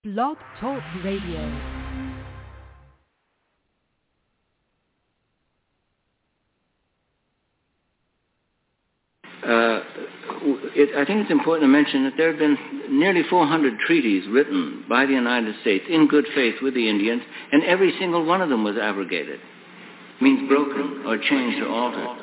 Blog Talk Radio. I think it's important to mention that there have been nearly 400 treaties written by the United States in good faith with the Indians, and every single one of them was abrogated. Means broken or changed or altered.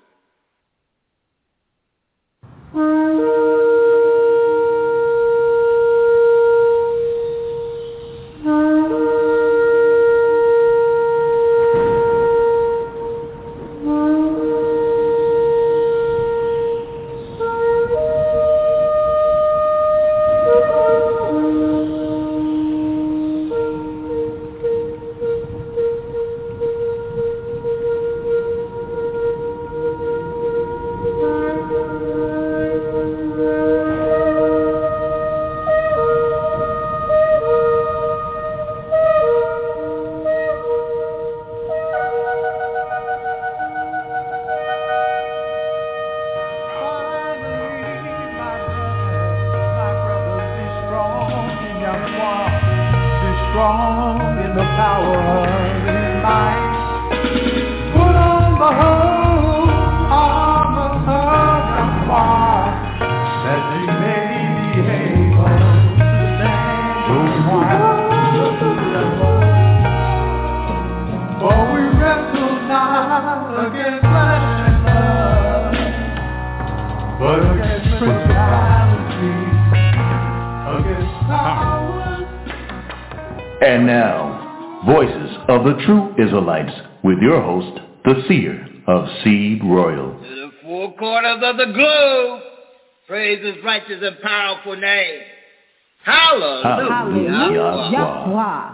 And now, Voices of the True Israelites, with your host, the Seer of Seed Royal. To the four corners of the globe, praise His righteous and powerful name. Hallelujah. Hallelujah.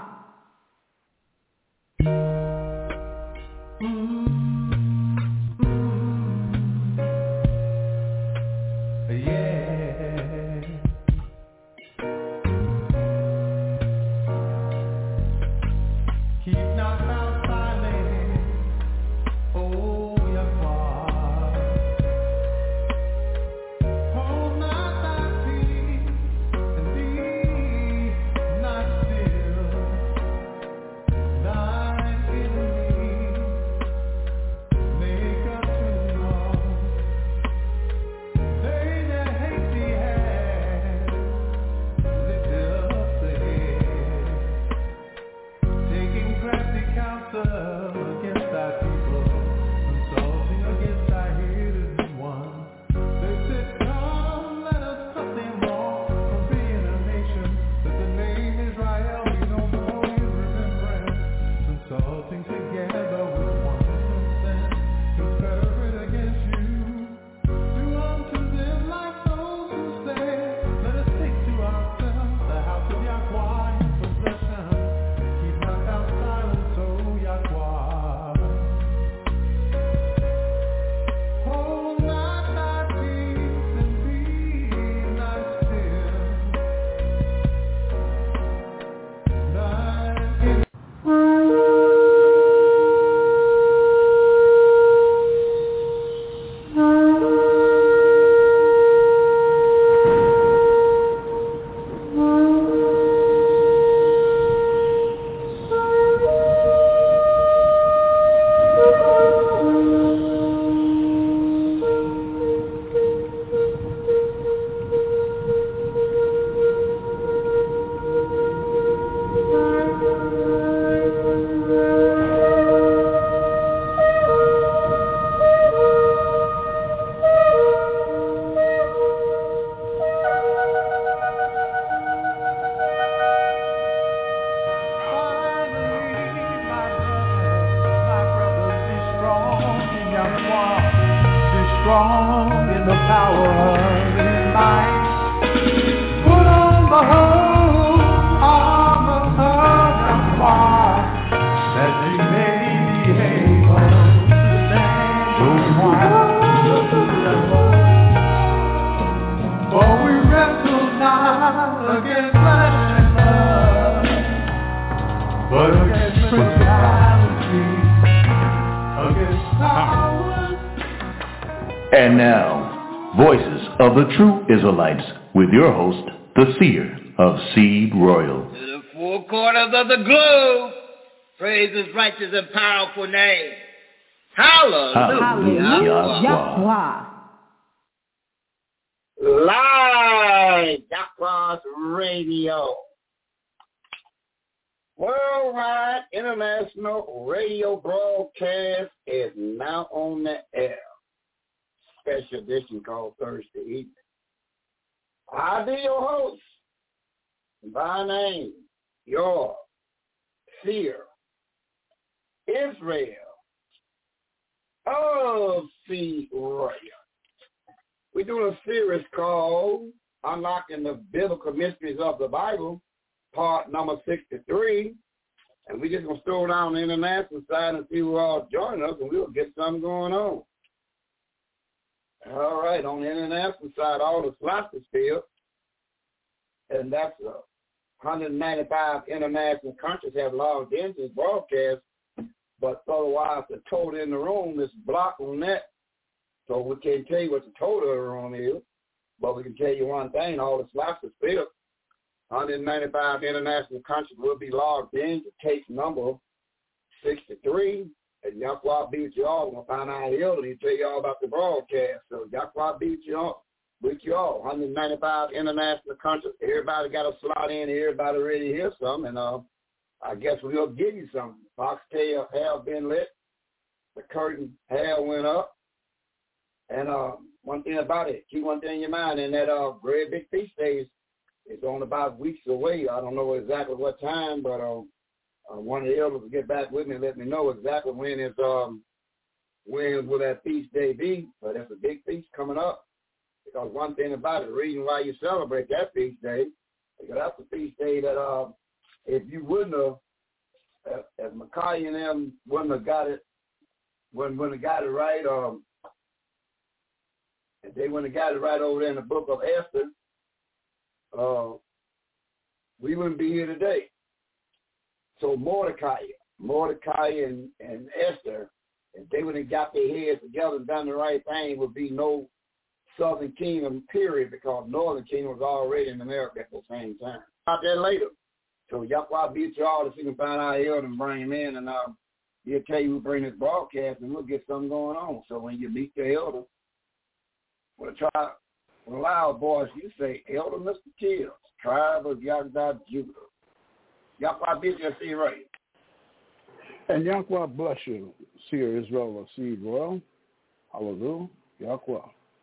And now, Voices of the True Israelites, with your host, the Seer of Seed Royal. To the four corners of the globe, praise his righteous and powerful name. Hallelujah. Yahweh. Live Yahweh's Radio. Worldwide International Radio Broadcast is now on the air. Special edition called Thursday evening. I'll be your host. By name, your seer, Israel of Seed Royal. We're doing a series called Unlocking the Biblical Mysteries of the Bible, part number 63. And we're just going to stroll down the international side and see who all join us, and we'll get something going on. All right, on the international side, all the slots is filled, and that's 195 international countries have logged into this broadcast, but otherwise the total in the room is blocked on that. So we can't tell you what the total of the room is, but we can tell you one thing, all the slots are filled. 195 international countries will be logged in to case number 63. And Yahweh beats you all. We're going to find out here and tell you all about the broadcast. So Yahweh beats you all. 195 international countries. Everybody got a slot in. Everybody ready to hear something. And I guess we'll give you something. Foxtail have been lit. The curtain have went up. And one thing about it, keep one thing in your mind, and that very big feast days is on about weeks away. I don't know exactly what time, but one of the elders will get back with me and let me know exactly when will that feast day be. But it's a big feast coming up. Because one thing about it, the reason why you celebrate that feast day, because that's the feast day that if you wouldn't have, if Micaiah and them wouldn't have got it, wouldn't have got it right, if they wouldn't have got it right over there in the book of Esther, we wouldn't be here today. So Mordecai and Esther, if they would have got their heads together and done the right thing, would be no Southern Kingdom, period, because Northern Kingdom was already in America at the same time. About that later. So Yahweh beat you all to see if you can find our elder and bring him in, and he'll tell you who bring this broadcast, and we'll get something going on. So when you meet the elder, we'll try with a loud voice, you say, Elder Mr. Kills, tribe of Yahweh Judah. Yahweh beat you, see right. And Yahweh bless you, Seer Israel of Seed Royal. Hallelujah. Yahweh.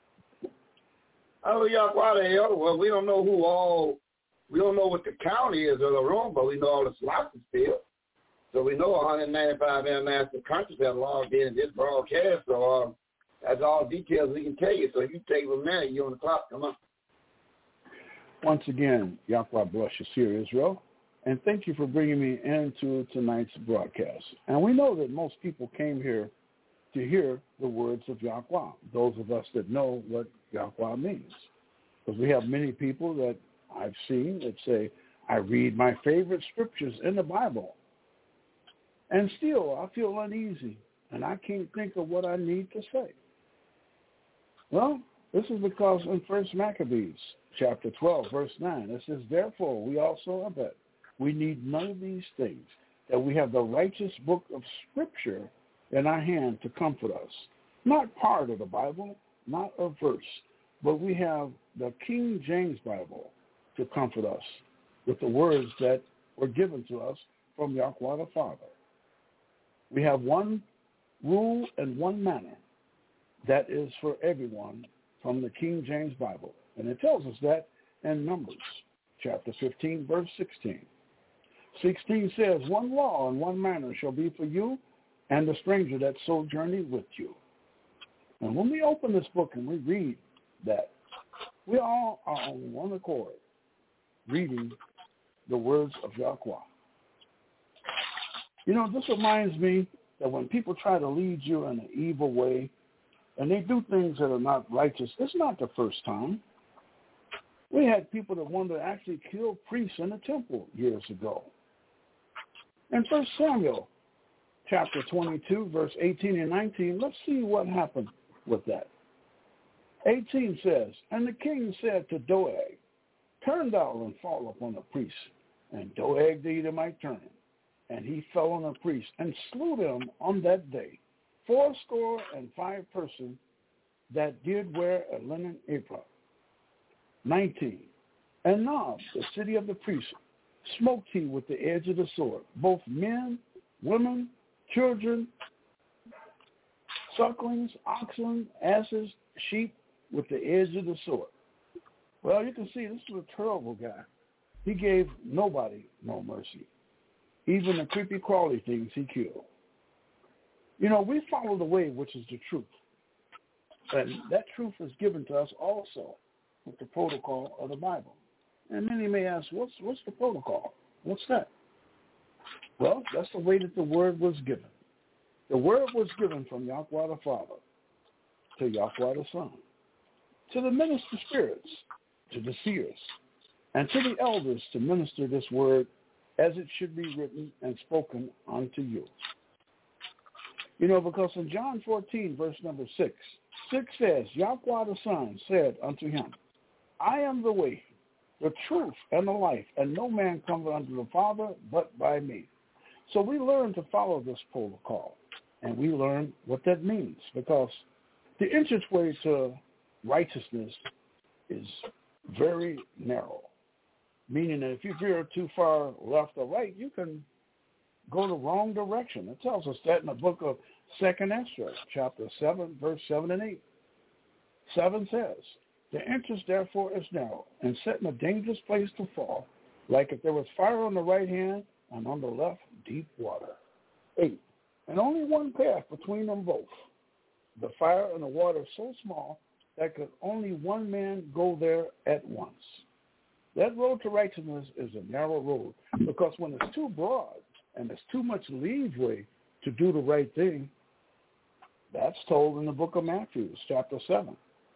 Oh, Yahweh the elder. Well, we don't know we don't know what the county is of the room, but we know all the slots is filled. So we know 195 international countries have logged in this broadcast. So that's all details we can tell you. So you take them there. You're on the clock. Come on. Once again, Yahweh bless you, Seer Israel. And thank you for bringing me into tonight's broadcast. And we know that most people came here to hear the words of Yahweh, those of us that know what Yahweh means. Because we have many people that I've seen that say, I read my favorite scriptures in the Bible, and still I feel uneasy, and I can't think of what I need to say. Well, this is because in 1 Maccabees, chapter 12, verse 9, it says, therefore we also are that we need none of these things, that we have the righteous book of Scripture in our hand to comfort us. Not part of the Bible, not a verse, but we have the King James Bible to comfort us with the words that were given to us from Yahweh the Father. We have one rule and one manner that is for everyone from the King James Bible. And it tells us that in Numbers, chapter 15, verse 16. 16 says, one law and one manner shall be for you and the stranger that sojourneth with you. And when we open this book and we read that, we all are on one accord reading the words of Yahweh. You know, this reminds me that when people try to lead you in an evil way and they do things that are not righteous, it's not the first time. We had people that wanted to actually kill priests in the temple years ago. In 1 Samuel chapter 22, verse 18 and 19, let's see what happened with that. 18 says, and the king said to Doeg, Turn thou and fall upon the priest, and Doeg the Edomite turned, and he fell on the priest, and slew them on that day, 75 persons that did wear a linen apron. 19. And Nob, the city of the priests, smote he with the edge of the sword, both men, women, children, sucklings, oxen, asses, sheep, with the edge of the sword. Well, you can see this is a terrible guy. He gave nobody no mercy. Even the creepy crawly things he killed. You know, we follow the way, which is the truth. And that truth is given to us also with the protocol of the Bible. And many may ask, what's the protocol? What's that? Well, that's the way that the word was given. The word was given from Yahweh the Father to Yahweh the Son, to the minister spirits, to the seers, and to the elders to minister this word as it should be written and spoken unto you. You know, because in John 14, verse number 6 says, Yahweh the Son said unto him, I am the way, the truth, and the life, and no man cometh unto the Father but by me. So we learn to follow this protocol, and we learn what that means, because the entrance way to righteousness is very narrow, meaning that if you veer too far left or right, you can go the wrong direction. It tells us that in the book of 2nd Ezra, chapter 7, verse 7 and 8. 7 says, the entrance therefore is narrow, and set in a dangerous place to fall, like if there was fire on the right hand, and on the left deep water. 8, and only one path between them both. The fire and the water so small that could only one man go there at once. That road to righteousness is a narrow road, because when it's too broad and there's too much leeway to do the right thing, that's told in the book of Matthew, chapter 7,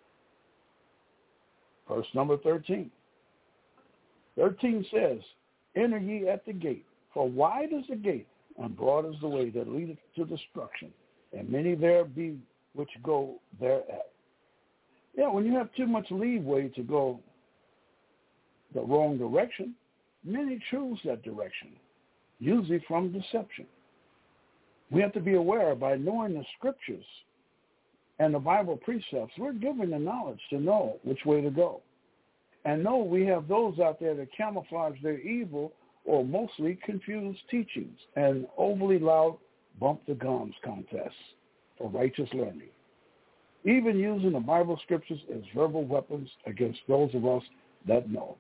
verse number 13. 13 says, enter ye at the gate, for wide is the gate, and broad is the way that leadeth to destruction, and many there be which go thereat. Yeah, when you have too much leeway to go the wrong direction, many choose that direction, usually from deception. We have to be aware by knowing the scriptures and the Bible precepts, we're given the knowledge to know which way to go. And know we have those out there that camouflage their evil or mostly confused teachings and overly loud bump the gums contests for righteous learning, even using the Bible scriptures as verbal weapons against those of us that know.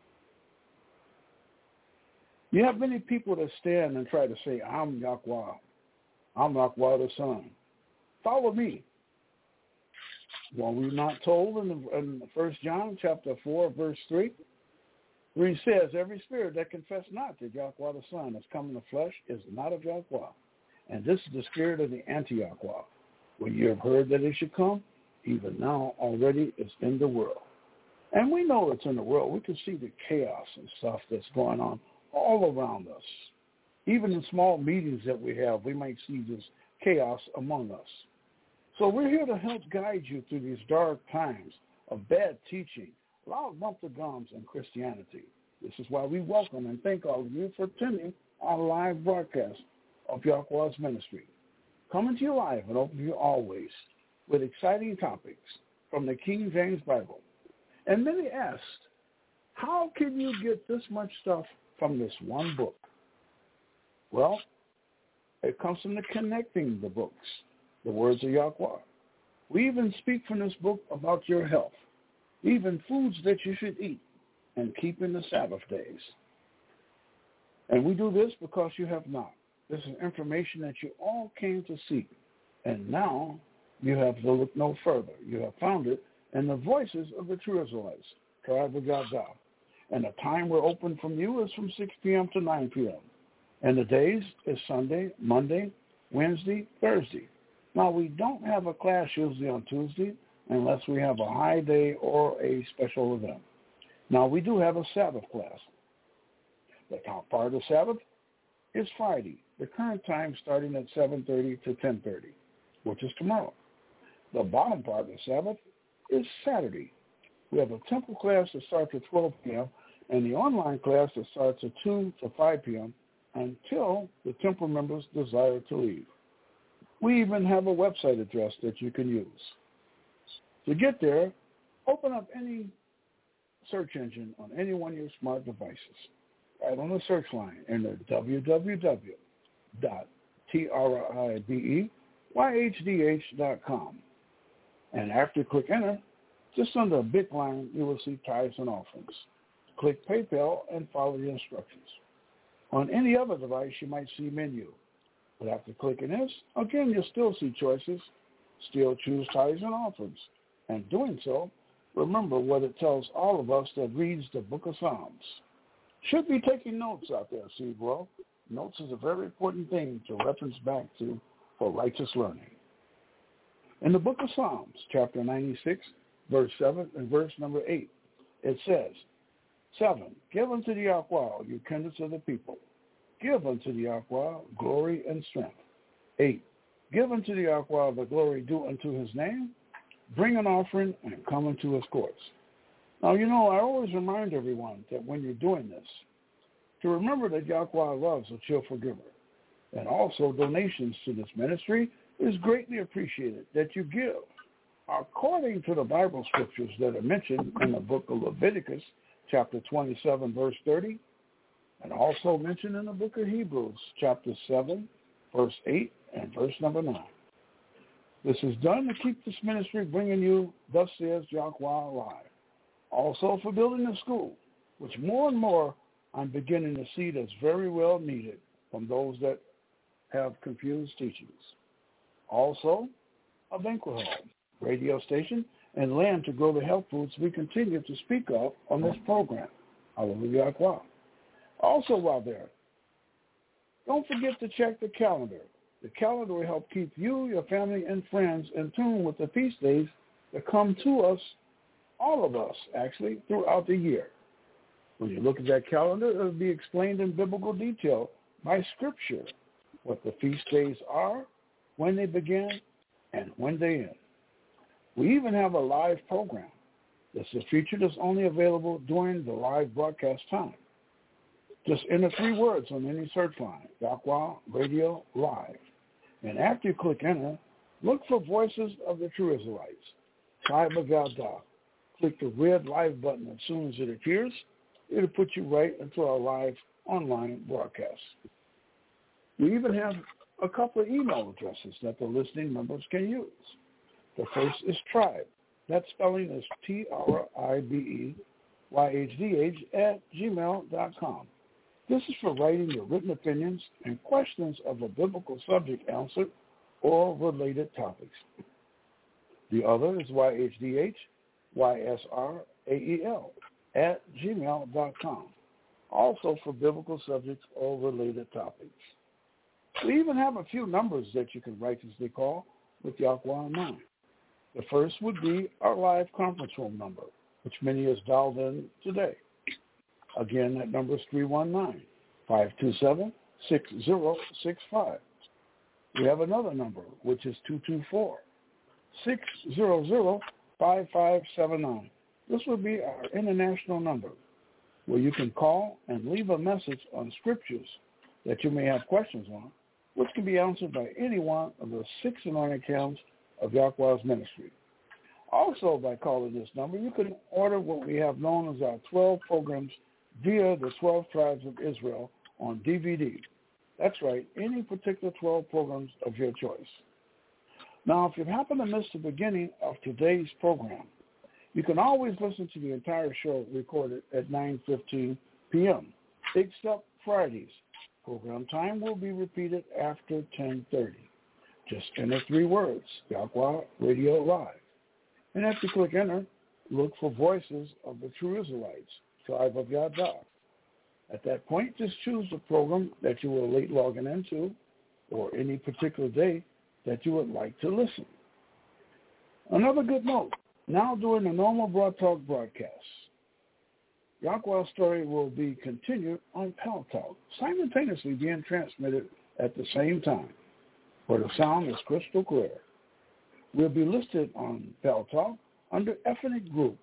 You have many people that stand and try to say, I'm Yahweh. I'm Yahweh the Son. Follow me. Well, we're not told in 1 John chapter 4, verse 3, where he says, every spirit that confess not that Yahweh the Son has come in the flesh is not of Yahweh. And this is the spirit of the anti-Yahweh. When you have heard that it should come, even now already it's in the world. And we know it's in the world. We can see the chaos and stuff that's going on all around us. Even in small meetings that we have, we might see this chaos among us. So we're here to help guide you through these dark times of bad teaching, loud bump the gums in Christianity. This is why we welcome and thank all of you for attending our live broadcast of Yahweh's ministry. Coming to you live and open to you always with exciting topics from the King James Bible. And many asked, how can you get this much stuff from this one book? Well, it comes from the connecting the books, the words of Yahweh. We even speak from this book about your health, even foods that you should eat, and keeping the Sabbath days. And we do this because you have not. This is information that you all came to seek, and now you have to look no further. You have found it in the voices of the true Israelites, tribe of Gadah. And the time we're open from you is from 6 p.m. to 9 p.m. And the days is Sunday, Monday, Wednesday, Thursday. Now, we don't have a class usually on Tuesday unless we have a high day or a special event. Now, we do have a Sabbath class. The top part of the Sabbath is Friday, the current time starting at 7:30 to 10:30, which is tomorrow. The bottom part of the Sabbath is Saturday, We have a temple class that starts at 12 p.m. and the online class that starts at 2 to 5 p.m. until the temple members desire to leave. We even have a website address that you can use. To get there, open up any search engine on any one of your smart devices. Right on the search line, enter www.tribeofyhdh.com. And after you click enter, just under a big line, you will see tithes and offerings. Click PayPal and follow the instructions. On any other device, you might see menu. But after clicking this, again, you'll still see choices. Still choose tithes and offerings. And doing so, remember what it tells all of us that reads the book of Psalms. Should be taking notes out there, Seed World. Notes is a very important thing to reference back to for righteous learning. In the book of Psalms, chapter 96, verse 7 and verse number 8, it says, 7, give unto the Yahweh, you kindreds of the people. Give unto the Yahweh glory and strength. 8, give unto the Yahweh the glory due unto his name. Bring an offering and come into his courts. Now, I always remind everyone that when you're doing this, to remember that Yahweh loves a cheerful giver. And also donations to this ministry is greatly appreciated that you give. According to the Bible scriptures that are mentioned in the book of Leviticus, chapter 27, verse 30, and also mentioned in the book of Hebrews, chapter 7, verse 8, and verse number 9. This is done to keep this ministry bringing you, thus says Yahweh, alive. Also for building a school, which more and more I'm beginning to see that's very well needed from those that have confused teachings. Also, a banquet hall, radio station, and land to grow the health foods we continue to speak of on this program. Hallelujah. Also while there, don't forget to check the calendar. The calendar will help keep you, your family, and friends in tune with the feast days that come to us, all of us, actually, throughout the year. When you look at that calendar, it will be explained in biblical detail by Scripture what the feast days are, when they begin, and when they end. We even have a live program. This is a feature that's only available during the live broadcast time. Just enter 3 words on any search line, Yahweh Radio Live. And after you click enter, look for Voices of the True Israelites, Tribe of Yahdah. Click the red live button as soon as it appears. It'll put you right into our live online broadcast. We even have a couple of email addresses that the listening members can use. The first is Tribe. That spelling is TRIBEYHDH@gmail.com. This is for writing your written opinions and questions of a biblical subject answered or related topics. The other is YHDHYSRAEL@gmail.com, also for biblical subjects or related topics. We even have a few numbers that you can righteously call with Yahweh in mind. The first would be our live conference room number, which many has dialed in today. Again, that number is 319-527-6065. We have another number, which is 224-600-5579. This would be our international number, where you can call and leave a message on scriptures that you may have questions on, which can be answered by any one of the 6 anointed accounts of Yahweh's ministry. Also, by calling this number, you can order what we have known as our 12 programs via the 12 tribes of Israel on DVD. That's right, any particular 12 programs of your choice. Now, if you happen to miss the beginning of today's program, you can always listen to the entire show recorded at 9:15 p.m., except Fridays. Program time will be repeated after 10:30. Just enter 3 words, Yahweh Radio Live. And after you click enter, look for Voices of the True Israelites, Tribe of Yahdah. At that point, just choose the program that you will late logging into or any particular day that you would like to listen. Another good note, now during the normal Broad Talk broadcasts, Yahweh's story will be continued on Pal Talk, simultaneously being transmitted at the same time, where the sound is crystal clear. We'll be listed on Pal Talk under Ethnic Group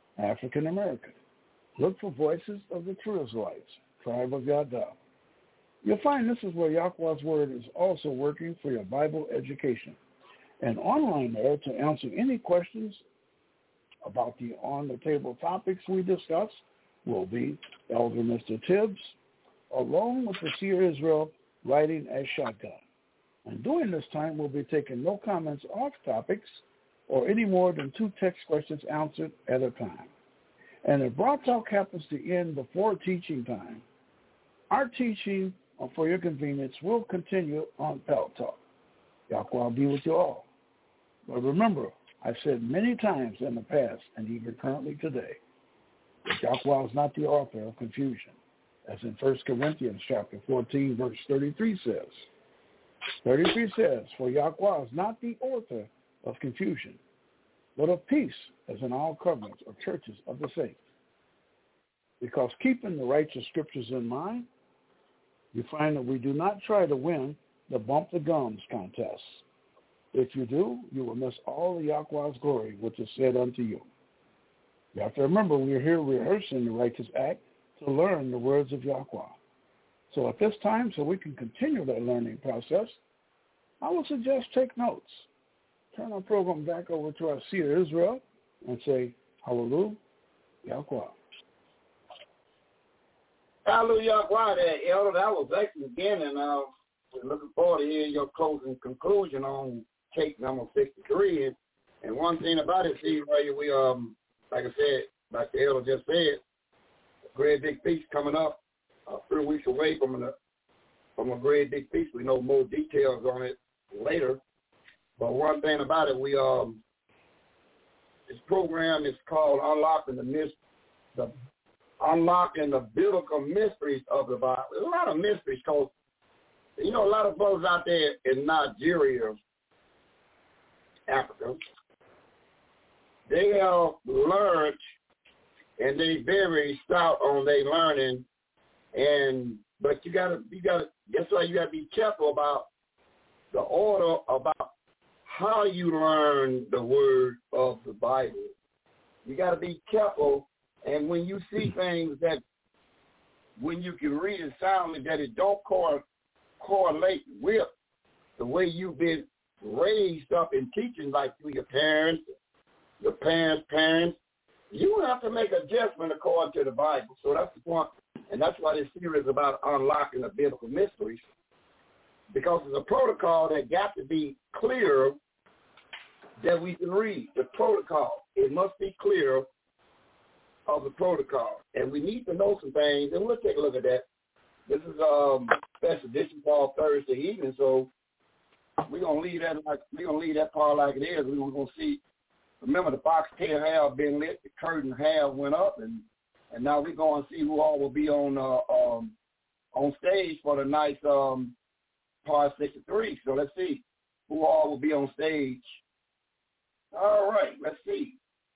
African American. Look for Voices of the True Israelites, Tribe of Yada. You'll find this is where Yahweh's Word is also working for your Bible education. And online there to answer any questions about the on-the-table topics we discuss will be Elder Mr. Tibbs, along with the Seer Israel writing as shotgun. And during this time, we'll be taking no comments off topics or any more than 2 text questions answered at a time. And if Broad Talk happens to end before teaching time, our teaching for your convenience will continue on Pal Talk. Yahweh be with you all. But remember, I've said many times in the past and even currently today, that Yahweh is not the author of confusion, as in 1 Corinthians chapter 14, verse 33 says. 33 says, for Yahweh is not the author of confusion, but of peace, as in all covenants or churches of the saints. Because keeping the righteous scriptures in mind, you find that we do not try to win the bump the gums contest. If you do, you will miss all of Yahweh's glory, which is said unto you. You have to remember, we are here rehearsing the righteous act to learn the words of Yahweh. So at this time, so we can continue that learning process, I will suggest take notes. Turn our program back over to our Seer Israel and say, Hallelujah, Yahweh. Hallelujah, Yahweh there, Elder. That was excellent again, and we're looking forward to hearing your closing conclusion on cake number 63. And one thing about it, see, right, we, like I said, like the Elder just said, a great big feast coming up, 3 weeks away from a great big feast. We know more details on it later. But one thing about it, we this program is called Unlocking the Biblical Mysteries of the Bible. There's a lot of mysteries because, you know, a lot of folks out there in Nigeria, Africa, they have learned and they very stout on their learning, but you gotta that's why you gotta be careful about the order about how you learn the word of the Bible. You gotta be careful, and when you see things that when you can read it soundly that it don't correlate with the way you've been raised up in teaching, like through your parents, parents, you have to make adjustment according to the Bible. So that's the point, and that's why this series is about unlocking the biblical mysteries, because it's a protocol that got to be clear that we can read. The protocol, it must be clear of the protocol, and we need to know some things, and we'll take a look at that. This is special edition called Thursday evening, so we're gonna leave that part like it is. We're gonna see. Remember, the box tail have been lit, the curtain have went up, and now we're going to see who all will be on stage for the night's part 63. So let's see who all will be on stage. All right, let's see.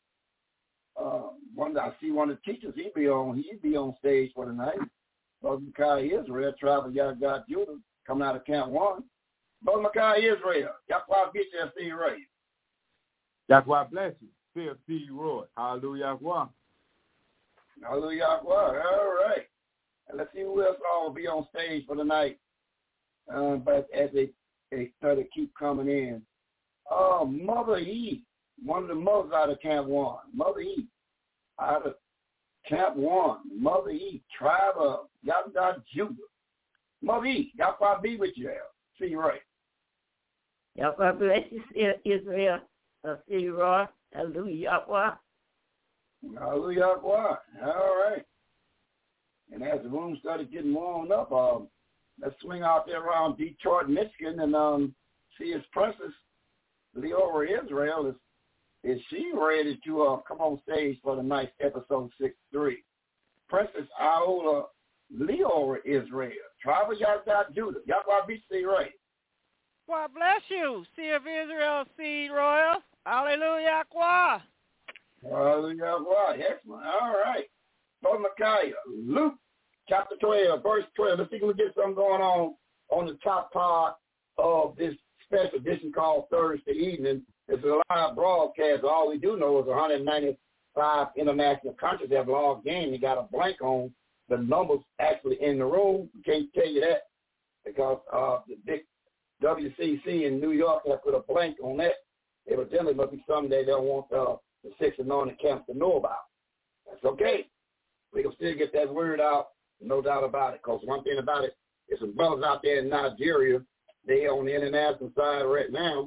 I see one of the teachers. He'd be on stage for the night. Brother Micaiah Israel, Tribe of Yahweh Judah, coming out of Camp 1. Brother Micaiah Israel, Yahweh get you and see you right. Yahweh bless you. CFC Roy. Hallelujah, Yahweh. Hallelujah, Yahweh. All right. And let's see who else all will be on stage for the night. But as they start to keep coming in. Mother E, one of the mothers out of Camp 1. Mother E, out of Camp 1. Mother E, Tribe of Yahweh Judah. Mother E, Yahweh be with you. See you right. Yahweh bless you, Israel. See you, Roy. Hallelujah, Yahweh. Hallelujah, Yahweh. All right. And as the room started getting warmed up, let's swing out there around Detroit, Michigan, and see his Princess Leora Israel. Is she ready to come on stage for the night's episode 63? Princess Iola Leora Israel, Tribe of Yahweh Judah. Yahweh be see right. God bless you, Seer of Israel, Seed Royal. Hallelujah, Yahweh. Hallelujah, excellent. All right. Brother Micaiah, Luke chapter 12, verse 12. Let's see if we get something going on the top part of this special edition called Thursday evening. It's a live broadcast. All we do know is 190 5 international countries have logged in. You got a blank on the numbers actually in the room. Can't tell you that because the big WCC in New York have put a blank on that. Evidently, must be something they don't want the 6 anointed camps to know about. That's okay. We can still get that word out, no doubt about it. Because one thing about it, there's some brothers out there in Nigeria. They on the international side right now.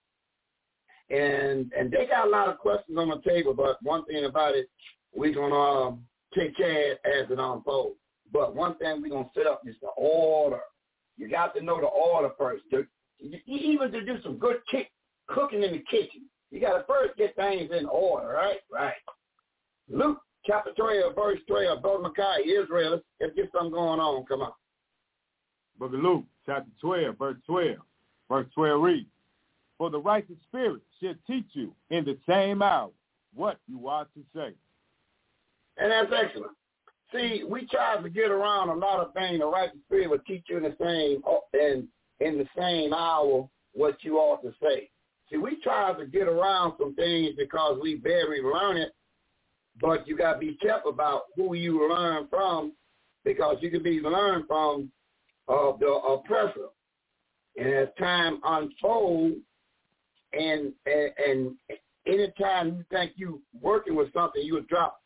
And they got a lot of questions on the table, but one thing about it, we're going to take care as it unfolds. But one thing we're going to set up is the order. You got to know the order first. Even to do some good cooking in the kitchen, you got to first get things in order, right? Right. Luke chapter 12, verse 12, Brother Micaiah, Israel, let's get something going on. Come on. Book of Luke, chapter 12, verse 12. Verse 12 reads, "For the righteous spirit shall teach you in the same hour what you ought to say." And that's excellent. See, we try to get around a lot of things. The righteous spirit will teach you in the same hour what you ought to say. See, we try to get around some things because we very learned, but you got to be careful about who you learn from, because you can be learned from the oppressor. And as time unfolds, and anytime you think you working with something, you would drop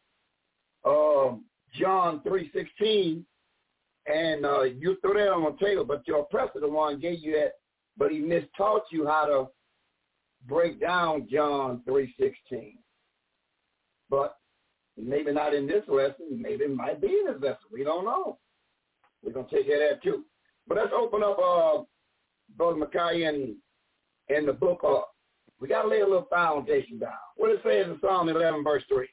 John 3:16, and you throw that on the table, but your oppressor, the one gave you that, but he mistaught you how to break down John 3:16. But maybe not in this lesson. Maybe it might be in this lesson. We don't know. We're going to take care of that too. But let's open up Brother Micaiah in the book. We got to lay a little foundation down. What it says in Psalm 11, verse 3.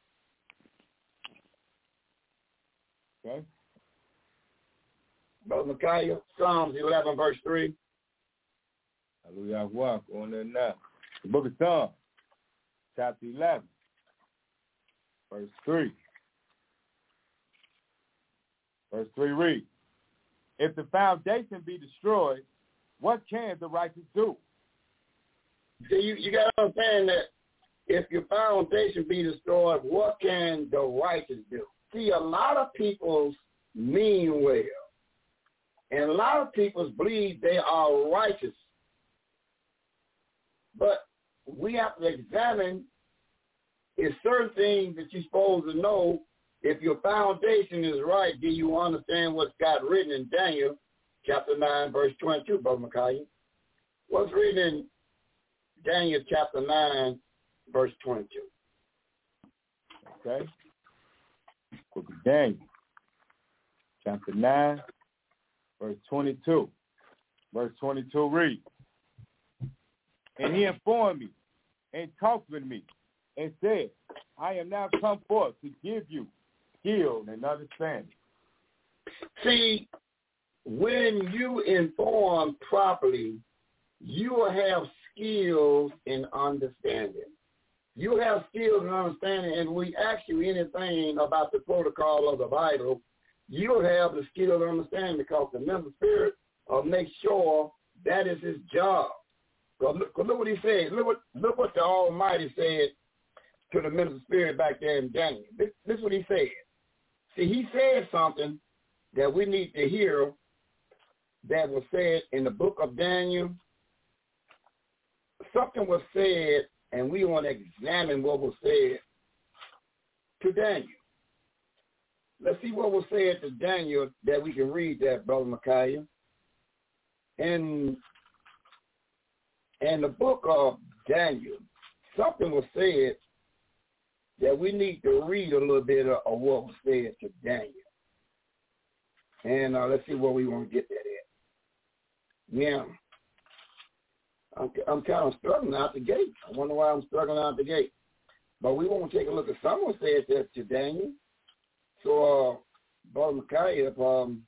Okay. Brother Micaiah, Psalms 11, verse 3. Hallelujah. Walk on there now. The book of Psalms, chapter 11, verse 3. Verse 3 reads, "If the foundation be destroyed, what can the righteous do?" See, you got to understand that if your foundation be destroyed, what can the righteous do? See, a lot of people mean well, and a lot of people believe they are righteous. But we have to examine is certain things that you're supposed to know. If your foundation is right, do you understand what's got written in Daniel chapter 9, verse 22, Brother Micaiah? What's written in Daniel chapter 9, verse 22? Okay. Book of Daniel, chapter 9, verse 22. Verse 22 reads, "And he informed me and talked with me and said, I am now come forth to give you skill and understanding." See, when you inform properly, you will have skills in understanding. You have skills in understanding, and we ask you anything about the protocol of the Bible, you'll have the skill to understand, because the member spirit makes sure that is his job. Look what he said. Look what the Almighty said to the minister spirit back there in Daniel. This is what he said. See, he said something that we need to hear that was said in the book of Daniel. Something was said, and we want to examine what was said to Daniel. Let's see what was said to Daniel that we can read that, Brother Micaiah. In the book of Daniel, something was said that we need to read a little bit of what was said to Daniel. And let's see where we want to get that at. Yeah. I'm kind of struggling out the gate. I wonder why I'm struggling out the gate. But we want to take a look at someone said that to Daniel. So, Brother Micaiah, if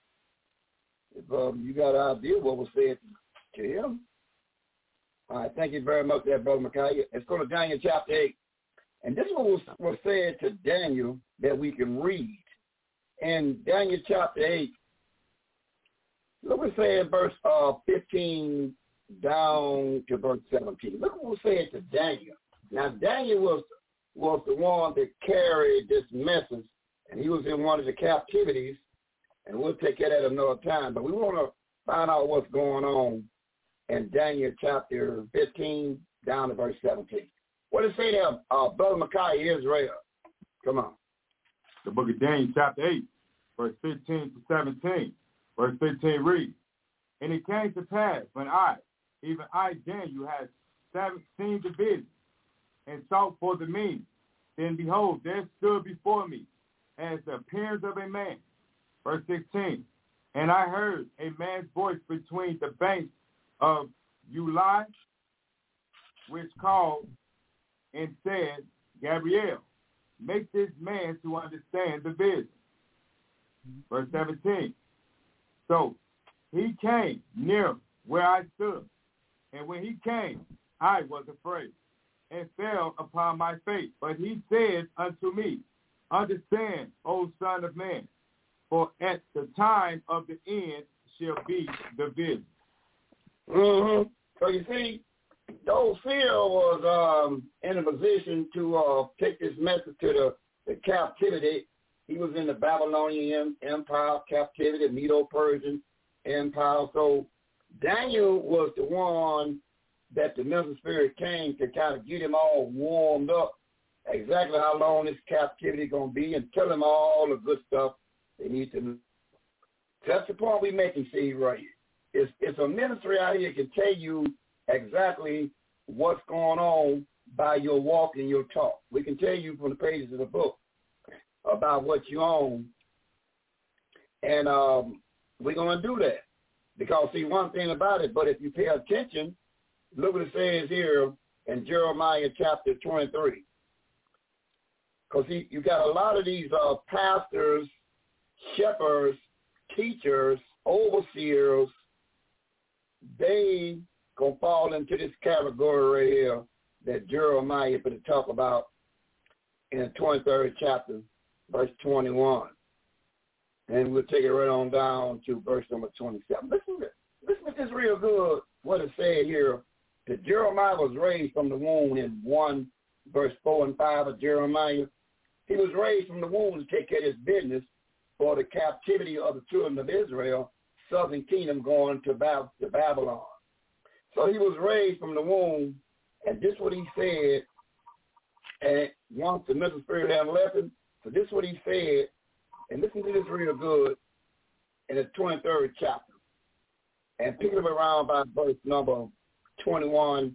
you got an idea what was said to him. All right, thank you very much there, Brother Micaiah. Let's go to Daniel chapter 8. And this is what was said to Daniel that we can read. In Daniel chapter 8, look what it said in verse 15 down to verse 17. Look what was said to Daniel. Now, Daniel was was the one that carried this message, and he was in one of the captivities, and we'll take that at another time. But we want to find out what's going on in Daniel chapter 15 down to verse 17. What does it say there, Brother Micaiah, Israel? Come on. The book of Daniel chapter 8, verse 15 to 17. Verse 15 reads, "And it came to pass when even I, Daniel, had seen the vision and sought for the meaning. Then behold, there stood before me as the appearance of a man." Verse 16, "And I heard a man's voice between the banks of Ulai, which called and said, Gabriel, make this man to understand the vision." Verse 17, "So he came near where I stood, and when he came, I was afraid, and fell upon my face. But he said unto me, Understand, O Son of Man, for at the time of the end shall be the vision." Mm-hmm. So you see, the old seer was in a position to take this message to the captivity. He was in the Babylonian Empire captivity, the Medo-Persian Empire. So Daniel was the one that the minister spirit came to kind of get him all warmed up exactly how long this captivity is going to be and tell them all the good stuff they need to know. That's the point we're making, see, right here. It's a ministry out here that can tell you exactly what's going on by your walk and your talk. We can tell you from the pages of the book about what you own, and we're going to do that. Because, see, one thing about it, but if you pay attention, look what it says here in Jeremiah chapter 23. Because you got a lot of these pastors, shepherds, teachers, overseers, they going to fall into this category right here that Jeremiah is going to talk about in the 23rd chapter, verse 21. And we'll take it right on down to verse number 27. Listen to this real good, what it said here, that Jeremiah was raised from the womb in 1 verse 4 and 5 of Jeremiah. He was raised from the womb to take care of his business for the captivity of the children of Israel, southern kingdom going to Babylon. So he was raised from the womb, and this is what he said, and once the mental spirit had left him, so this is what he said, and listen to this real good, in the 23rd chapter, and pick it up around by verse number 21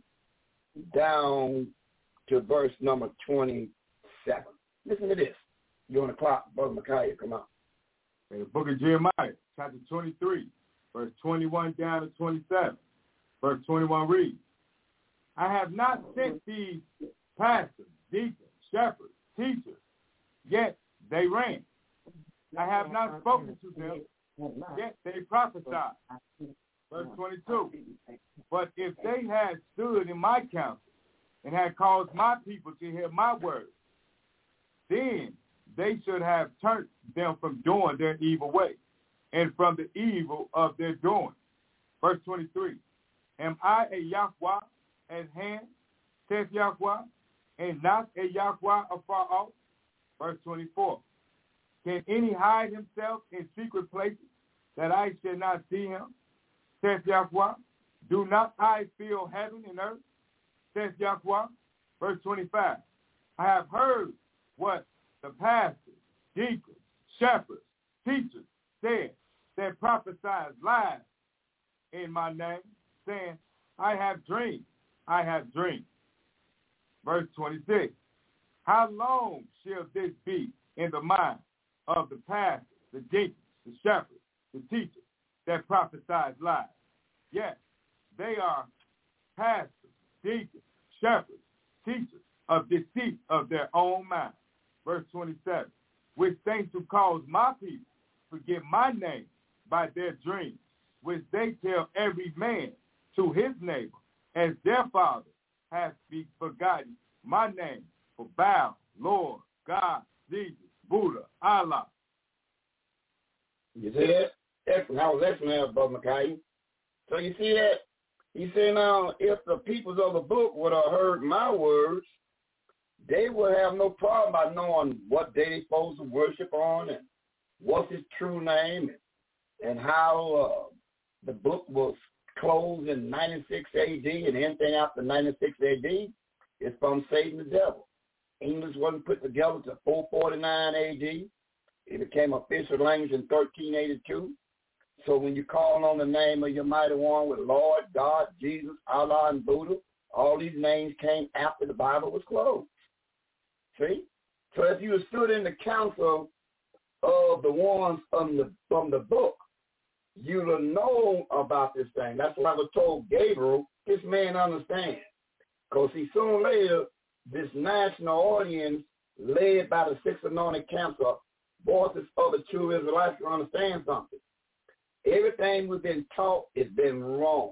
down to verse number 27. Listen to this. You're on the clock, Brother Micaiah, come on. In the book of Jeremiah, chapter 23, verse 21 down to 27. Verse 21 reads, "I have not sent these pastors, deacons, shepherds, teachers, yet they ran. I have not spoken to them, yet they prophesied." Verse 22, "But if they had stood in my counsel and had caused my people to hear my words, then they should have turned them from doing their evil way and from the evil of their doing." Verse 23, "Am I a Yahweh at hand, saith Yahweh, and not a Yahweh afar off?" Verse 24, "Can any hide himself in secret places that I shall not see him, saith Yahweh? Do not I fill heaven and earth, saith Yahweh?" Verse 25, "I have heard what the pastors, deacons, shepherds, teachers said that prophesied lies in my name, saying, I have dreamed, I have dreamed." Verse 26, "How long shall this be in the mind of the pastors, the deacons, the shepherds, the teachers that prophesied lies? Yes, they are pastors, deacons, shepherds, teachers of deceit of their own mind." Verse 27, "Which think to cause my people to forget my name by their dreams, which they tell every man to his neighbor, as their father hath forgotten my name for Baal, Lord, God, Jesus, Buddha, Allah." You see that? Excellent. That was excellent, Brother Micaiah. So you see that? He said, now, if the peoples of the book would have heard my words, they would have no problem by knowing what day they're supposed to worship on and what's his true name and how the book was closed in 96 AD, and anything after 96 AD is from Satan the devil. English wasn't put together to 449 AD. It became official language in 1382. So when you call on the name of your mighty one with Lord, God, Jesus, Allah, and Buddha, all these names came after the Bible was closed. See? So if you stood in the council of the ones from the book, you'd have known about this thing. That's why I was told Gabriel, this man understands. Because soon later, this national audience led by the six anointed council, voices of the true Israelites, to understand something. Everything we've been taught has been wrong.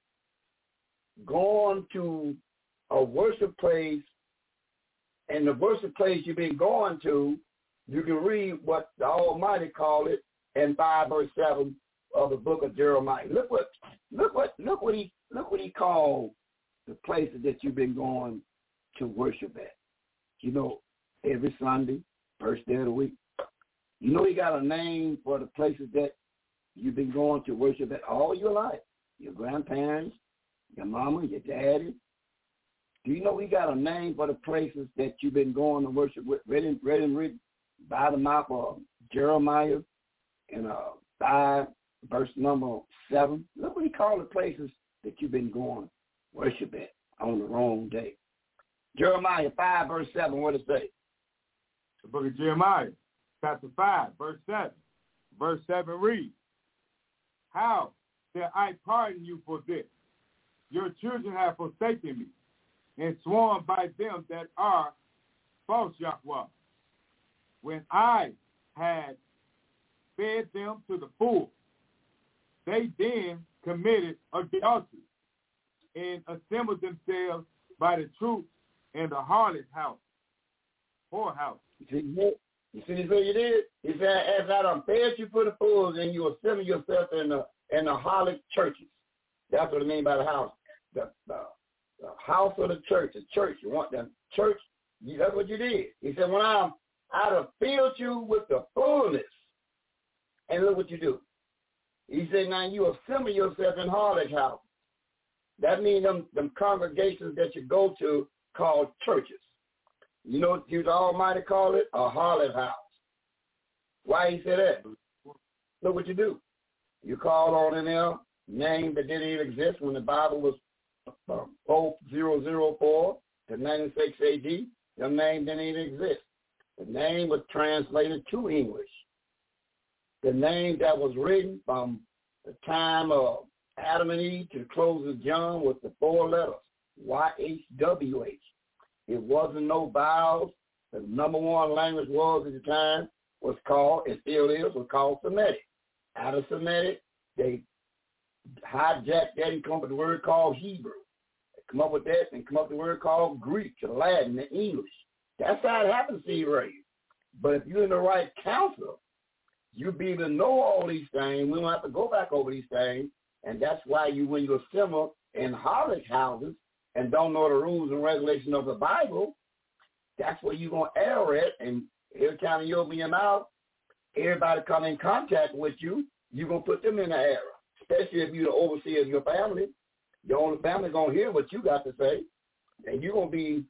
Going to a worship place, and the worship place you've been going to, you can read what the Almighty called it in 5 verse 7 of the book of Jeremiah. Look what he called the places that you've been going to worship at. You know, every Sunday, first day of the week. You know he got a name for the places that you've been going to worship at all your life. Your grandparents, your mama, your daddy. Do you know we got a name for the places that you've been going to worship with, read and written by the mouth of Jeremiah in 5 verse number 7? Look what he called the places that you've been going worship at on the wrong day. Jeremiah 5 verse 7, what does it say? The book of Jeremiah, chapter 5, verse 7. Verse 7 reads, how shall I pardon you for this? Your children have forsaken me and sworn by them that are false Yahweh. When I had fed them to the full, they then committed adultery and assembled themselves by the troops in the harlot house, whorehouse. You see what you did? He said, as I done fed you for the fools, and you assemble yourself in the harlot churches. That's what I mean by the house. The house of the church, you want the church, that's what you did. He said, when I'd have filled you with the fullness, and look what you do. He said, now you assemble yourself in harlot house. That means them congregations that you go to called churches. You know what the Almighty called it? A harlot house. Why he said that? Look what you do. You call on in there name that didn't even exist when the Bible was 4004 to 96 AD. Your name didn't even exist. The name was translated to English. The name that was written from the time of Adam and Eve to the close of John was the 4 letters, YHWH. It wasn't no vowels. The number one language was at the time was called, it still is, was called Semitic. Out of Semitic, they hijacked that and come up with the word called Hebrew. They come up with that and come up with the word called Greek, to Latin, and English. That's how it happens, Steve Ray. But if you're in the right counsel, you'll be able to know all these things. We don't have to go back over these things. And that's why when you assemble in harlot houses and don't know the rules and regulations of the Bible, that's where you're going to err at. And every time you open your mouth, everybody come in contact with you, you're going to put them in the error, especially if you're the overseer of your family. Your own family going to hear what you got to say, and you're going to be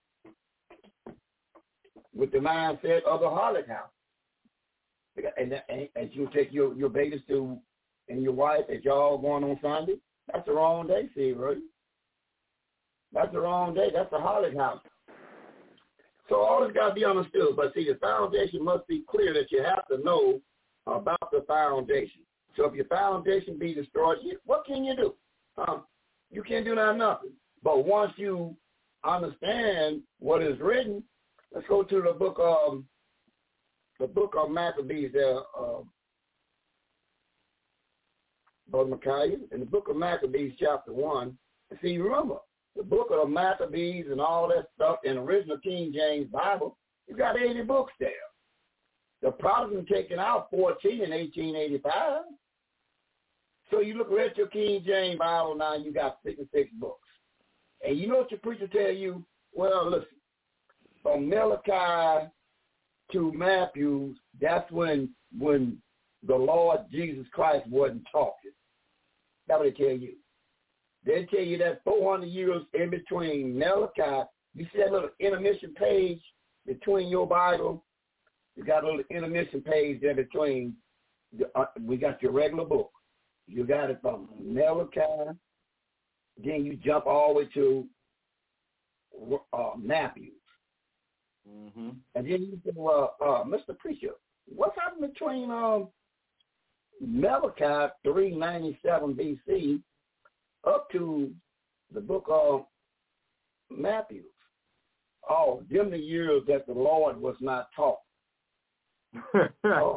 with the mindset of the harlot house. And you'll take your babies to and your wife as y'all going on Sunday. That's the wrong day, Steve, right? That's the wrong day. That's the harlot house. So all this got to be understood. But see, the foundation must be clear that you have to know about the foundation. So if your foundation be destroyed, what can you do? You can't do nothing. But once you understand what is written, let's go to the book of Maccabees there, Brother Micaiah. In the book of Maccabees, chapter 1, see, remember, the book of Maccabees and all that stuff in the original King James Bible, you got 80 books there. The Protestant taken out 14 in 1885. So you look at your King James Bible now, you got 56 books. And you know what your preacher tell you? Well, listen, from Malachi to Matthew, that's when the Lord Jesus Christ wasn't talking. That's what they tell you. They tell you that 400 years in between Malachi. You see that little intermission page between your Bible? You got a little intermission page there between. We got your regular book. You got it from Malachi. Then you jump all the way to Matthew. Mm-hmm. And then you say, well, Mr. Preacher, what's happened between Malachi 397 BC up to the book of Matthew? Oh, them the years that the Lord was not taught. Oh.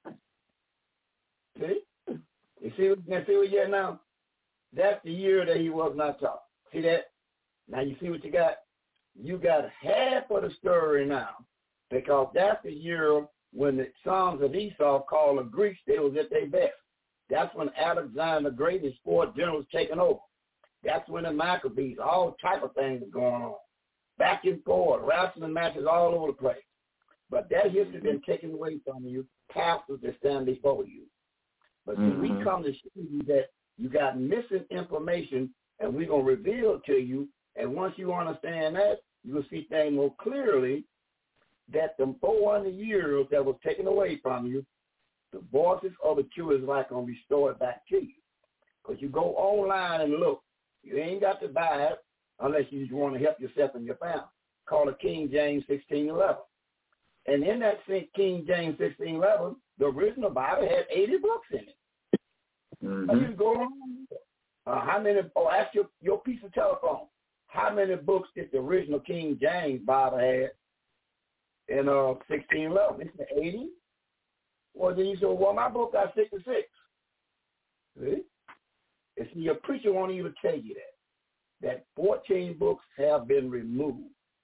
See? You see what you got now? That's the year that he was not taught. See that? Now you see what you got? You got half of the story now, because that's the year when the sons of Esau called the Greeks, they was at their best. That's when Alexander the Great and his 4 generals taken over. That's when the Maccabees, all type of things were going on. Back and forth, wrestling matches all over the place. But that history has been taken away from you, pastors that stand before you. But we come to show you that you got missing information, and we're going to reveal it to you. And once you understand that, you will see things more clearly, that the 400 years that was taken away from you, the voices of the true Israelites going to restore it back to you. Because you go online and look. You ain't got to buy it unless you just want to help yourself and your family. Call it King James 1611. And in that King James 1611, the original Bible had 80 books in it. Mm-hmm. You go on. Ask your piece of telephone. How many books did the original King James Bible have in 1611? It's 80. Well, then you say, well, my book got 66. See? And see, your preacher won't even tell you that 14 books have been removed.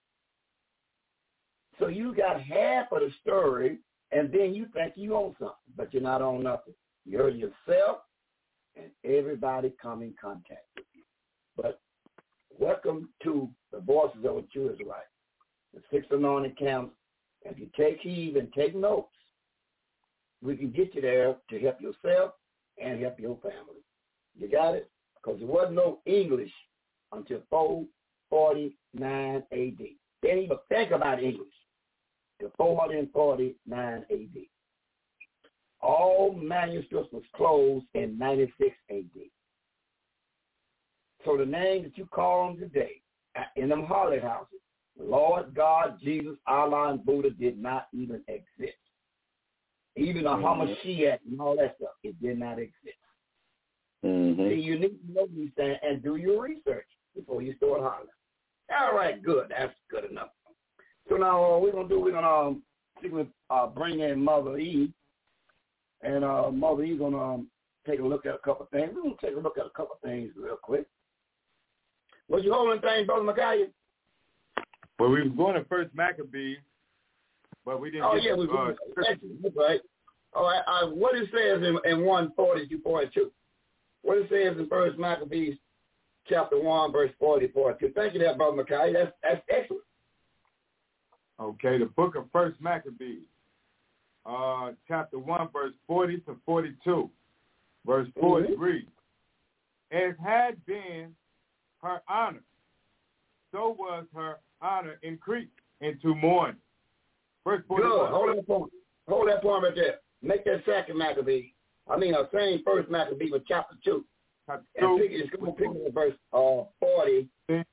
So you got half of the story, and then you think you own something, but you're not on nothing. You're yourself, and everybody come in contact with you. But welcome to the Voices of the True Israelite, the 6 anointed camps. If you take heed and take notes, we can get you there to help yourself and help your family. You got it? Because there was no English until 449 AD. They didn't even think about English till 449 AD. All manuscripts was closed in 96 AD. So the name that you call them today, in them holy houses, Lord God, Jesus, Allah, and Buddha did not even exist. Even the Hamashiach and all that stuff, it did not exist. Mm-hmm. See, you need to know these things and do your research before you start hollering. All right, good. That's good enough. So now we're going to bring in Mother E. And Mother E going to take a look at a couple of things. We're going to take a look at a couple of things real quick. Was you holding things, Brother Micaiah? Well, we was going to First Maccabees, but we didn't get to right. All right. What it says in 1:40-42. What it says in First Maccabees, chapter 1, verse 40-42. Thank you, there, Brother Micaiah. That's excellent. Okay, the book of First Maccabees, chapter 1, verse 40-42. Verse 40 reads, "As had been her honor, so was her honor increased into mourning." Verse 41. Good. Hold that point right there. Make that second Maccabee. Same First Maccabee, but chapter 2. Chapter 2. And it's going to pick up verse 40,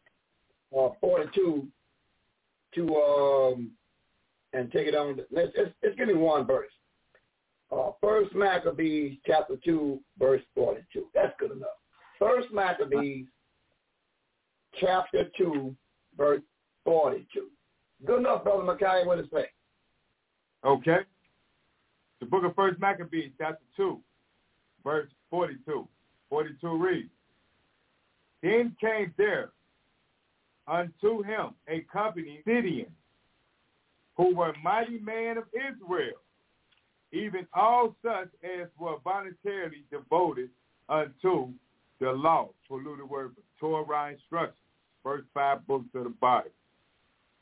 42 to and take it on. Let's give me one verse. First Maccabees, chapter 2, verse 42. That's good enough. First Maccabees, chapter 2, verse 42. Good enough, Brother Micaiah. What does it say? Okay. The book of First Maccabees, chapter 2, verse 42. 42 reads, "Then came there unto him a company of Syrians, who were mighty men of Israel, even all such as were voluntarily devoted unto the law." Polluted word for Torah instructions. First 5 books of the Bible.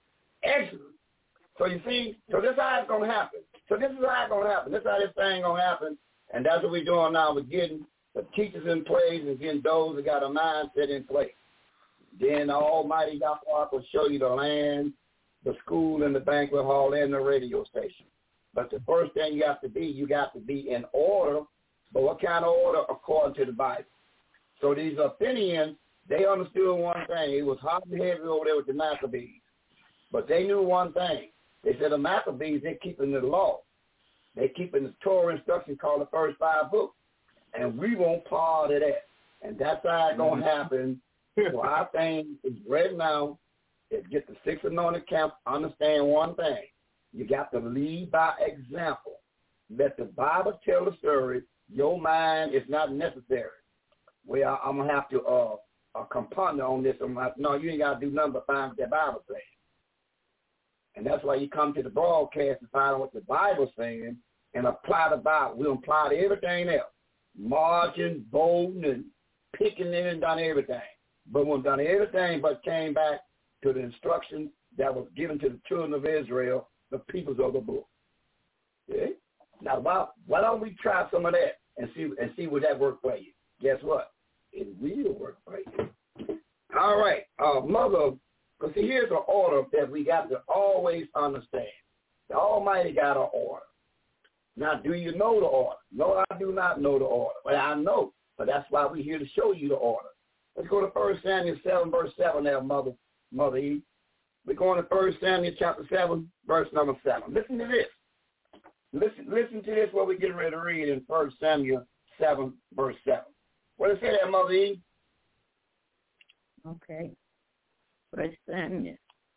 Exodus. So you see, so this is how it's going to happen. So this is how it's going to happen. This is how this thing going to happen. And that's what we're doing now. We're getting the teachers in place and getting those that got a mindset in place. Then the Almighty Yahweh will show you the land, the school, and the banquet hall, and the radio station. But the first thing you got to be in order. But what kind of order? According to the Bible. So these Athenians, they understood one thing. It was hot and heavy over there with the Maccabees. But they knew one thing. They said the Maccabees, they're keeping the law. They're keeping the Torah instruction called the first 5 books. And we won't part of that. And that's how it's going to happen. So our thing is right now is get the 6 anointed camps, understand one thing. You got to lead by example. Let the Bible tell the story. Your mind is not necessary. Well, I'm going to have to compound on this. No, you ain't got to do nothing but find what the Bible says. And that's why you come to the broadcast and find out what the Bible's saying and apply the Bible. We'll apply to everything else. Marching, bolding, and picking in and done everything. But we've done everything but came back to the instructions that was given to the children of Israel, the peoples of the book. Okay? Now, why don't we try some of that and see would that work for you? Guess what? It will work for you. All right. Mother, because see, here's an order that we got to always understand. The Almighty got an order. Now, do you know the order? No, I do not know the order. But I know. But that's why we're here to show you the order. Let's go to 1 Samuel 7, verse 7 there, Mother E. We're going to 1 Samuel chapter 7, verse number 7. Listen to this. Listen to this, what we're getting ready to read in 1 Samuel 7, verse 7. What does it say there, Mother E? Okay. 1 Samuel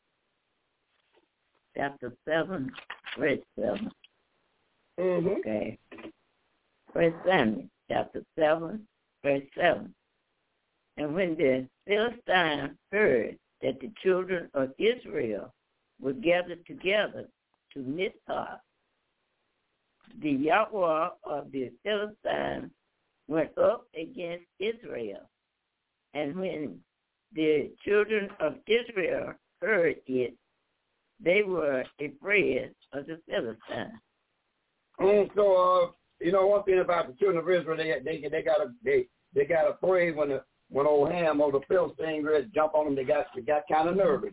chapter 7, verse 7. Mm-hmm. Okay. 1 Samuel chapter 7, verse 7. And when the Philistines heard that the children of Israel were gathered together to Mizpah, the Yahweh of the Philistines went up against Israel. And when the children of Israel heard it, they were afraid of the Philistines. So, one thing about the children of Israel, they got afraid when old Ham or the Philistines jump on them. They got kind of nervous.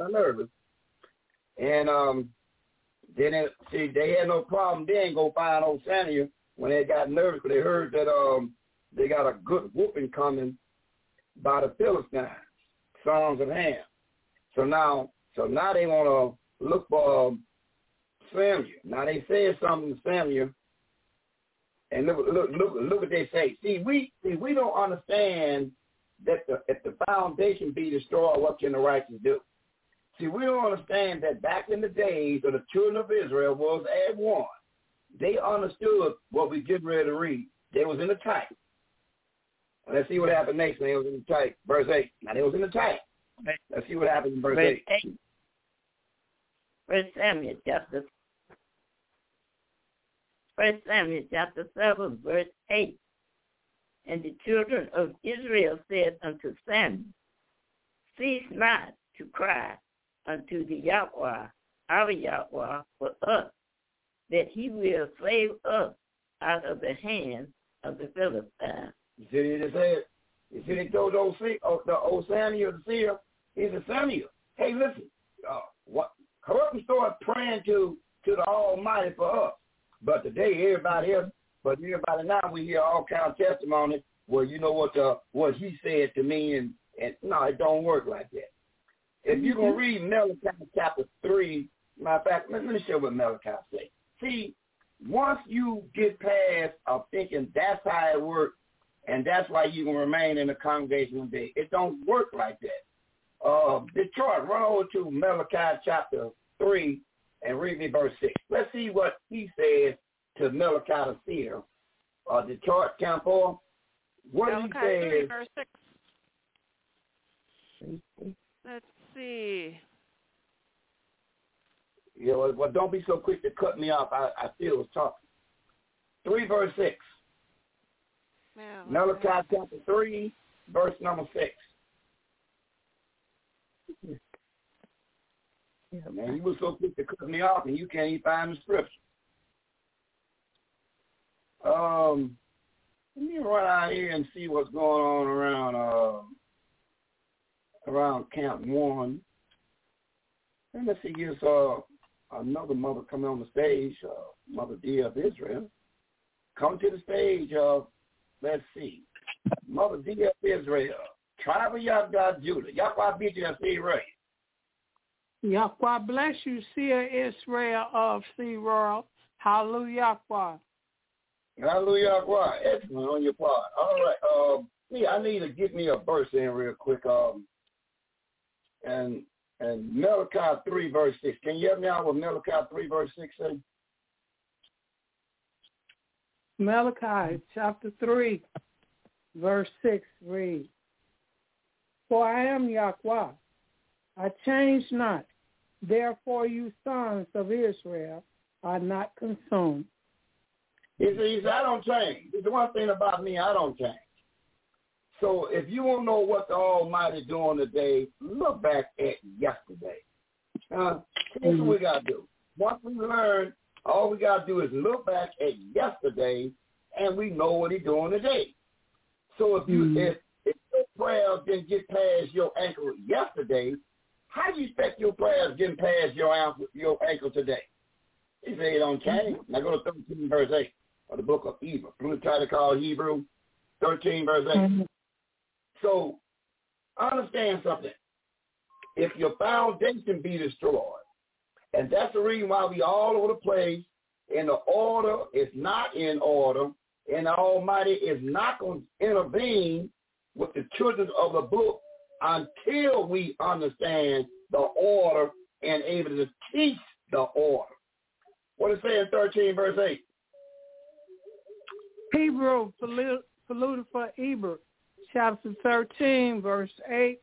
And then they had no problem then go find old Samuel when they got nervous because they heard that they got a good whooping coming by the Philistines, sons of Ham. So now they want to look for Samuel. Now they said something to Samuel, and look what they say. See, we don't understand that if the foundation be destroyed, what can the righteous do? See, we don't understand that back in the days of the children of Israel was as one. They understood what we get ready to read. They was in the type. Let's see what happened next. They was in the type. Verse 8. Now they was in the type. Let's see what happens in verse 8. 1 Samuel chapter 7, verse 8. And the children of Israel said unto Samuel, cease not to cry unto the Yahweh, our Yahweh, for us, that he will save us out of the hands of the Philistines. You see what they said? You see they told the old Samuel the seer, he said, Samuel, hey, listen, hurry up and start praying to the Almighty for us. But today, everybody now, we hear all kinds of testimony where you know what he said to me, and no, it don't work like that. If you're going to read Malachi chapter 3, matter of fact, let me show you what Malachi says. See, once you get past thinking that's how it works, and that's why you can remain in the congregation today, it don't work like that. Detroit, run over to Malachi chapter 3 and read me verse 6. Let's see what he says to Malachi the seer. Detroit, Campo. What Malachi he says. 3, verse 6. Let's see. Yeah, well, don't be so quick to cut me off. I still was talking. 3, verse 6. Malachi chapter 3, verse number 6. Man, you were so quick to cut me off, and you can't even find the scripture. Let me run out here and see what's going on around Camp 1. And let's see, here's another mother coming on the stage, Mother D of Israel. Come to the stage, let's see. Mother D of Israel, tribe of Yahweh Judah. Yahweh beat you and see right. Yahweh bless you, Seer Israel of Sea Royal. Hallelujah. Hallelujah. Excellent on your part. All right. I need to get me a verse in real quick. And Malachi 3 verse 6. Can you help me out with Malachi 3 verse 6? Say? Malachi chapter 3 verse 6 reads, For I am Yahweh, I change not. Therefore you sons of Israel are not consumed. He says, I don't change. The one thing about me, I don't change. So if you want to know what the Almighty doing today, look back at yesterday. Here's what we got to do. Once we learn, all we got to do is look back at yesterday, and we know what he's doing today. So if your prayers didn't get past your ankle yesterday, how do you expect your prayers getting past your ankle today? He said it don't change. Now go to 13 verse 8 of the book of Hebrew. I'm going to try to call Hebrew 13 verse 8. So understand something. If your foundation be destroyed, and that's the reason why we all over the place, and the order is not in order, and the Almighty is not going to intervene with the children of the book until we understand the order and able to teach the order. What does it say in 13 verse 8? Hebrew, polluted for Hebrew, chapter 13, verse 8.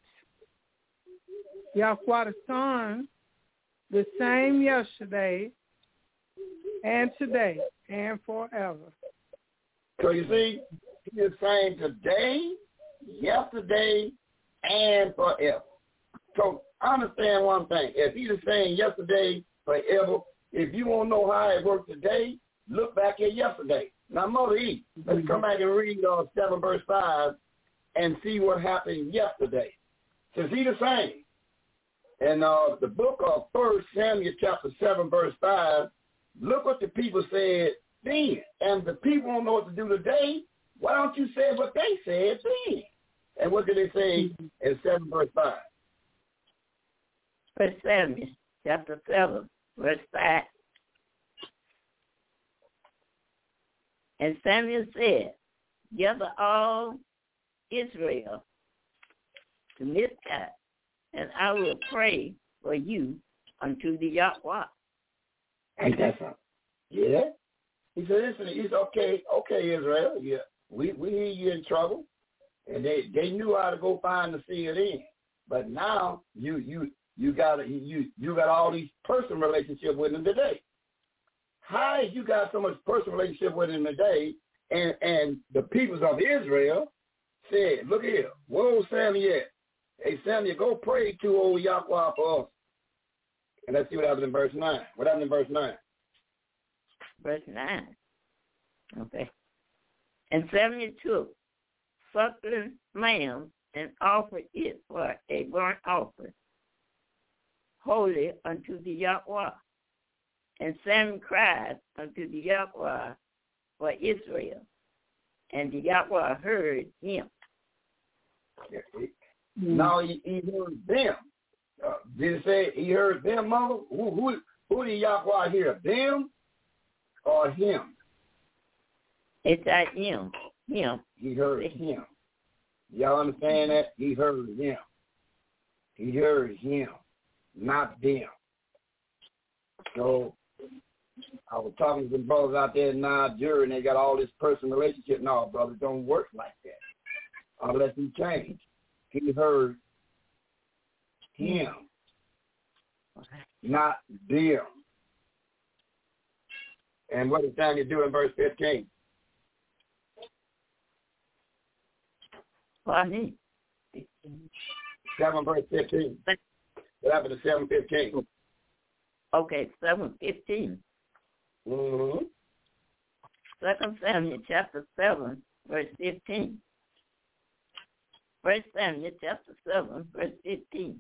Yahweh the Son, the same yesterday and today and forever. So you see, he is saying today, yesterday, and forever. So understand one thing. If he's saying yesterday, forever, if you want to know how it worked today, look back at yesterday. Now, Mother E, let's come back and read 7 verse 5 and see what happened yesterday. Says he the same. And the book of 1 Samuel chapter 7 verse 5, look what the people said then. And the people don't know what to do today. Why don't you say what they said then? And what did they say in 7 verse 5? 1 Samuel chapter 7 verse 5. And Samuel said, gather all Israel to Mizpah, and I will pray for you unto the Yahweh. Ain't that something? Yeah. He said, listen, he's okay, Israel. Yeah, we hear you in trouble. And they knew how to go find the seer in. But now you got all these personal relationships with them today. How you got so much personal relationship with him today, and the peoples of Israel said, look here, where's Samuel at? Hey, Samuel, go pray to old Yahweh for us. And let's see what happens in verse 9. What happened in verse 9? Verse 9. Okay. And Samuel took suckling lamb and offered it for a burnt offering, holy unto the Yahweh. And Samuel cried unto the Yahweh for Israel, and the Yahweh heard him. Now he heard them. Did it say he heard them, Mother? Who did Yahweh hear? Them or him? It's like him. Him. He heard him. Y'all understand that? He heard him. He heard him, not them. So I was talking to some brothers out there in Nigeria, and they got all this personal relationship. No, brother, don't work like that unless he changed. He heard him, not them. And what is Daniel do in verse 15? What? 7 verse 15. What happened to 7:15? Okay, 7:15. Mm-hmm. 2 Samuel chapter 7, verse 15. 1 Samuel chapter 7, verse 15.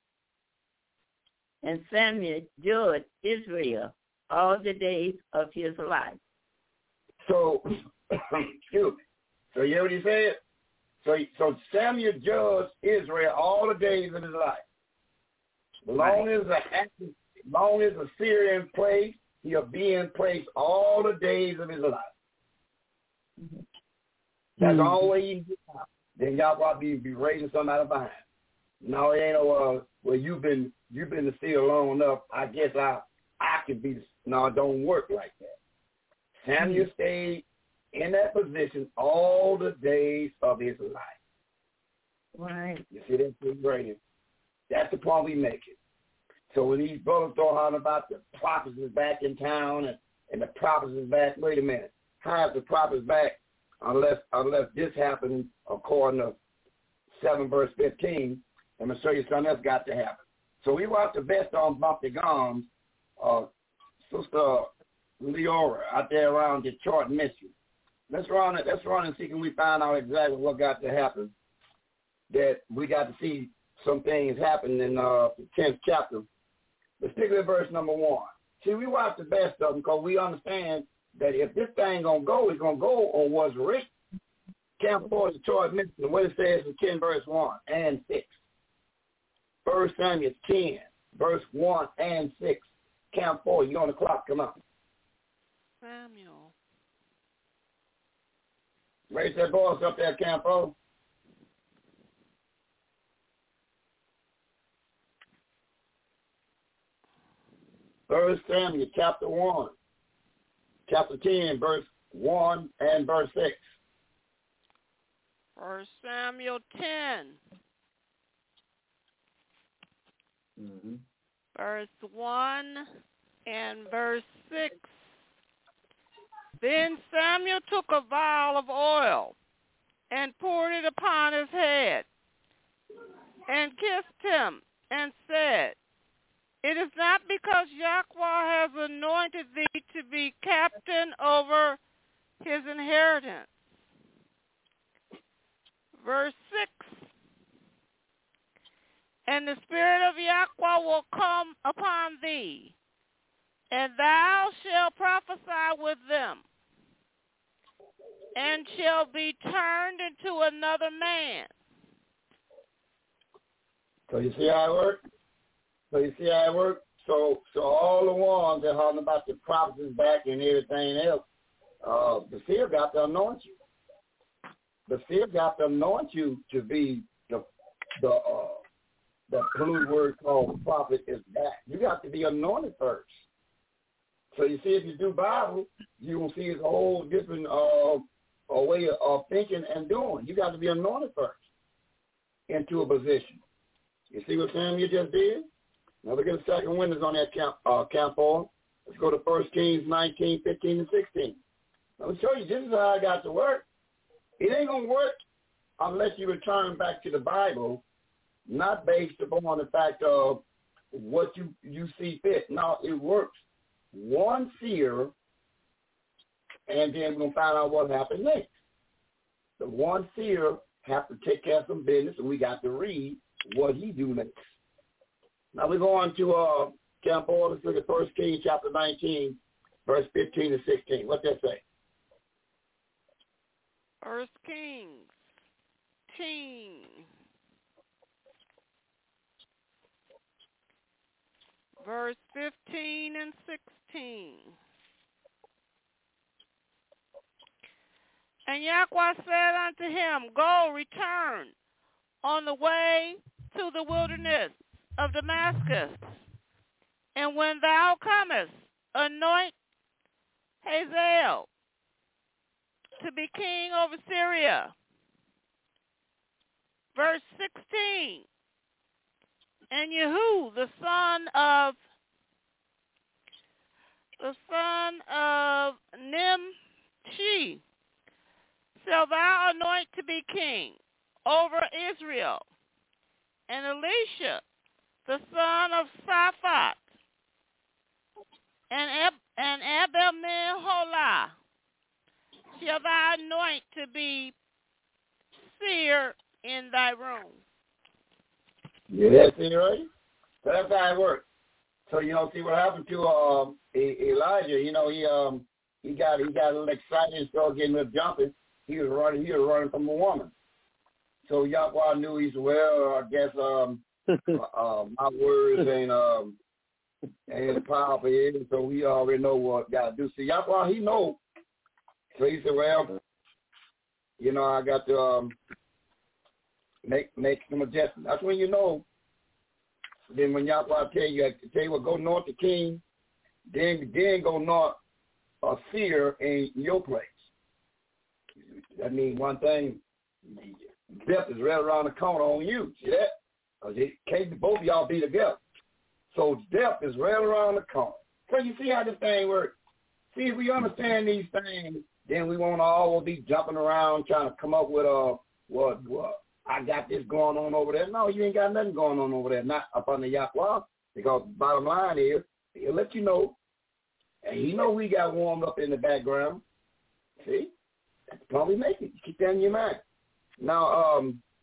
And Samuel judged Israel all the days of his life. So, excuse me. So you hear what he said? So Samuel judged Israel all the days of his life. Long as the Syrian place, he'll be in place all the days of his life. Mm-hmm. That's the only way you get out. Then y'all probably be raising somebody behind. No, it ain't no well you've been the seal long enough. I guess I can be. No, it don't work like that. Samuel stayed in that position all the days of his life. Right. You see that's great. That's the point we make it. So when these brothers throw out about the prophets is back in town and the prophets is back, wait a minute. How is the prophets back unless this happened according to 7 verse 15? I'm going to show you something else got to happen. So we watched the best on Bump the Gums, Sister Leora out there around Detroit, Michigan. Let's run and see can we find out exactly what got to happen. That we got to see some things happen in the 10th chapter. Particularly verse number 1. See, we watch the best of them because we understand that if this thing going to go, it's going to go on what's written. Camp 4, Detroit, Michigan, what it says in 10 verse 1 and 6. 1 Samuel 10, verse 1 and 6. Camp 4, you on the clock, come on. Samuel. Raise that voice up there, Camp 4. First Samuel chapter 1, chapter 10, verse 1 and verse 6. 1 Samuel 10, verse 1 and verse 6. Then Samuel took a vial of oil and poured it upon his head and kissed him and said, "It is not because Yahweh has anointed thee to be captain over his inheritance." Verse 6. And the Spirit of Yahweh will come upon thee, and thou shalt prophesy with them, and shall be turned into another man. So you see how it works? So all the ones that are about the prophets back and everything else, the seer got to anoint you. The seer got to anoint you to be the polluted word called prophet is back. You got to be anointed first. So you see, if you do Bible, you will see it's a whole different way of thinking and doing. You got to be anointed first into a position. You see what Samuel just did? Now look at the second windows on that camp 4. Let's go to 1 Kings 19, 15, and 16. Let me show you, this is how I got to work. It ain't going to work unless you return back to the Bible, not based upon the fact of what you see fit. No, it works. One seer, and then we're going to find out what happened next. The one seer have to take care of some business, and we got to read what he do next. Now we're going to Camp 4. Let's look at 1 Kings chapter 19, verse 15 to 16. What's that say? 1 Kings 10, verse 15 and 16. And Yahweh said unto him, Go, return on the way to the wilderness of Damascus, and when thou comest, anoint Hazael to be king over Syria. Verse 16. And Jehu, the son of Nimshi, shalt thou anoint to be king over Israel. And Elisha, the son of Shaphat, and Abel-Meholah shall thou anoint to be seer in thy room. Yeah, that's it, right? So that's how it works. So see what happened to Elijah. He got a little excited and started getting a little jumping. He was running from a woman. So Yahweh knew he said, well, I guess my words ain't powerful here, so we already know what God do. So Yahweh, he know. So he said, well, I got to make some adjustments. That's when you know. Then when Yahweh tell you what, go north the king, then go north a seer in your place. That means one thing, death is right around the corner on you. See that? Because it can't both of y'all be together. So death is right around the corner. So you see how this thing works? See, if we understand these things, then we won't all be jumping around trying to come up with what I got this going on over there. No, you ain't got nothing going on over there, not up under Yahweh. Because the bottom line is, he'll let you know. And he know we got warmed up in the background. See? That's the point we make it. Keep that in your mind. Now,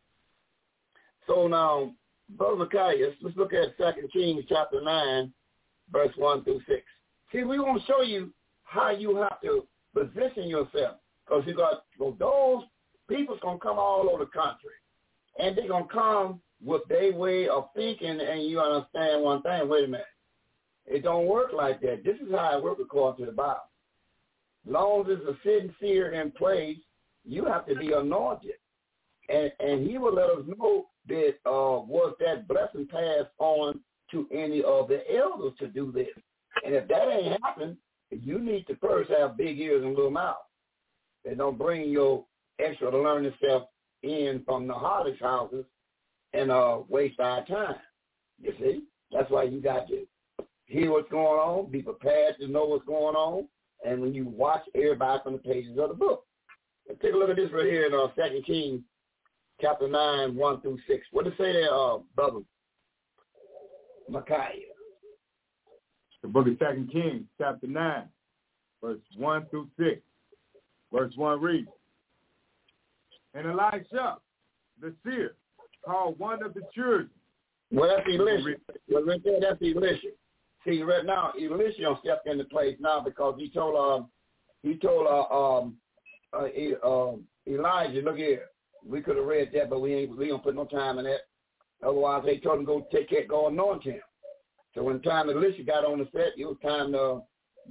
Brother Micaiah, let's look at 2 Kings chapter 9, verse 1 through 6. See, we want to show you how you have to position yourself. Because those people's going to come all over the country. And they're going to come with their way of thinking, and you understand one thing. Wait a minute. It don't work like that. This is how it works according to the Bible. As long as there's a sitting seer in place, you have to be anointed. And he will let us know that was that blessing passed on to any of the elders to do this. And if that ain't happened, you need to first have big ears and little mouth. And don't bring your extra to learn yourself in from the hardest houses and waste our time. You see? That's why you got to hear what's going on, be prepared to know what's going on, and when you watch everybody from the pages of the book. Let's take a look at this right here in 2 Kings chapter 9, 1 through 6. What does it say there, Brother Micaiah? The book of 2 Kings chapter 9, verse 1 through 6. Verse 1 reads, and Elisha, the seer, called one of the children. Well, that's Elisha. Well, right there, that's Elisha. See, right now, Elisha stepped into place now because he told Elijah, look here, we could have read that, but we don't put no time in that. Otherwise, they told him go anoint him. So when time Elisha got on the set, it was time to,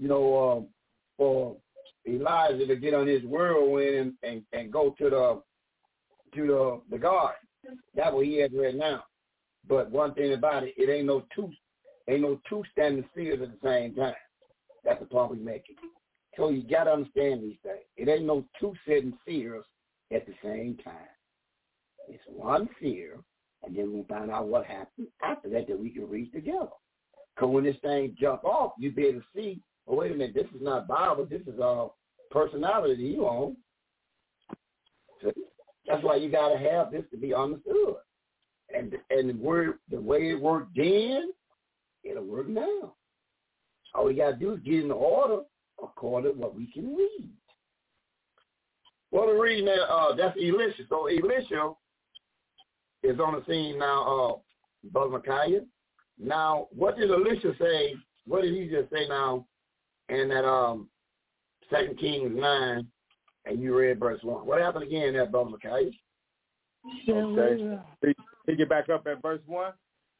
for Elijah to get on his whirlwind and go to the garden. That's what he has right now. But one thing about it, it ain't no two standing seers at the same time. That's the point we making. So you got to understand these things. It ain't no two sitting seers at the same time. It's one seer, and then we find out what happened after that we can read together. Because when this thing jump off, you be able to see, oh, wait a minute, this is not Bible, this is personality you own. So that's why you got to have this to be understood. And the way it worked then, it'll work now. All we got to do is get in order according to what we can read. Well, we're reading that, that's Elisha. So Elisha is on the scene now, Brother Micaiah. Now, what did Elisha say? What did he just say now in that 2 Kings 9, and you read verse 1? What happened again there, Brother Micaiah? Okay. Pick it back up at verse 1.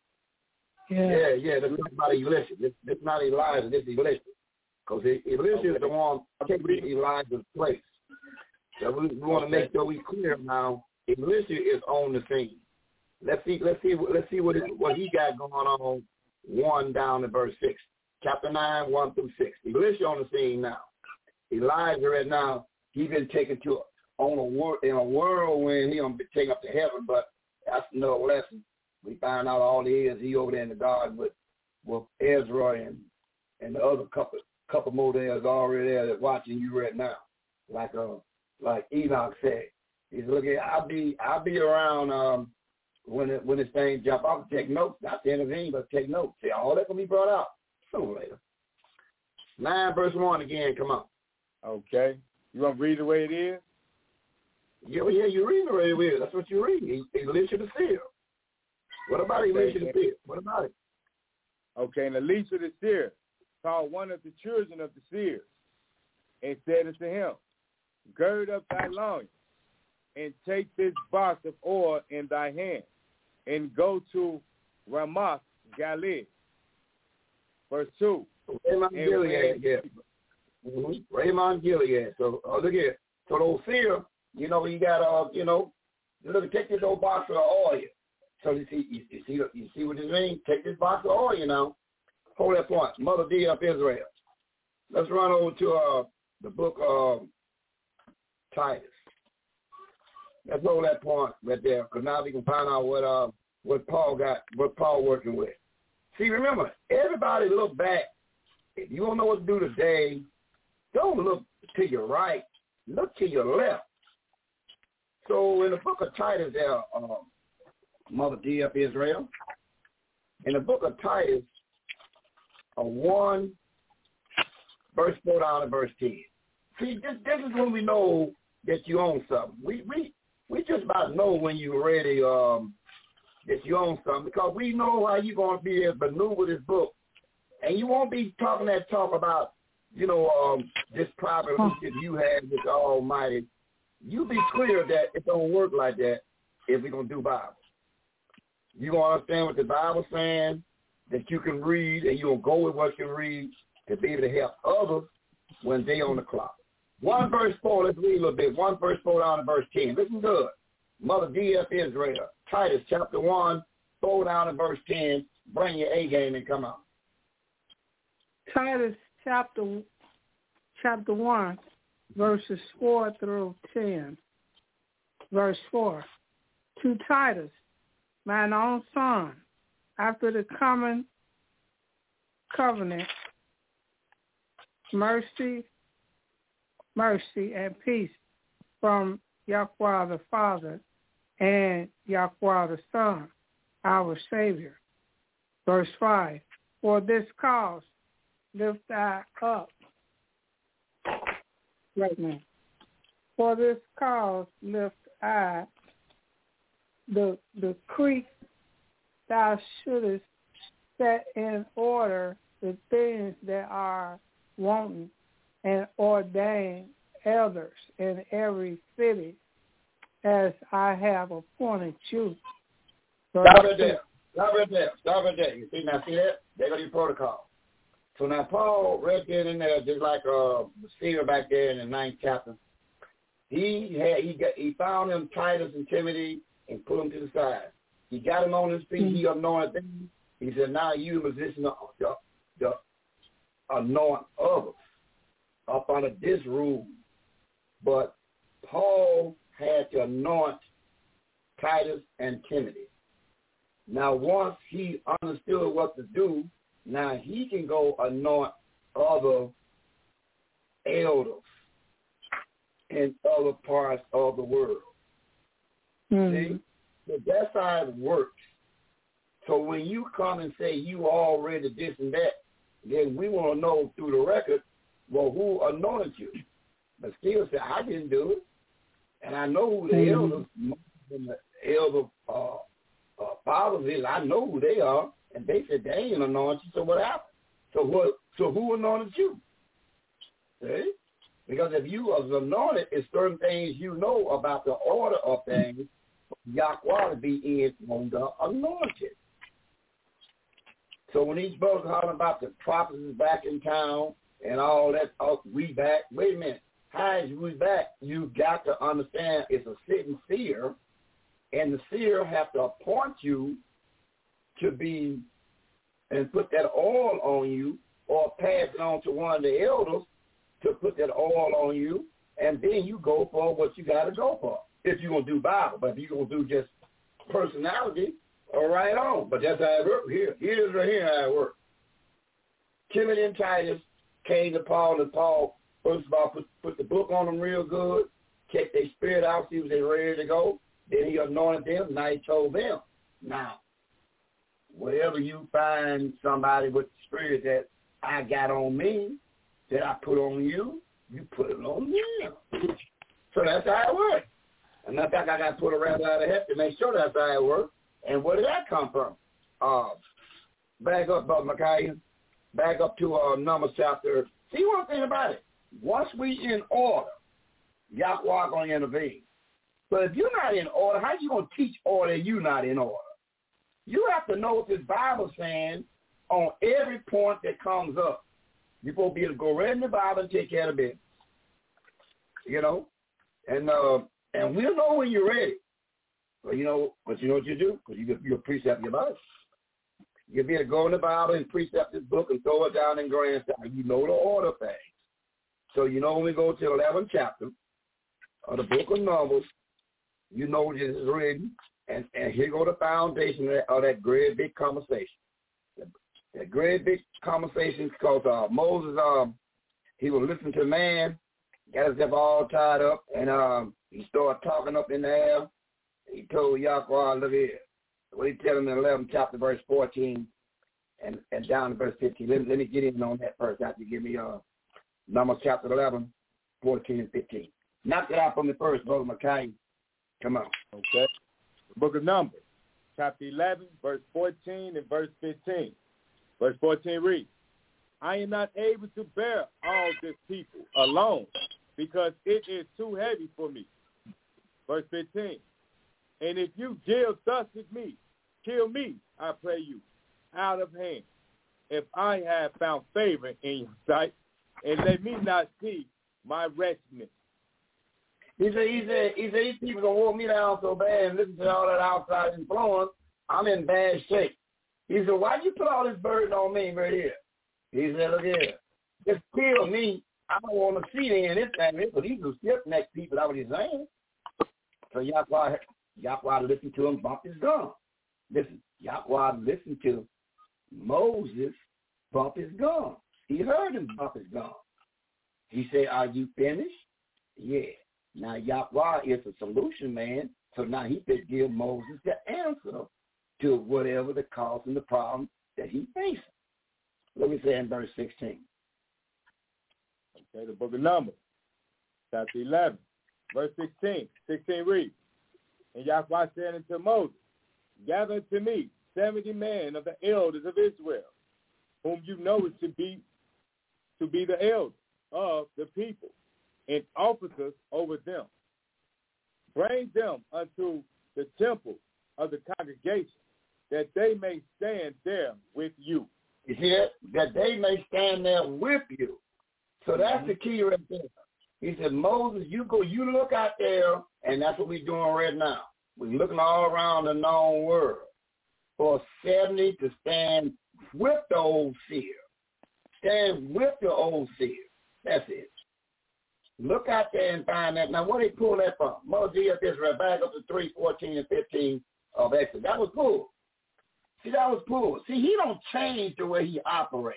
Yeah. That's not Elisha. This not Elijah. This is Elisha. Because Elisha is the one taking Elijah's place. So we want to make sure we clear now. Elisha is on the scene. Let's see what he got going on. 1 down to verse 6. Chapter 9, 1 through 6. Elisha on the scene now. Elijah right now, he's been taken in a whirlwind. He gonna be taken up to heaven, but that's no lesson. We find out all he is. He over there in the garden with Ezra and the other couple more that's already there that's watching you right now. Like Enoch said, he said, look, I'll be around when this thing jump off. Take notes, not to intervene, but take notes. See, all that gonna be brought out sooner or later. 9 verse 1 again, come on. Okay. You want to read the way it is? Yeah, you read the way it is. That's what you read. Elisha the seer. What about Elisha the seer? What about it? Okay, and Elisha the seer called one of the children of the seers and said unto him, gird up thy loins and take this box of oil in thy hand and go to Ramoth Gilead. Verse 2. Raymond Gilead, yeah. Mm-hmm. Raymond Gilead. So look here. So those seer, you got look, take this old box of oil. So you see what this means? Take this box of oil now. Hold that point. Mother D of Israel. Let's run over to the book of Titus. Let's hold that point right there, because now we can find out what Paul working with. See, remember, everybody look back. If you don't know what to do today, don't look to your right. Look to your left. So in the book of Titus there, Mother D of Israel, in the book of Titus, 1, verse 4 down to verse 10. See, this is when we know that you own something. We just about know when you're ready that you own something, because we know how you're going to be able to maneuver this book. And you won't be talking that talk about, this private relationship you have with the Almighty. You be clear that it don't work like that if we're going to do Bible. You're going to understand what the Bible's saying, that you can read, and you're going to go with what you read to be able to help others when they on the clock. 1 verse 4, let's read a little bit. 1 verse 4 down to verse 10. Listen good. Mother D.F. Israel, Titus chapter 1, 4 down to verse 10. Bring your A game and come out. Titus chapter 1, verses 4 through 10. Verse 4. To Titus, mine own son, after the common covenant, mercy and peace from Yahweh the Father and Yahweh the Son, our Savior. Verse 5. For this cause lift I up. Right now. For this cause lift I the creek thou shouldest set in order the things that are wanting, and ordain elders in every city as I have appointed you. Stop right there. You see that? They're going to do protocol. So now Paul read that in there just like the seer back there in the 9th chapter. He found them Titus and Timothy and put them to the side. He got them on his feet. He anointed them. He said, now you position the anoint others up under this rule. But Paul had to anoint Titus and Timothy. Now once he understood what to do, now he can go anoint other elders in other parts of the world. See? So that's how it works. So when you come and say you already this and that, then we want to know through the record, well, who anointed you? But still say, I didn't do it. And I know who the elders and the elder fathers is. I know who they are. And they said they ain't anointed you, so what happened? So who anointed you? See? Because if you was anointed, it's certain things you know about the order of things. Yahweh to be in on the anointed. So when these brothers talking about the prophets is back in town and all that, we back. Wait a minute. How is we back? You got to understand it's a sitting seer, and the seer have to appoint you to be and put that oil on you, or pass it on to one of the elders to put that oil on you, and then you go for what you got to go for. If you're going to do Bible, but if you're going to do just personality, all right on. But that's how it works here. Here's right here how it works. Timothy and Titus came to Paul, and Paul, first of all, put the book on them real good, checked their spirit out, see if they were ready to go. Then he anointed them. Now he told them, now, wherever you find somebody with the spirit that I got on me, that I put on you, you put it on them. So that's how it works. And in fact, I got to put a rabbit out of head to make sure that's how it works. And where did that come from? Back up, Brother Micaiah. Back up to Numbers chapter. See one thing about it. Once we in order, Yahweh going to intervene. But if you're not in order, how you going to teach order if you're not in order? You have to know what this Bible saying on every point that comes up. You're supposed to be able to go right in the Bible and take care of business. You know? And we'll know when you're ready. But you know what you do? Because you're a precept your life. You'll be able to go in the Bible and precept this book and throw it down in grandstand. You know the order things. So you know when we go to the 11th chapter of the book of Numbers, you know this is written, and here go the foundation of that great big conversation. That great big conversation because Moses, he was listening to man, got himself all tied up, and he started talking up in the air. He told Yahweh, look here. What he tell him in 11th chapter, verse 14, and down to verse 15. Let me get in on that first after you give me Numbers chapter 11, 14 and 15. Knock it out from the first, Brother Micaiah. Come on. Okay. The book of Numbers, chapter 11, verse 14 and verse 15. Verse 14 reads, I am not able to bear all this people alone because it is too heavy for me. Verse 15, and if you deal thus with me, kill me, I pray you, out of hand, if I have found favor in your sight, and let me not see my wretchedness. He said, these people gonna walk me down so bad and listen to all that outside influence, I'm in bad shape. He said, why you put all this burden on me right here? He said, look here, just kill me. I don't want to see any of this thing, but these are stiff-necked people, that's what he's saying. So Yahweh listened to him, bump his gun. Listen, Yahweh listened to Moses bump his gun. He heard him bump his gun. He said, are you finished? Yeah. Now Yahweh is a solution man, so now he could give Moses the answer to whatever the cause and the problem that he faces. Let me say in verse 16. Okay, the book of Numbers, chapter 11, verse 16. 16 reads, and Yahweh said unto Moses, gather to me 70 men of the elders of Israel, whom you know to be the elders of the people, and officers over them. Bring them unto the temple of the congregation, that they may stand there with you. You see it? That they may stand there with you. So that's the key right there. He said, Moses, you look out there, and that's what we're doing right now. We're looking all around the known world for 70 to stand with the old seer. Stand with the old seer. That's it. Look out there and find that. Now, where they pull that from? Moses of Israel, back up to 3, 14, and 15 of Exodus. That was pulled. See, that was pulled. See, he don't change the way he operates.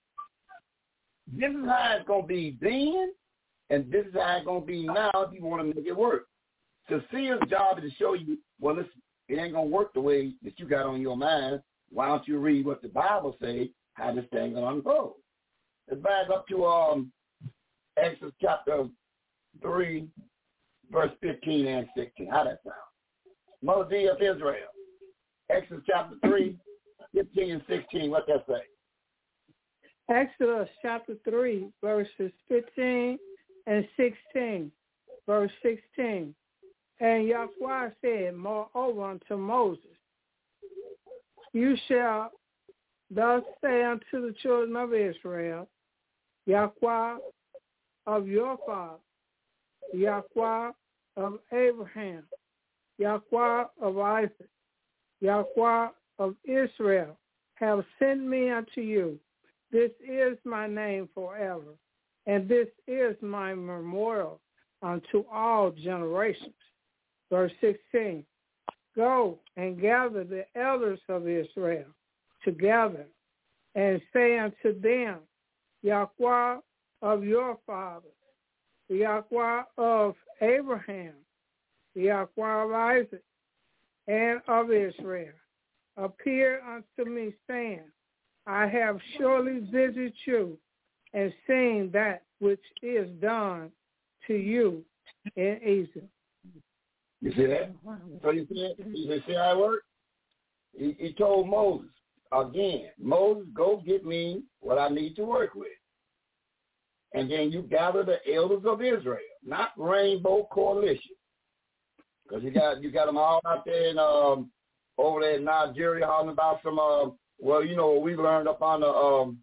This is how it's going to be then, and this is how it's going to be now if you want to make it work. So seer's job is to show you, well, it ain't going to work the way that you got on your mind. Why don't you read what the Bible says, how this thing going to unfold? Let's back up to Exodus chapter 3, verse 15 and 16. How that sound? Moses of Israel. Exodus chapter 3, 15 and 16. What that say? Exodus chapter 3, verses 15 and 16. Verse 16. And Yahweh said moreover unto Moses, you shall thus say unto the children of Israel, Yahweh of your father, Yahweh of Abraham, Yahweh of Isaac, Yahweh of Israel, have sent me unto you. This is my name forever, and this is my memorial unto all generations. Verse 16, go and gather the elders of Israel together, and say unto them, Yahweh of your fathers, the Yahweh of Abraham, the Yahweh of Isaac, and of Israel, appear unto me, saying, I have surely visited you and seeing that which is done to you in Egypt. You see that? So you see how it works? He told Moses, again, Moses, go get me what I need to work with. And then you gather the elders of Israel, not Rainbow Coalition. Because you got them all out there in, over there in Nigeria hollering about some, we learned up on the,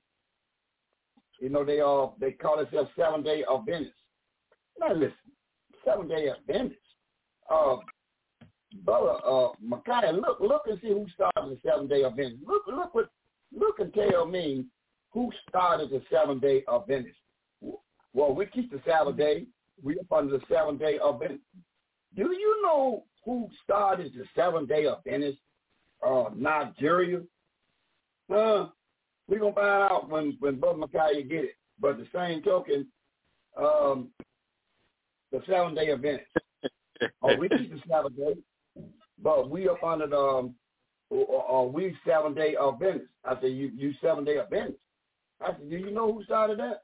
they call themselves 7-Day Adventists. Now listen, 7-Day Adventists. Brother Micaiah, look and see who started the 7-Day Adventists. Look and tell me who started the 7-Day Adventists. Well, we keep the Sabbath day. We up under the 7-Day Adventists. Do you know who started the 7-Day Adventists? Nigeria. We're gonna find out when Brother Micaiah get it. But the same token, the 7-Day Adventists. We keep the Sabbath day, but we up under the we 7-Day Adventists. I said, you 7-Day Adventists. I said, do you know who started that?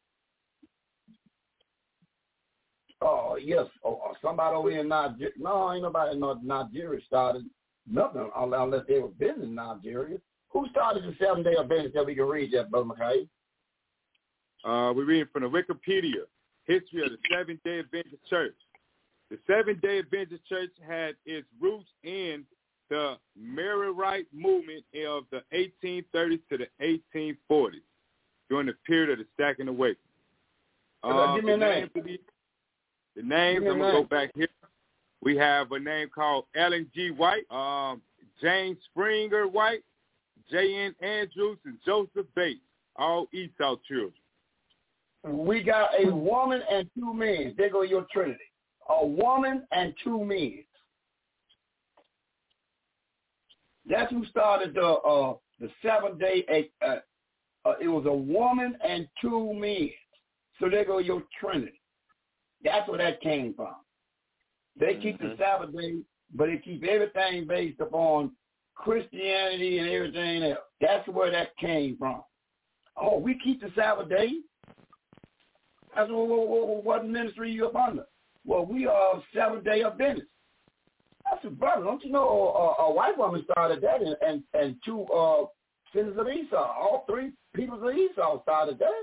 Oh, yes. Somebody over here in Nigeria. No, ain't nobody in Nigeria started nothing unless they were visiting Nigeria. Who started the 7-Day Adventists that we can read that, Brother Micaiah? We're reading from the Wikipedia, History of the Seventh-Day Adventist Church. The Seventh-Day Adventist Church had its roots in the Maronite movement of the 1830s to the 1840s during the period of the Stacking Awakening. Give me a name. The names, I'm going to go back here. We have a name called Ellen G. White, James Springer White, J.N. Andrews, and Joseph Bates, all Esau children. We got a woman and 2 men. There go your Trinity. A woman and 2 men. That's who started the 7-Day. It was a woman and 2 men. So there go your Trinity. That's where that came from. They keep the Sabbath day, but they keep everything based upon Christianity and everything else. That's where that came from. Oh, we keep the Sabbath day? That's what ministry you up under? Well, we are 7-Day Adventists. That's a brother. Don't you know a white woman started that and 2 sinners of Esau. All 3 peoples of Esau started that.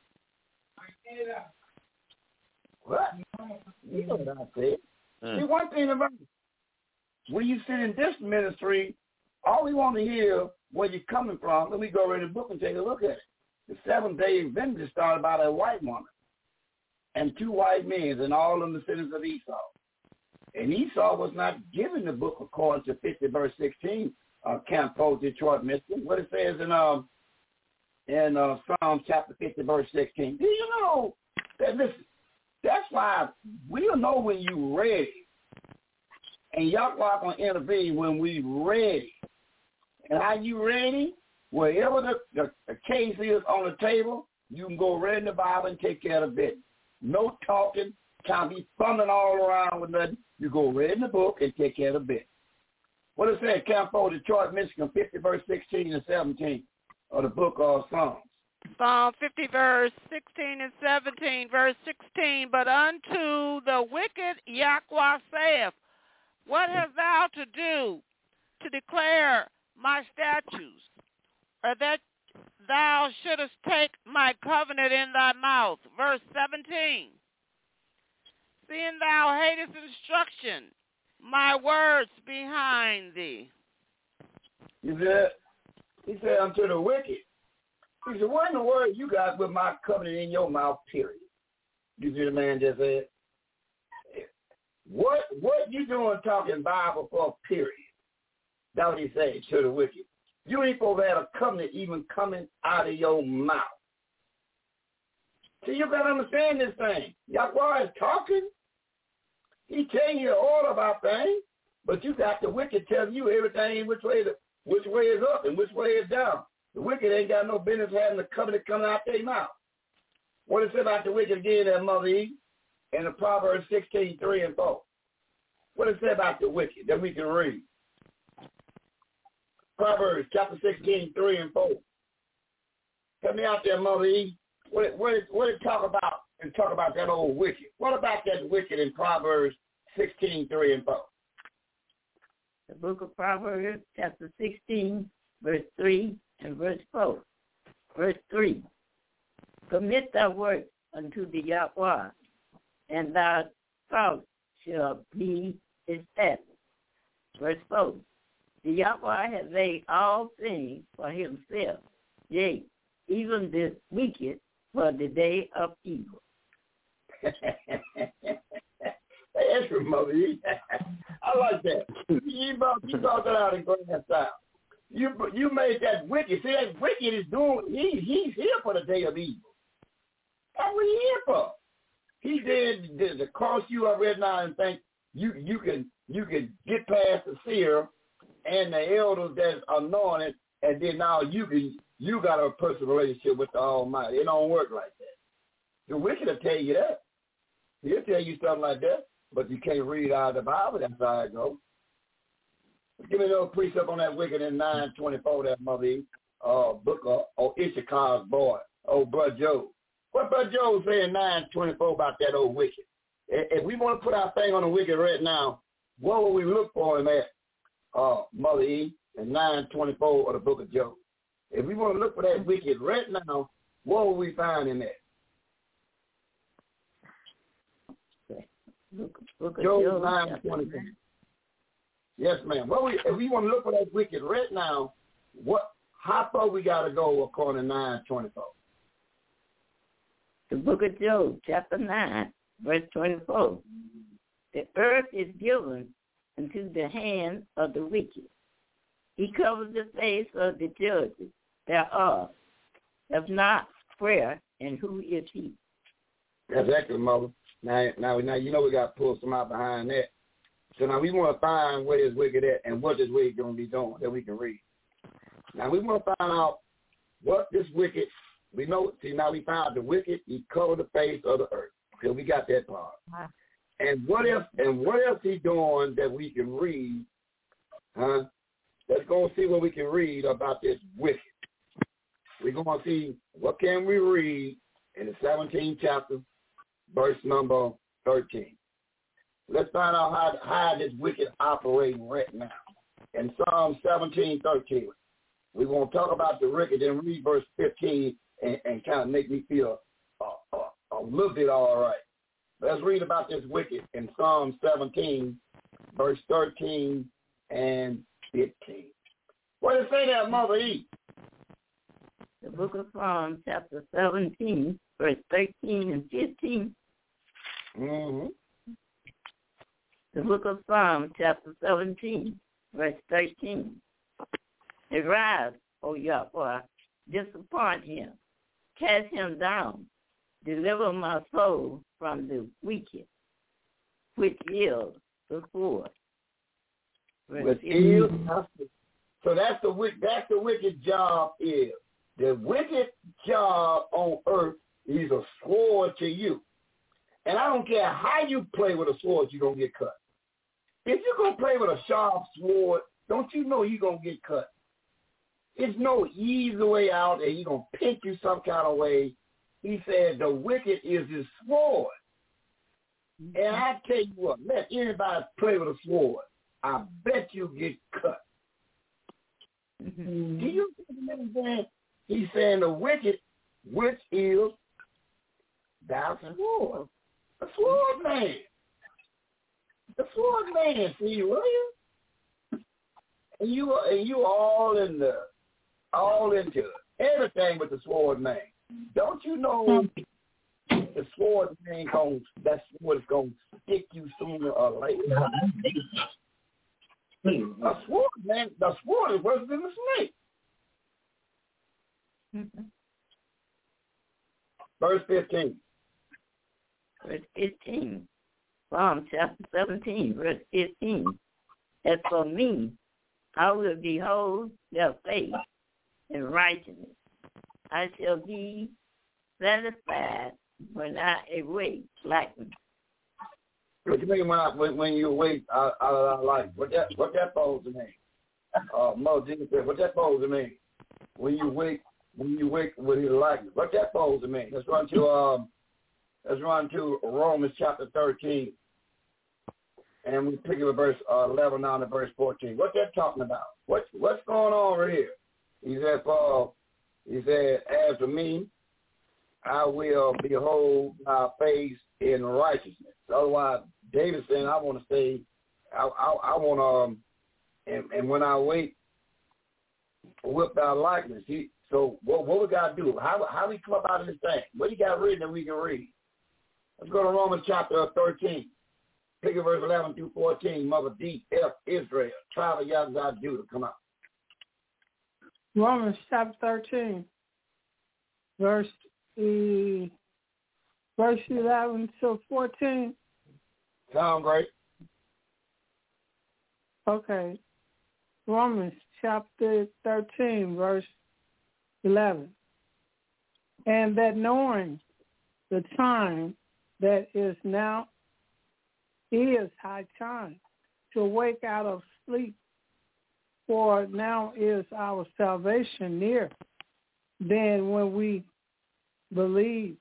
What? You know what I said. See, one thing about it, when you sit in this ministry, all we want to hear where you're coming from, then we go read the book and take a look at it. The 7-Day Adventist started by a white woman and 2 white men, and all of them the sinners of Esau. And Esau was not given the book according to 50 verse 16, Camp Poe, Detroit, Michigan. What it says in Psalm chapter 50 verse 16. Do you know that? Listen, that's why we'll know when you ready, and Yahweh gonna intervene when we ready. And how you ready? Wherever the case is on the table, you can go read in the Bible and take care of the business. No talking, can't be thumbing all around with nothing. You go read in the book and take care of the business. What it says, Camp 4, Detroit, Michigan, 50 verse 16 and 17 of the book of Psalms. Psalm 50 verse 16 and 17, verse 16, but unto the wicked Yahweh saith, what hast thou to do to declare my statutes, or that thou shouldest take my covenant in thy mouth? Verse 17, seeing thou hatest instruction, my words behind thee. He said unto the wicked. He said, what in the world you got with my covenant in your mouth, period? You see the man just said? What you doing talking Bible for, period? That's what he said to the wicked. You ain't supposed to have a covenant even coming out of your mouth. See, you got to understand this thing. Yahweh is talking. He telling you all about things, but you got the wicked telling you everything which way is up and which way is down. The wicked ain't got no business having the covenant coming out their mouth. What it said about the wicked again, that Mother Eve, in the Proverbs 16, 3 and 4. What it said about the wicked that we can read. Proverbs chapter 16, 3 and 4. Come me out there, Mother Eve. what it talk about and talk about that old wicked? What about that wicked in Proverbs 16:3 and 4? The book of Proverbs, chapter 16, verse 3 and verse 4. Verse 3, commit thy work unto the Yahweh, and thy thoughts shall be established. Verse 4, the Yahweh has made all things for himself, yea, even this wicked for the day of evil. That's your mother. I like that. You brought that out in grand style. You made that wicked. See, that wicked is doing. He's here for the day of evil. That's what he's here for. He did the cross you up right now and think you can get past the seer and the elders that's anointed, and then now you got a personal relationship with the Almighty. It don't work like that. The wicked will tell you that. He'll tell you something like that, but you can't read out of the Bible. That's how it goes. Give me a little precept on that wicked in 9:24, that mother book of Issachar's boy, old Brother Joe. What Brother Joe saying 9:24 about that old wicked? If we want to put our thing on the wicked right now, what will we look for him at, Mother E, in 9:24 of the book of Job? If we want to look for that wicked right now, what will we find in that? Job 9:24. Yes, ma'am. If we want to look for that wicked right now, how far we got to go according to 9:24? The book of Job, chapter 9, verse 24. The earth is given into the hand of the wicked. He covers the face of the judges thereof. If not prayer, and who is he? That's excellent, Mother. Now you know we got to pull some out behind that. So now we want to find where this wicked at and what this wicked going to be doing that we can read. Now we want to find out what this wicked, we know, see now we found the wicked, he covered the face of the earth. So we got that part. And what else he doing that we can read, huh? Let's go and see what we can read about this wicked. We're going to see what can we read in the 17th chapter, verse number 13. Let's find out how this wicked operating right now. In Psalm 17:13, we're going to talk about the wicked and read verse 15 and kind of make me feel a little bit all right. Let's read about this wicked in Psalm 17, verse 13 and 15. What does it say there, Mother E? The book of Psalms, chapter 17, verse 13 and 15. Mm-hmm. The book of Psalms, chapter 17, verse 13. Arise, O Yahweh, disappoint him, cast him down, deliver my soul from the wicked, which yields the sword. So that's the wicked job is. The wicked job on earth is a sword to you. And I don't care how you play with a sword, you're going to get cut. If you're going to play with a sharp sword, don't you know you're going to get cut? It's no easy way out and he's going to pinch you some kind of way. He said the wicked is his sword. And I tell you what, let anybody play with a sword. I bet you get cut. Mm-hmm. Do you understand? He's saying the wicked, which is thy sword. The sword man. The sword man, see, will you? And you all into it. Everything with the sword man. Don't you know the sword man that sword is gonna stick you sooner or later? A sword man, the sword is worse than the snake. Mm-hmm. Verse 15. Verse 15. Psalm chapter 17, verse 15. As for me, I will behold their face in righteousness. I shall be satisfied when I awake like them. What you mean when you awake out of our life? What that supposed to mean? Mother Jesus said, what that supposed to mean? When you wake when you wake with his likeness. What that supposed to mean? Let's run to Romans chapter 13. And we pick up verse 11 down to verse 14. What they're talking about? What's going on right here? He said, as for me, I will behold my face in righteousness. Otherwise, David saying, I want to stay, I want to, and when I wait, with thy likeness. So what we got to do? How we come up out of this thing? What you got written that we can read? Let's go to Romans chapter 13. Pick up verse 11 through 14. Mother D, F, Israel, tribe of Yahweh, Judah. Come out. Romans chapter 13, verse 11 to 14. Sound great. Okay. Romans chapter 13, verse 11. And that knowing the time that is now is high time to awake out of sleep, for now is our salvation near than when we believed.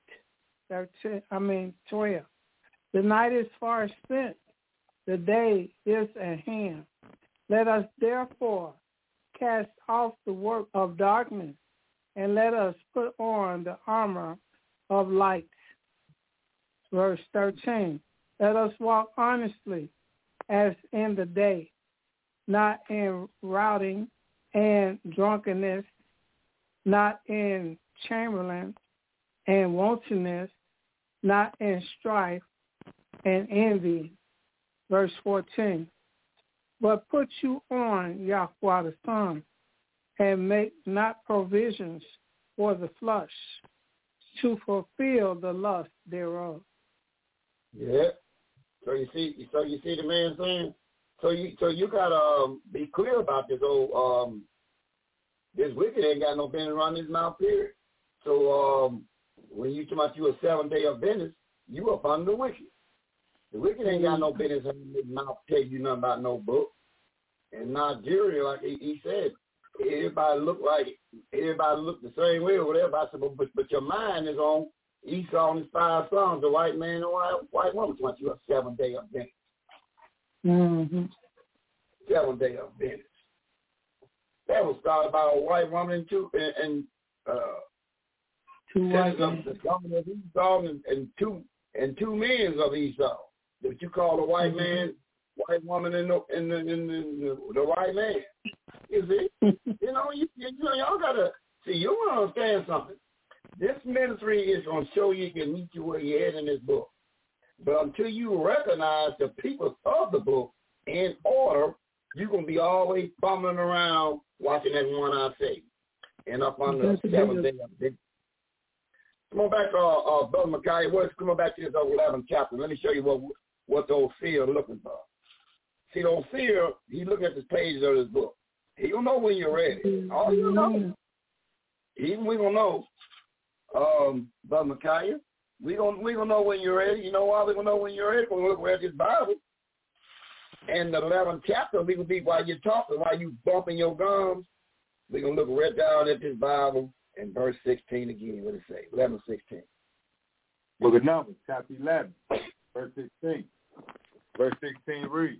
12. The night is far spent, the day is at hand. Let us therefore cast off the work of darkness, and let us put on the armor of light. Verse 13. Let us walk honestly as in the day, not in rioting and drunkenness, not in chambering and wantonness, not in strife and envy. Verse 14. But put you on Yahweh the Son, and make not provisions for the flesh to fulfill the lust thereof. Yeah. So you see the man saying. So you gotta be clear about this old this wicked ain't got no business around his mouth, period. So when you talk about you a 7-day Adventist, you up under the wicked. The wicked ain't got no business in his mouth tell you nothing about no book. In Nigeria, like he said, everybody look the same way or whatever. I said, but your mind is on Esau and his 5 sons, the white man and the white woman. Want you a 7-day Adventist. Mm-hmm. 7-day Adventist. That was started by a white woman and two white men. The governor of Esau and two men of Esau. That you call the white man, white woman, and the white man. You see, y'all gotta see. You want to understand something. This ministry is going to show you can meet you where you're at in this book. But until you recognize the people of the book in order, you're going to be always fumbling around watching that one-eye Satan. And up on the 7th day. Come on back, Brother Micaiah. Come on back to this 11th chapter. Let me show you what the old seer is looking for. See, the old seer, he's looking at the pages of this book. He don't know when you're ready. All you know. Even we don't know, Brother Micaiah, we don't know when you're ready. You know why we don't know when you're ready? We're looking at this Bible. And the 11th chapter, we will be while you're talking, while you bumping your gums, we're going to look right down at this Bible and verse 16 again. What does it say? 11:16. Book of Numbers, chapter 11, verse 16. Verse 16 reads,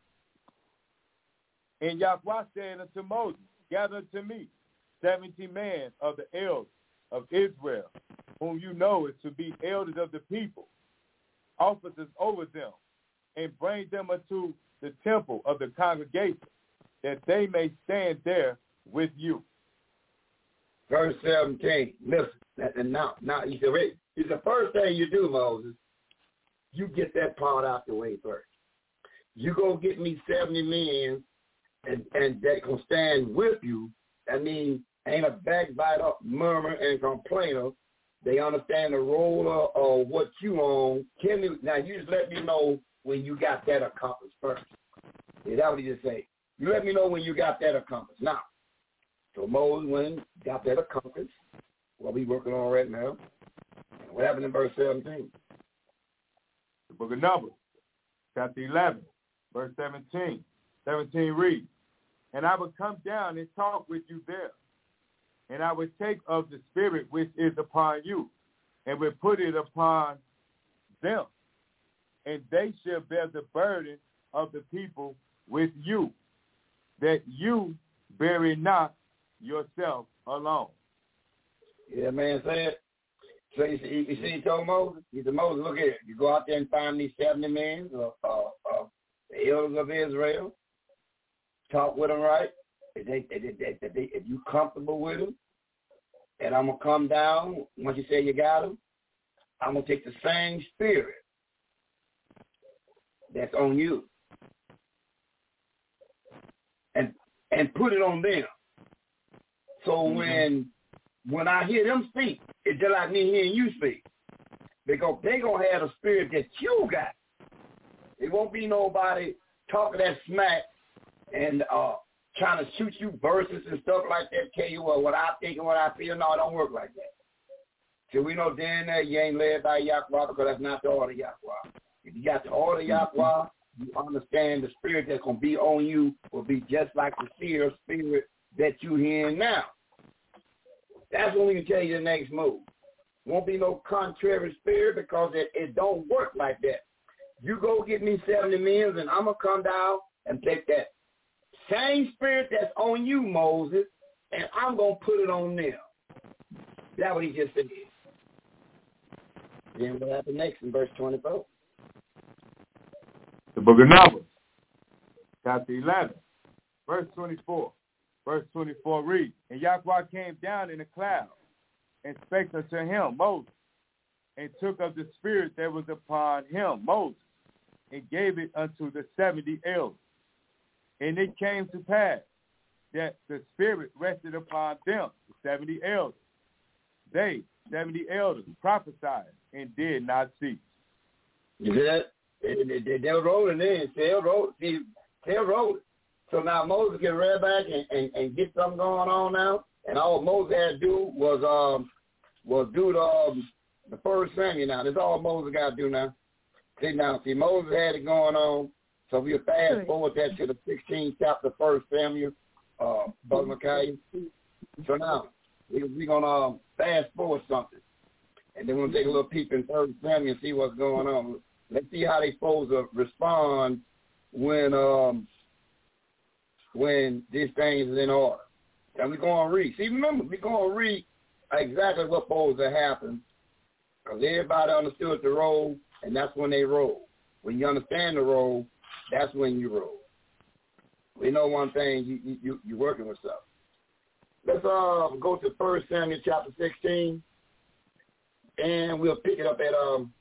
And Yahweh said unto Moses, Gather to me 70 men of the elders of Israel, whom you know is to be elders of the people, officers over them, and bring them unto the temple of the congregation, that they may stand there with you. Verse 17. Listen, and now he said, it's the first thing you do, Moses. You get that part out the way first. You go get me 70 men, and that can stand with you. I mean, ain't a backbiter, murmur, and complainer. They understand the role of what you own. Now, you just let me know when you got that accomplished first. Yeah, that what he just say. You let me know when you got that accomplished. Now, so Moses went got that accomplished. What we working on right now. What happened in verse 17? The book of Numbers, chapter 11, verse 17. 17 reads, And I will come down and talk with you there, And I will take of the Spirit which is upon you, and will put it upon them, and they shall bear the burden of the people with you, that you bury not yourself alone. Yeah, man, say it. So you see, he told Moses, he said, Moses, look here, you go out there and find these 70 men, the elders of Israel, talk with them right. If you comfortable with them, and I'm going to come down, once you say you got them, I'm going to take the same spirit that's on you and put it on them. So when I hear them speak, it's just like me hearing you speak. Because they're going to have a spirit that you got. It won't be nobody talking that smack and trying to shoot you verses and stuff like that, tell you what I think and what I feel. No, it don't work like that. So we know then that you ain't led by Yahweh because that's not the order of Yahweh. If you got the order of Yahweh, you understand the spirit that's going to be on you will be just like the seer spirit that you hearing now. That's when we can tell you the next move. Won't be no contrary spirit because it don't work like that. You go get me 70 men and I'm going to come down and take that same spirit that's on you, Moses, and I'm going to put it on them. That's what he just said. Then what happened next in verse 24? The book of Numbers, chapter 11, verse 24. Verse 24 reads, and Yahweh came down in a cloud and spake unto him, Moses, and took of the spirit that was upon him, Moses, and gave it unto the 70 elders. And it came to pass that the spirit rested upon them, the 70 elders. They, 70 elders, prophesied and did not cease. You see that? They're rolling in. They're rolling. So now Moses can read back and get something going on now. And all Moses had to do was do the first Samuel now. That's all Moses got to do now. See, Moses had it going on. So we'll fast forward that to the 16th chapter, 1 Samuel, Brother Micaiah. So now we're going to fast forward something. And then we'll take a little peep in 3 Samuel and see what's going on. Let's see how they supposed to respond when these things is in order. And we're going to read. See, remember, we're going to read exactly what's supposed to happen because everybody understood the role, and that's when they roll. When you understand the role, that's when you roll. We know one thing, you're working with stuff. Let's go to 1 Samuel chapter 16, and we'll pick it up at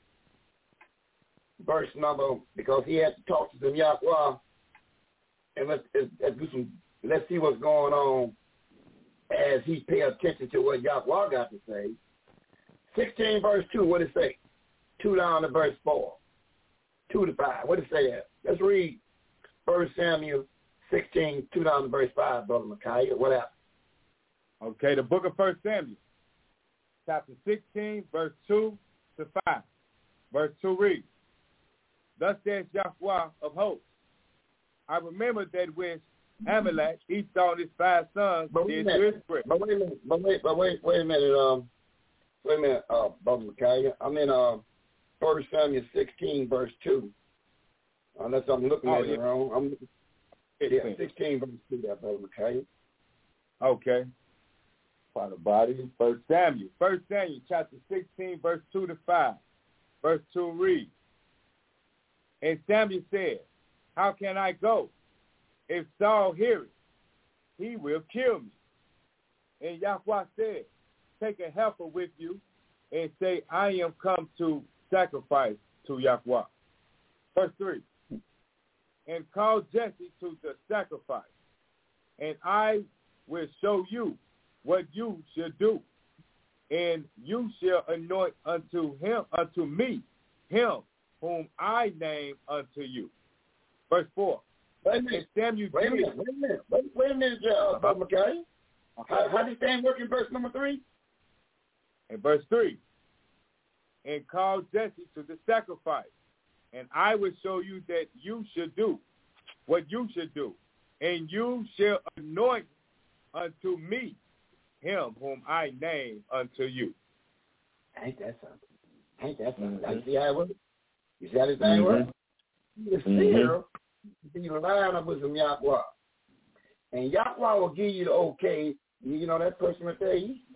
verse number, because he had to talk to some Yahweh, and let's see what's going on as he pay attention to what Yahweh got to say. 16 verse 2, what does it say? 2 down to verse 4. 2 to 5. What does it say there? Let's read 1 Samuel 16, 2 down to verse 5, Brother Micaiah. What happened? Okay, the book of 1 Samuel, chapter 16, verse 2 to 5. Verse 2 reads, thus says Yahweh of hosts, I remember that when Amalek, Esau and his 5 sons, did to Israel. But wait a minute, Brother Micaiah. I'm in 1 Samuel 16, verse 2. Unless I'm looking at it wrong. 16 verse 2, there, Brother Micaiah. Okay. Father body, 1 Samuel, chapter 16, verse 2 to 5. Verse 2 reads, and Samuel said, how can I go? If Saul heareth, he will kill me. And Yahweh said, take a heifer with you and say, I am come to sacrifice to Yahweh. Verse 3, and call Jesse to the sacrifice, and I will show you what you should do, and you shall anoint unto me, him whom I name unto you. Verse 4. Wait a minute, Brother Micaiah. How does this thing work in verse number 3? In verse 3, and call Jesse to the sacrifice, and I will show you that you should do what you should do, and you shall anoint unto me him whom I name unto you. Ain't that something? You see how it works? You see how this thing works? The seer be lined up with some Yahweh. And Yahweh will give you the okay. You know, that person right there, he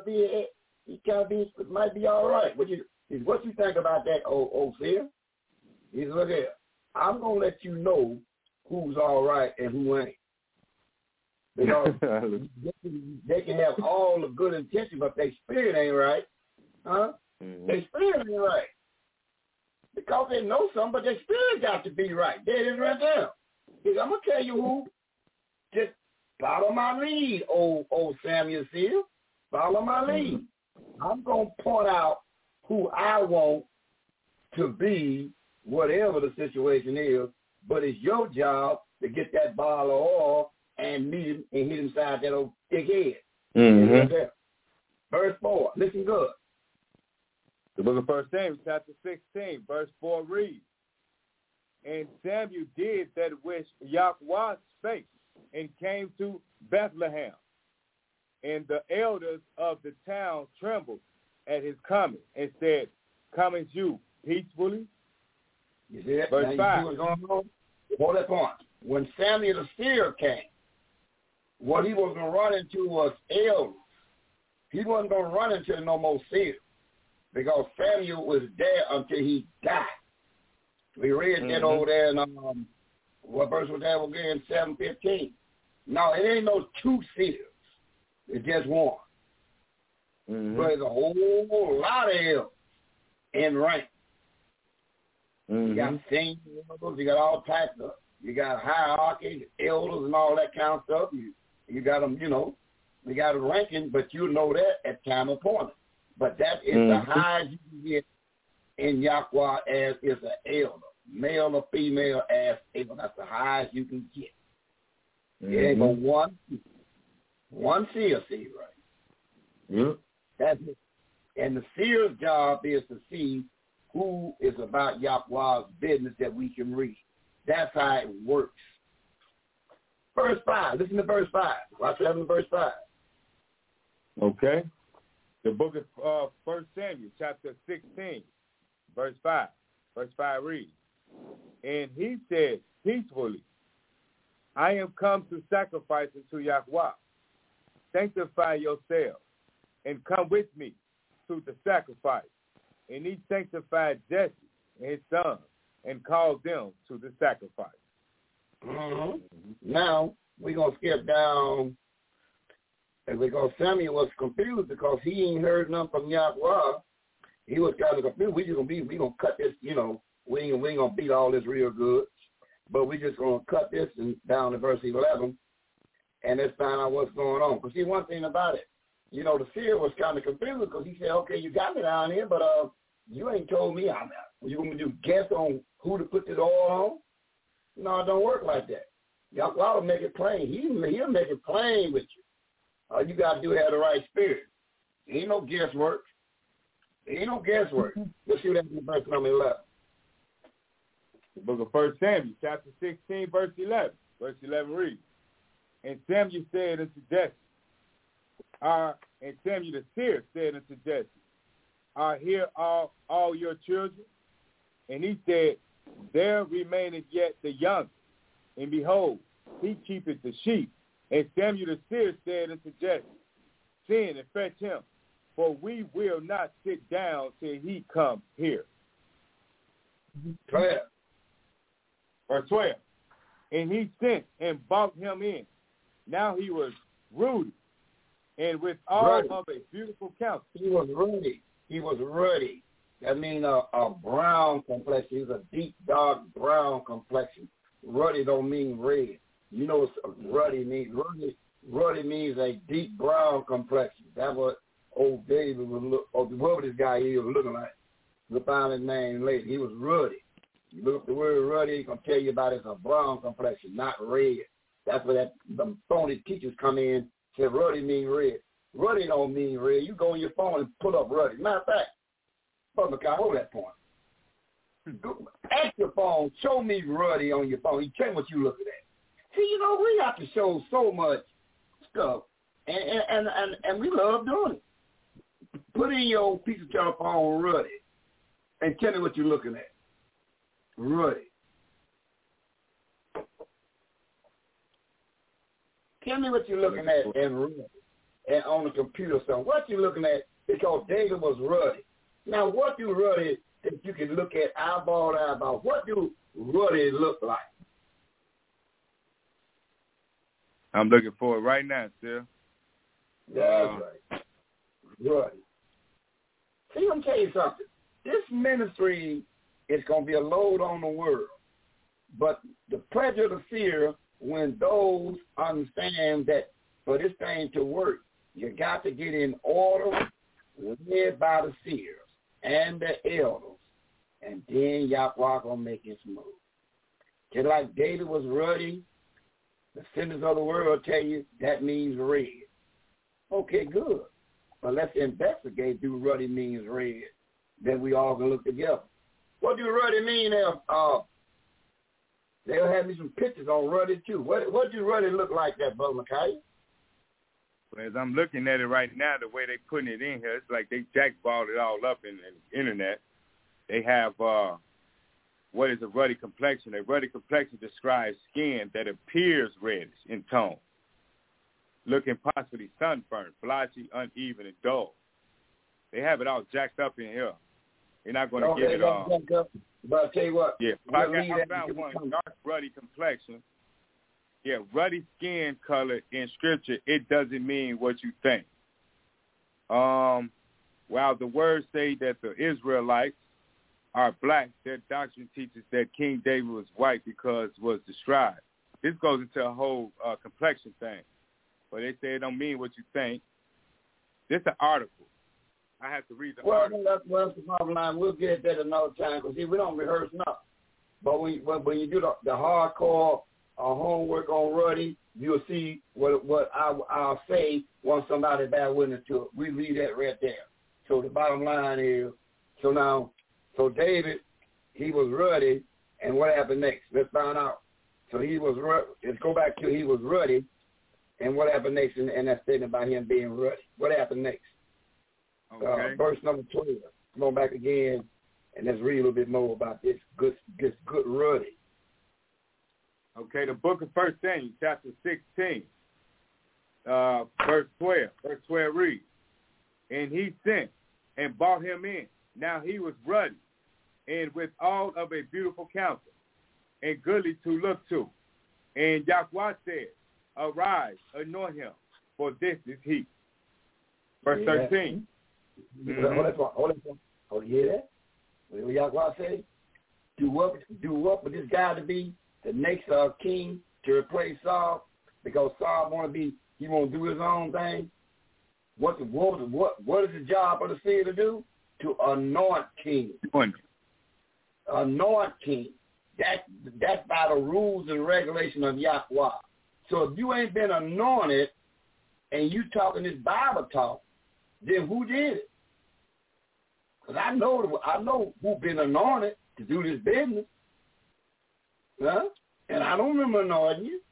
might be all right. What you think about that, old seer? He said, look here, I'm going to let you know who's all right and who ain't. Because they can have all the good intentions, but their spirit ain't right. Huh? Their spirit ain't right. Because they know something, but their spirit got to be right. There it is right there. I'm going to tell you who. Just follow my lead, old Samuel Seal. Follow my lead. I'm going to point out who I want to be, whatever the situation is, but it's your job to get that bottle of oil and meet him and hit him inside that old thick head. Verse 4, listen good. The book of 1 Samuel, chapter 16, verse 4 reads, And Samuel did that which Yahweh spake, and came to Bethlehem. And the elders of the town trembled at his coming, and said, Comest you peacefully? You see that? Verse 5. Hold that point. When Samuel the seer came, what he was going to run into was elders. He wasn't going to run into no more seers, because Samuel was there until he died. We read that over there in, what verse was that again? 7:15. No, it ain't no two seers. It's just one. But there's a whole lot of elders in rank. You got seniors, you got all types of, you got hierarchy, elders and all that kind of stuff. You got them, you got a ranking, but you know that at time appointed. But that is the highest you can get in Yahweh as is an elder, male or female as elder. That's the highest you can get. It ain't but one seer, right? Yep. That's it. And the seer's job is to see who is about Yahweh's business that we can read. That's how it works. Verse 5. Listen to verse 5. Watch that in verse 5. Okay. The book of 1 Samuel, chapter 16, verse 5. Verse 5 reads, And he said peacefully, I am come to sacrifice unto Yahweh. Sanctify yourselves, and come with me to the sacrifice. And he sanctified Jesse and his sons, and called them to the sacrifice. Now, we're going to skip down, and because Samuel was confused because he ain't heard nothing from Yahweh. He was kind of confused. We going to cut this, we ain't going to beat all this real good, but we just going to cut this and down to verse 11, and let's find out what's going on. Because see, one thing about it, the seer was kind of confused because he said, okay, you got me down here, but you ain't told me I'm out. You want me to guess on who to put this oil on? No, it don't work like that. Yahweh will make it plain. He'll make it plain with you. All you got to do is have the right spirit. Ain't no guesswork. Let's see what happens in verse number 11. The book of 1 Samuel, chapter 16, verse 11. Verse 11 reads, And Samuel said unto Jesse, and Samuel the seer said unto Jesse, Are here all your children? And he said, There remaineth yet the youngest, and behold, he keepeth the sheep. And Samuel the seer said unto Jesse, Send and fetch him, for we will not sit down till he come here. 12. Verse 12. And he sent and brought him in. Now he was ruddy, and with all of a beautiful countenance. He was ruddy. That means a brown complexion. He was a deep, dark brown complexion. Ruddy don't mean red. Ruddy means? Ruddy means a deep brown complexion. That's what old David would look, or whoever this guy is looking like. We'll find his name later. He was ruddy. You look up the word ruddy, he's going to tell you about it's a brown complexion, not red. That's where the phony teachers come in, say ruddy mean red. Ruddy don't mean red. You go on your phone and pull up ruddy. Matter of fact, Brother Kai, hold that point. Ask your phone, show me ruddy on your phone. You tell me what you looking at. See, we have to show so much stuff And we love doing it. Put in your piece of telephone Ruddy and tell me what you're looking at. Ruddy. Tell me what you're looking at and on the computer. So what you're looking at, because David was ruddy. Now, what do ruddy that you can look at eyeball to eyeball? What do ruddy look like? I'm looking for it right now, sir. That's right. Ruddy. See, I'm tell you something. This ministry is going to be a load on the world. But the pleasure of the seer, when those understand that for this thing to work, you got to get in order, led by the seers and the elders, and then Yahweh going to make his move. Just like David was ruddy, the sinners of the world tell you that means red. Okay, good. But let's investigate, do ruddy means red? Then we all can look together. What do ruddy mean? They'll have me some pictures on ruddy, too. What do ruddy look like that, Brother Micaiah? Well, as I'm looking at it right now, the way they putting it in here, it's like they jackballed it all up in the internet. They have what is a ruddy complexion? A ruddy complexion describes skin that appears reddish in tone, looking possibly sunburned, blotchy, uneven, and dull. They have it all jacked up in here. They're not going to give it all. But I'll tell you what. Yeah, I found one, dark ruddy complexion. Yeah, ruddy skin color in Scripture, it doesn't mean what you think. While the words say that the Israelites are black, their doctrine teaches that King David was white because it was described. This goes into a whole complexion thing. But they say it don't mean what you think. This is an article. I have to read the article. Well, that's the bottom line. We'll get at that another time because, see, we don't rehearse nothing. But when you do the hardcore homework on ruddy, you'll see what I'll say once somebody bear witness to it. We read that right there. So the bottom line is, so David, he was ruddy, and what happened next? Let's find out. So he was ruddy. Let's go back to he was ruddy, and what happened next in that statement about him being ruddy? What happened next? Okay. Verse number 12. Come on back again, and let's read a little bit more about this good ruddy. Okay, the book of 1 Samuel, chapter 16, verse 12. Verse 12 reads, and he sent and brought him in. Now he was ruddy, and with all of a beautiful counsel, and goodly to look to. And Yahweh said, arise, anoint him, for this is he. Verse 13. Mm-hmm. Hold on. You hear that? What Yahweh said? Do what for this guy to be the next king to replace Saul? Because Saul he want to do his own thing. What is the job of the seer to do? To anoint king. Anoint king. That's by the rules and regulations of Yahweh. So if you ain't been anointed and you talking this Bible talk, then who did it? Because I know who been anointed to do this business. Huh? And I don't remember anointing you.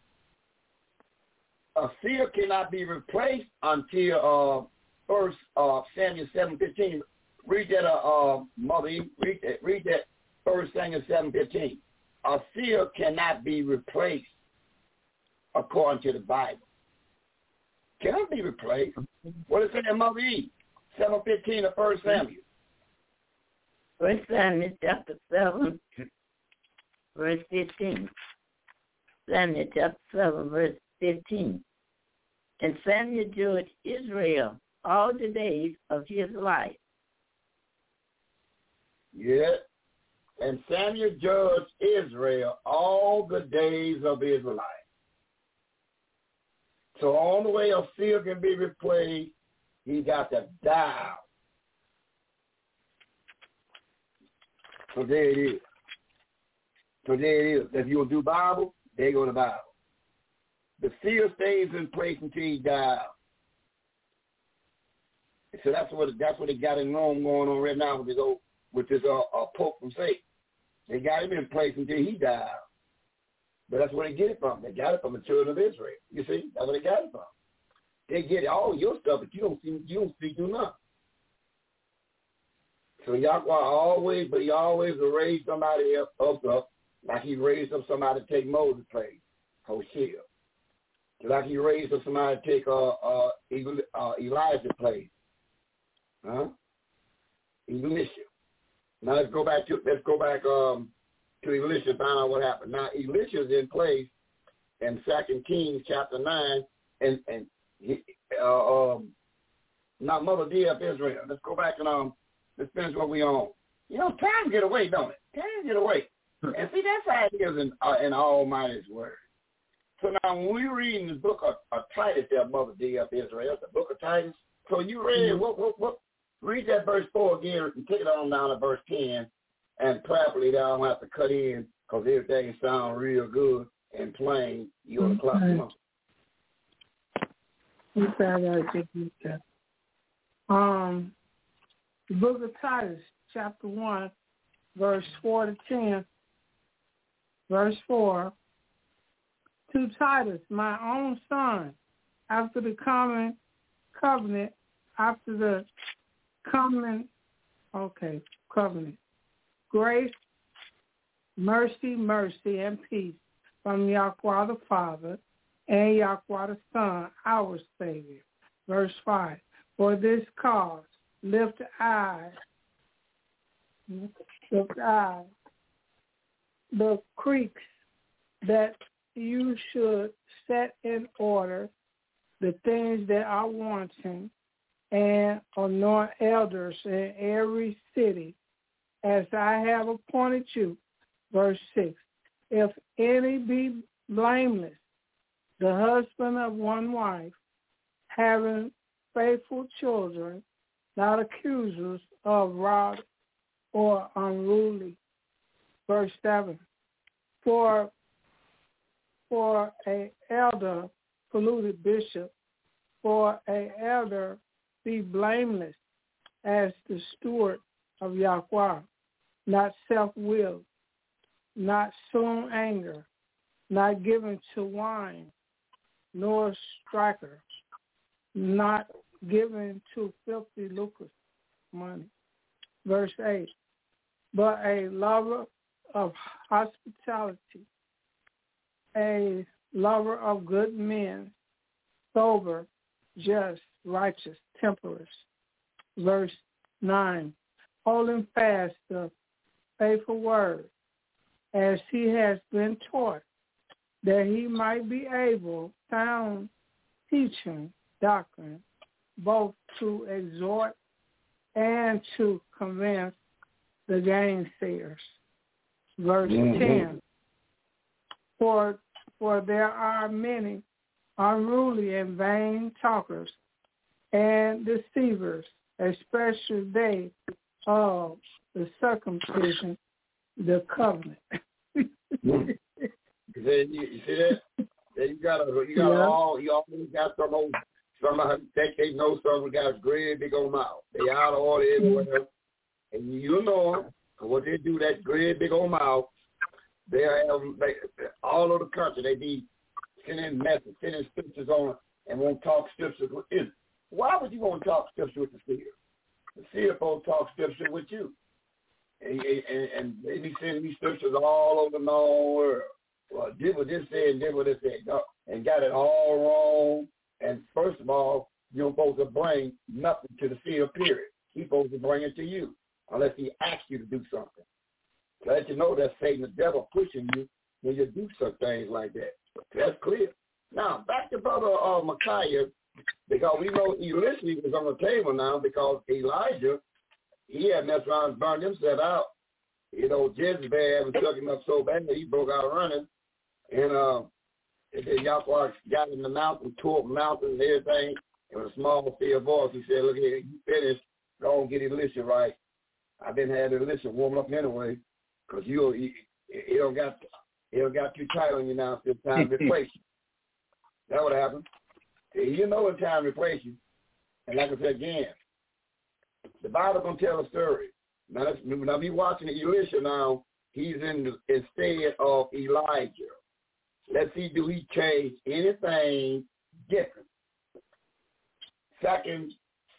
A seer cannot be replaced until 1 Samuel 7:15. Read that, Mother Eve. Read that 1 Samuel 7:15. A seer cannot be replaced according to the Bible. Cannot be replaced. What is it in Mother Eve? 7:15 of 1 Samuel. 1 Samuel chapter 7, verse 15. Samuel chapter 7, verse 15. And Samuel judged Israel all the days of his life. Yeah. And Samuel judged Israel all the days of his life. So on the way a seer can be replaced, he got to die. So there it is. If you'll do Bible, there go the Bible. The seer stays in place until he dies. So that's what they got in Rome going on right now with this Pope from Satan. They got him in place until he died. But that's where they get it from. They got it from the children of Israel. You see, that's where they got it from. They get all your stuff, but you don't see do nothing. So Yahweh always will raise somebody else up, like he raised up somebody to take Moses' place, Hosea. Like he raised up somebody to take Elijah's place. Elisha. Now let's go back to Elisha and find out what happened. Now Elisha's in place in 2 Kings chapter 9 and now Mother dear of Israel. Let's go back and let's finish what we on. You know, time get away, don't it? Time get away. And see, that's how it is in Almighty's word. So now when we read in the book of Titus there, Mother dear of Israel, the book of Titus. So you read what read that verse 4 again and take it on down to verse 10, and probably I don't have to cut in because everything sounds real good and plain. You're the clock. The book of Titus, chapter 1, verse 4 to 10. Verse 4, to Titus, my own son, after the common covenant, covenant, grace, mercy, and peace from Yahweh the Father and Yahweh the Son, our Savior. Verse 5, for this cause, lift I the creeks that you should set in order the things that are wanting, and anoint elders in every city, as I have appointed you. Verse 6, if any be blameless, the husband of one wife, having faithful children, not accusers of rod or unruly. Verse 7, for a elder, polluted bishop, for a elder be blameless as the steward of Yahweh, not self-willed, not soon anger, not given to wine, nor striker, not given to filthy lucre, money. Verse 8, but a lover of hospitality, a lover of good men, sober, just, righteous, temperate. Verse 9, holding fast the faithful word, as he has been taught, that he might be able, sound teaching, doctrine, both to exhort and to convince the gainsayers. Verse 10, for there are many unruly and vain talkers and deceivers, especially they of the circumcision, the covenant. You see that? You always got somebody think they know something got a great big old mouth. They out of order everywhere. And you know them, because what they do, that great big old mouth, they all over the country, they be sending messages, sending scriptures on, and won't talk scriptures with you. Why would you want to talk scripture with the seer? The seer supposed to talk scripture with you. And they be sending these scriptures all over the known world. Well, did what this said and did what this said, and got it all wrong. And first of all, you're supposed to bring nothing to the seer, period. He's supposed to bring it to you, unless he asks you to do something. To let you know that Satan, the devil, pushing you when you do some things like that. That's clear. Now, back to Brother Micaiah, because we know Elisha was on the table now because Elijah, he had messed around and burned himself out. You know, Jezebel took him up so bad that he broke out running. And then Yahweh got in the mountain, tore up the mountain and everything. And with a small, fair voice, he said, look here, you finished. Go and get Elisha right. I've been having Elisha warm up anyway, because he don't got too tight on you now. It's time to replace you. That's what happened. You know it's time to replace you. And like I said again, the Bible gonna tell a story. Now be watching Elisha now. He's instead of Elijah. Let's see, do he change anything different? Second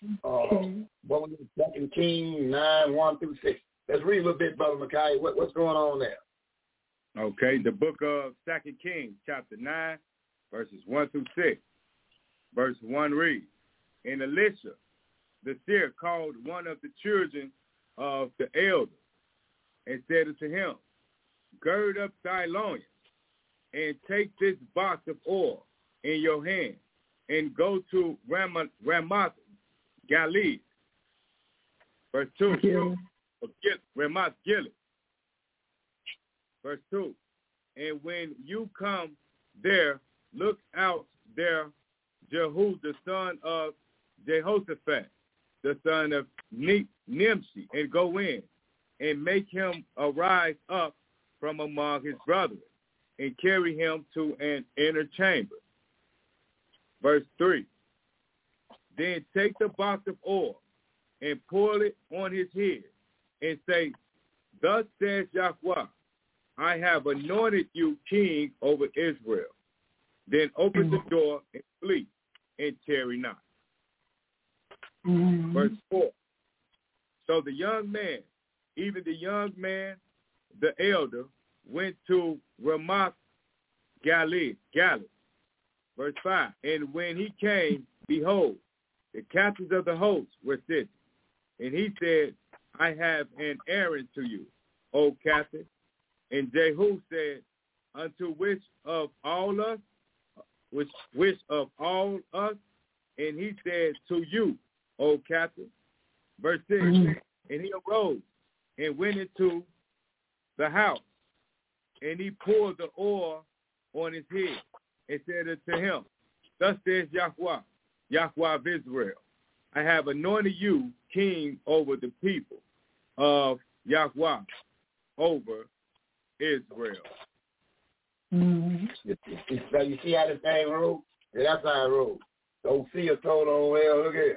Kings 9:1-6. Let's read a little bit, Brother Micaiah. What's going on there? Okay, the book of 2 Kings, chapter 9, verses 1-6. Verse 1 reads, And Elisha, the seer, called one of the children of the elders and said unto him, Gird up thy loins, and take this box of oil in your hand, and go to Ramoth Gilead. Verse 2, Ramoth Gilead. Verse 2, and when you come there, look out there Jehu, the son of Jehoshaphat, the son of Nimshi, and go in, and make him arise up from among his brethren, and carry him to an inner chamber. Verse 3, then take the box of oil, and pour it on his head, and say, Thus says Yahweh, I have anointed you king over Israel. Then open the door and flee, and tarry not. Verse 4. So the young man, even the young man, the elder, went to Ramoth Gilead. Verse 5. And when he came, behold, the captains of the host were sitting. And he said, I have an errand to you, O captain. And Jehu said, unto which of all us? Which of all us? And he said, to you, O captain. Verse 6, and he arose and went into the house, and he poured the oil on his head, and said unto him, Thus says Yahweh of Israel, I have anointed you king over the people of Yahweh, over Israel. So you see how this thing rolled? Yeah, that's how it rolled. So Seer told on, well, look here.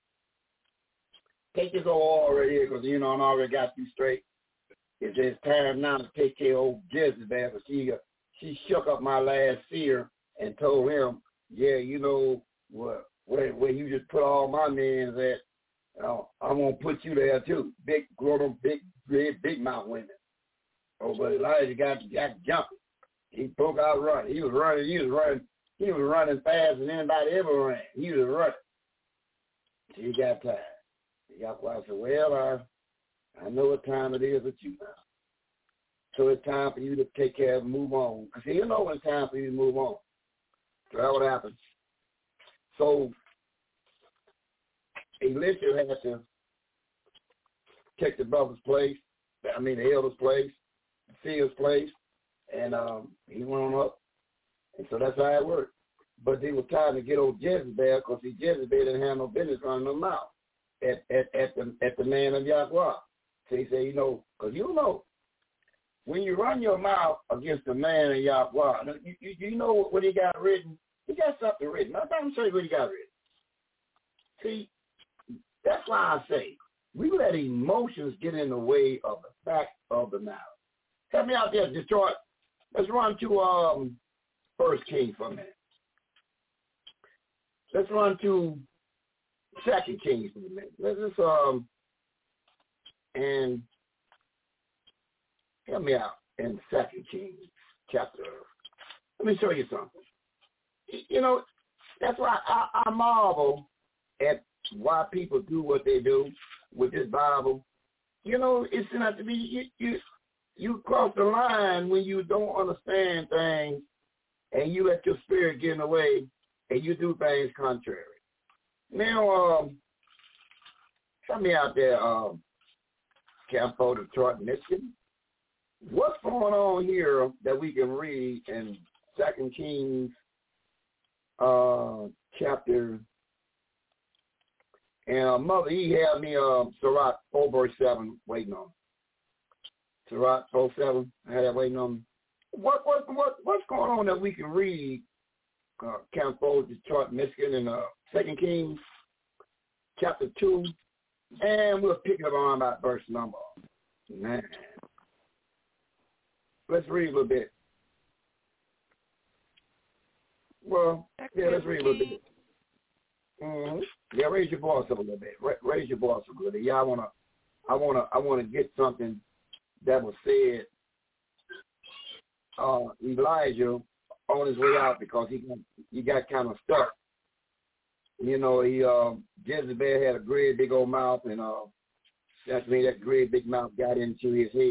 Take this oil right here, because, I already got you straight. It's time now to take care of old Jezebel, but she shook up my last seer and told him, yeah, where you just put all my men at, I'm going to put you there too. Big, grown-up, big mouth women. Oh, but Elijah got jumping. He broke out running. He was running faster than anybody ever ran. He was running. He got tired. Yahweh said, well, I know what time it is with you now. So it's time for you to take care of and move on. Because you know when it's time for you to move on. So that's what happened. So Elisha had to take the brother's place, the elder's place, the seer's place, and he went on up. And so that's how it worked. But they were trying to get old Jezebel, because Jezebel didn't have no business running her mouth at the man of Yahweh. So he said, because when you run your mouth against the man of Yahweh, you know what he got written? He got something written. I'm going to show you what he got written. See, that's why I say, we let emotions get in the way of the fact of the matter. Help me out there, Detroit. Let's run to 1 Kings for a minute. Let's run to 2 Kings for a minute. Let's just, and help me out in 2 Kings chapter. Let me show you something. That's why I marvel at why people do what they do with this Bible. It's not to be, you cross the line when you don't understand things and you let your spirit get in the way and you do things contrary. Now, tell me out there, Campo, Detroit, Michigan, what's going on here that we can read in 2 Kings chapter, and Mother E had me Sirach 4 verse 7 waiting on. Sirach 4:7, I had that waiting on. What's going on that we can read? Campo, Detroit, Michigan, and 2 Kings chapter 2, and we'll pick it up on about verse number 9. Let's read a little bit. Well, yeah, let's read a little bit. Mm-hmm. Yeah, raise your voice up a little bit. Raise your voice up a little bit. Yeah, I wanna get something that was said. Elijah on his way out because he got kind of stuck. You know, Jezebel had a great big old mouth, and that great big mouth got into his head.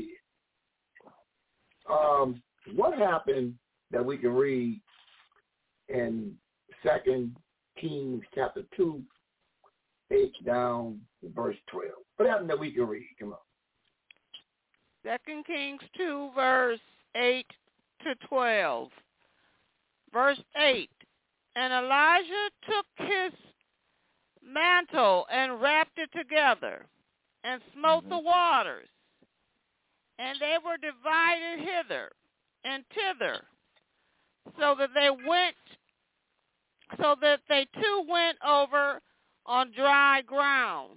What happened that we can read in 2 Kings chapter 2, 8 down to verse 12? What happened that we can read? Come on. 2 Kings 2, verse 8 to 12. Verse 8, and Elijah took his mantle and wrapped it together and smote the waters, and they were divided hither and thither, so that they too went over on dry ground.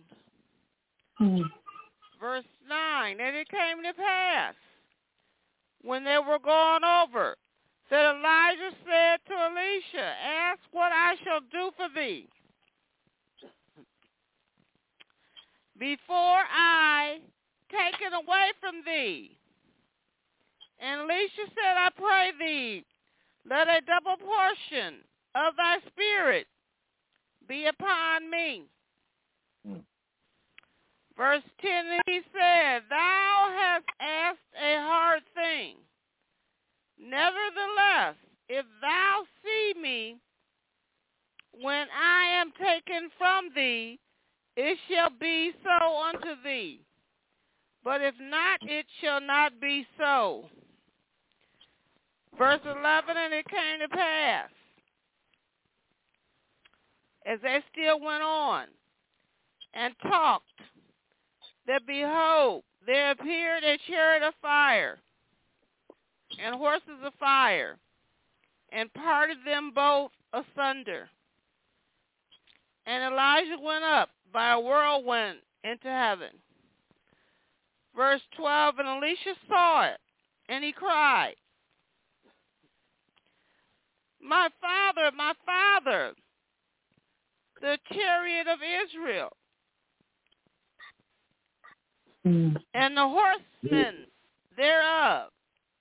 Verse 9, and it came to pass, when they were gone over, that Elijah said to Elisha, ask what I shall do for thee, before I take it away from thee. And Elisha said, I pray thee, let a double portion of thy spirit be upon me. Verse 10, he said, thou hast asked a hard thing. Nevertheless, if thou see me when I am taken from thee, it shall be so unto thee. But if not, it shall not be so. Verse 11, and it came to pass, as they still went on and talked, that behold, there appeared a chariot of fire and horses of fire, and parted them both asunder. And Elijah went up by a whirlwind into heaven. Verse 12, and Elisha saw it, and he cried, my father, the chariot of Israel, and the horsemen thereof.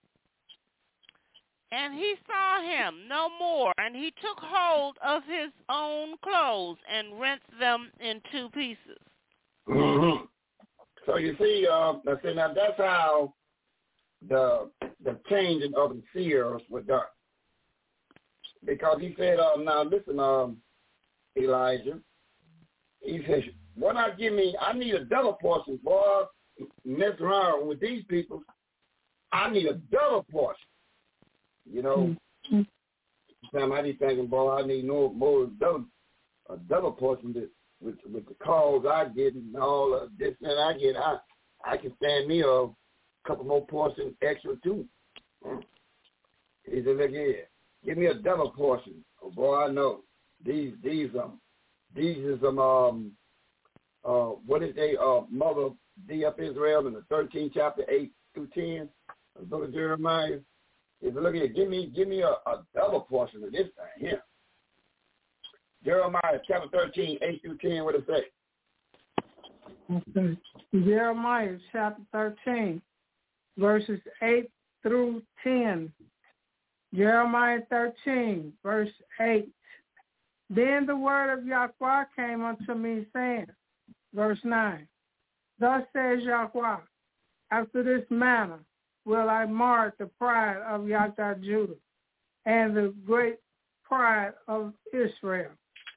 And he saw him no more, and he took hold of his own clothes and rent them in two pieces. Mm-hmm. So you see, now that's how the changing of the seers were done. Because he said, now listen, Elijah, he said, why not give me, I need a double portion, boy, mess around with these people, I need a double portion. You know, time I be thinking, boy, I need no more a double portion with the calls I get and all of this and I get. I can stand me a couple more portions extra too. He said, look here, give me a double portion. Oh, boy, I know these is some what is they Mother D of Israel in the 13th chapter 8 through 10 of the book of Jeremiah. He said, look here, give me a double portion of this thing here. Jeremiah chapter 13, 8 through 10, what it say? Okay. Jeremiah chapter 13, verses 8 through 10. Jeremiah 13, verse 8. Then the word of Yahweh came unto me, saying, verse 9, thus says Yahweh, after this manner will I mark the pride of Yahweh Judah and the great pride of Israel.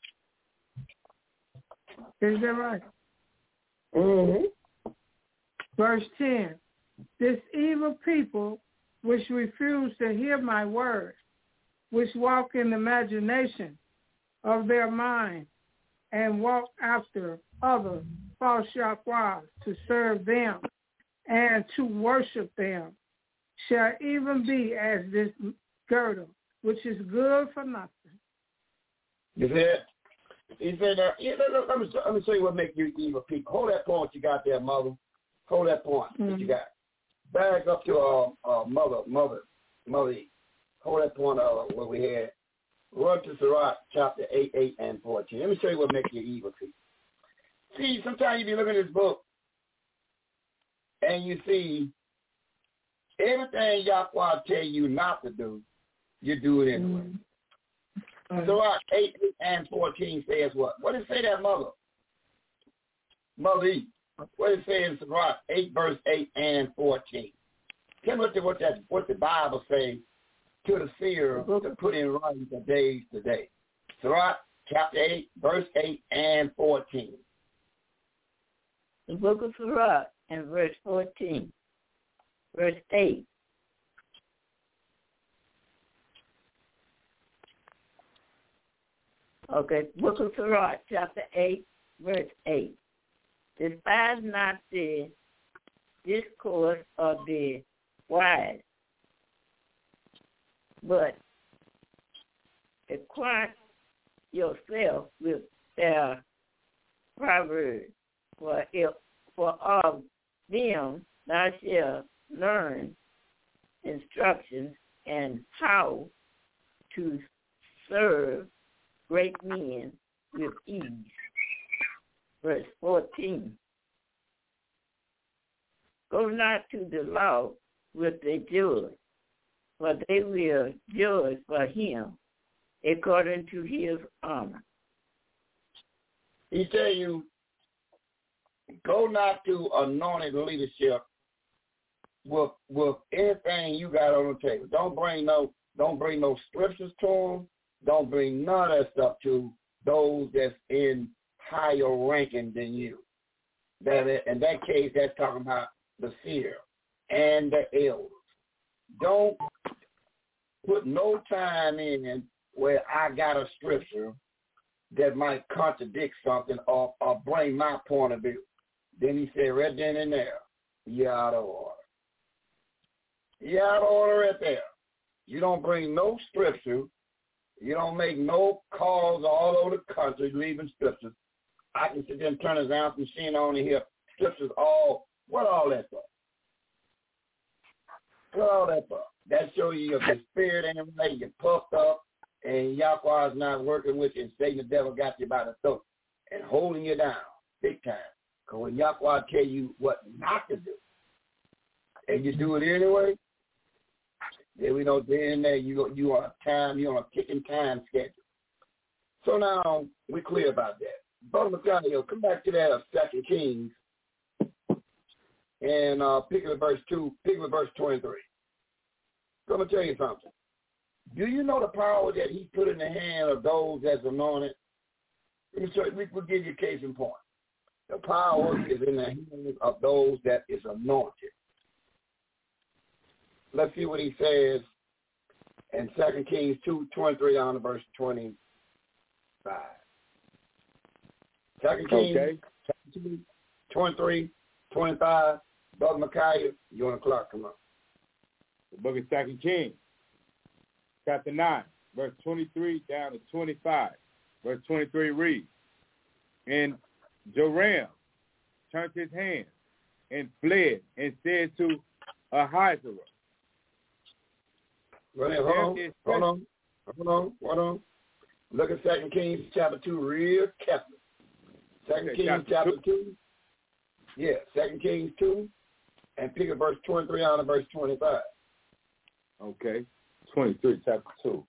Is that right? Mm-hmm. Verse 10, this evil people which refuse to hear my word, which walk in the imagination of their mind and walk after other false Yahwehs to serve them and to worship them, shall even be as this girdle, which is good for nothing. You see it? He said, let me show you what makes you evil people. Hold that point you got there, Mother. Hold that point that you got. Back up to Mother. Hold that point where we had Run to Sirach chapter 8 and 14. Let me show you what makes you evil. See, sometimes you be looking at this book and you see everything Yahweh tell you not to do, you do it anyway. Sirach 8 and 14 says what? What does it say that, Mother? Mother E. What does it say in Sirach 8 verse 8 and 14? Tell me what the Bible says to the seer to put in writing for days today. Sirach chapter 8 verse 8 and 14. The book of Sirach and verse 14. Verse 8. Okay, book of Sirach, chapter 8, verse 8. Despise not the discourse of the wise, but acquaint yourself with their proverbs, for of them thou shalt learn instructions and how to serve great men with ease. Verse 14. Go not to the law with the judge, for they will judge for him according to his honor. He tell you, go not to anointed leadership with anything you got on the table. Don't bring no scriptures to them. Don't bring none of that stuff to those that's in higher ranking than you. In that case, that's talking about the seer and the elders. Don't put no time in where I got a scripture that might contradict something or bring my point of view. Then he said right then and there, you're out of order. You're out of order right there. You don't bring no scripture. You don't make no calls all over the country leaving scriptures. I can sit there and turn his ounce machine on and hear scriptures what all that for? What all that for? That shows you your spirit ain't right, you're puffed up, and Yahweh is not working with you, and Satan the devil got you by the throat and holding you down big time. Because when Yahweh tell you what not to do, and you do it anyway, then we know then there you on a kicking time schedule. So now we're clear about that. Brother Mikael, come back to that 2 Kings and pick up verse 23. I'm going to tell you something. Do you know the power that he put in the hand of those that's anointed? We'll give you a case in point. The power is in the hands of those that is anointed. Let's see what he says in 2 Kings 2:23 on to verse 25. 2 Kings 23, 25. Brother Micaiah, you on the clock, come on. The book of 2 Kings, chapter 9, verse 23 down to 25. Verse 23 reads, and Joram turned his hand and fled and said to Ahasuerus. Hold on. Look at 2 Kings chapter 2 real carefully. 2 Kings chapter 2. Yeah, 2 Kings 2. And pick up verse 23 on to verse 25. Okay, 23, chapter 2.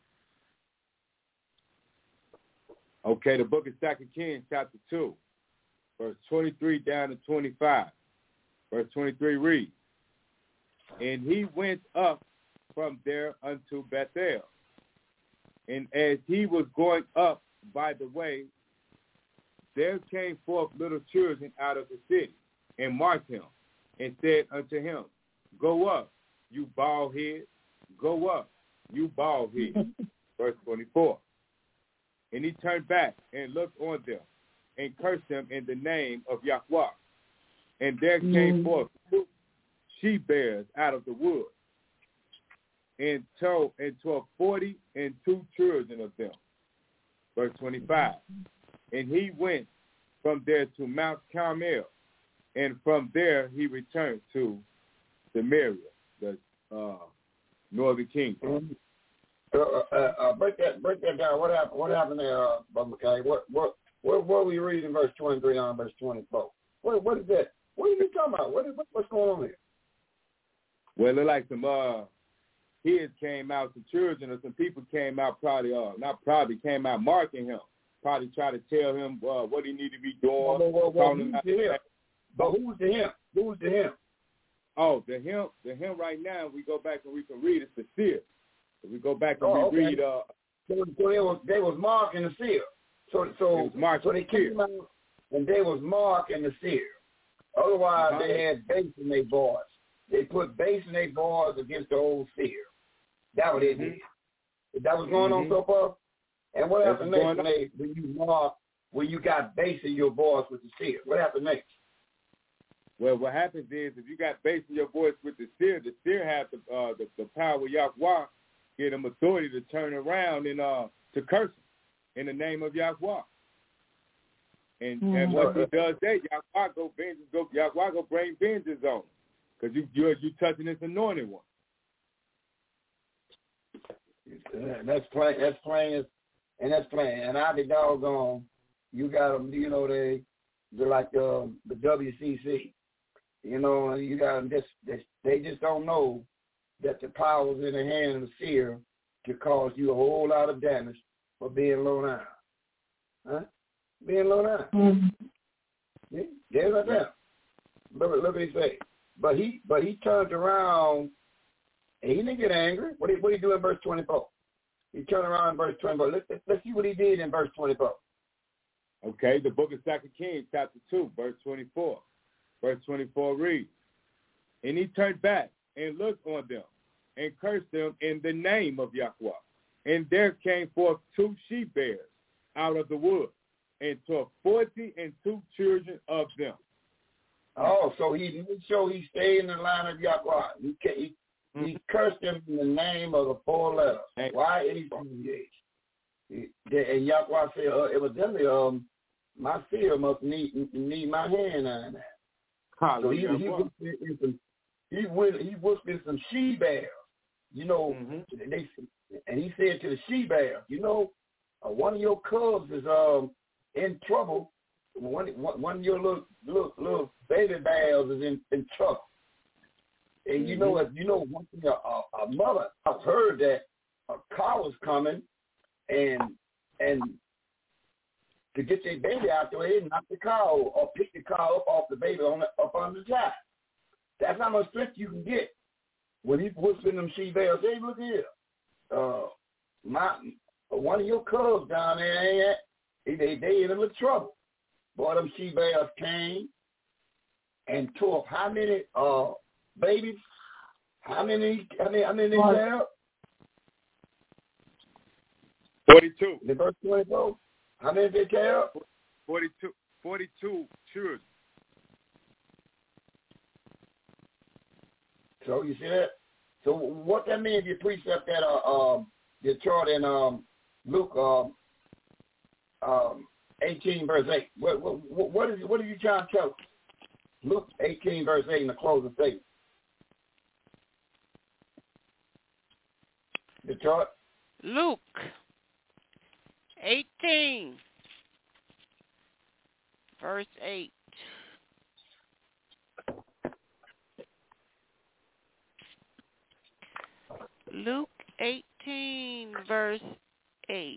Okay, the book of 2 Kings, chapter 2, verse 23 down to 25. Verse 23 reads, and he went up from there unto Bethel. And as he was going up by the way, there came forth little children out of the city, and marked him, and said unto him, go up, you bald head, go up, you bald head. Verse 24. And he turned back and looked on them, and cursed them in the name of Yahweh. And there came forth 2 she-bears out of the wood, and 40 and 2 children of them. Verse 25. And he went from there to Mount Carmel, and from there he returned to Samaria, the northern kingdom. Break that down. What happened there, Brother McKay? What were we reading verse 23 on verse 24? What is that? What are you talking about? What's going on here? Well, it looked like some kids came out, some children or some people came out, came out marking him. Probably try to tell him what he need to be doing. But who's the him? Who's the him? Oh, the him right now, we go back and we can read, it's the seer. So we go back and read. So they was marking the seer. So they came out and they was marking the seer. Otherwise, they had bass in their voice. They put bass in their voice against the old seer. That what they did. That was going on so far. And what happened next when you mark, when you got bass in your voice with the seer? What happened next? Well, what happens is if you got bass in your voice with the seer has the power of Yahweh, give him authority to turn around and to curse him in the name of Yahweh. And once he does that, Yahweh go bring vengeance on him because you touching this anointed one. That's plain. And I be doggone, you got them. You know they're like the WCC. You know, and you got them. They just don't know that the power's in the hand of the seer to cause you a whole lot of damage for being low down. Huh? Being low down. Mm-hmm. Yeah, right there. Look what he say. But he turned around and he didn't get angry. What he do in verse 24? He turned around in verse 24. Let's see what he did in verse 24. Okay, the book of 2 Kings, chapter 2, verse 24. Verse 24 reads, and he turned back and looked on them and cursed them in the name of Yahweh. And there came forth 2 she-bears out of the wood and took 42 children of them. Oh, so he made sure he stayed in the line of Yahweh. He cursed them in the name of the 4 letters. YHWH. And Yahweh said, evidently, my seer must need my hand on that. So he whispered some she-bears. You know, and he said to the she-bears, you know, one of your cubs is in trouble. One of your little baby bears is in trouble. And you know, one thing, a mother, I've heard that a cow was coming and to get their baby out there, they knock the cow or pick the cow up off the baby up on the side. That's how much strength you can get when he's whispering them she-bears. Hey, look here. One of your cubs down there, they in a little trouble. Boy, them she-bears came and tore up how many babies? How many they have? 42. The verse 24. How many did they carry? 42 children. So you see that? So what that means if you precept that the chart in Luke 18 verse 8. What are you trying to tell us? Luke 18 verse 8 in the closing statement. The chart. Luke 18 verse 8. Luke 18 verse 8.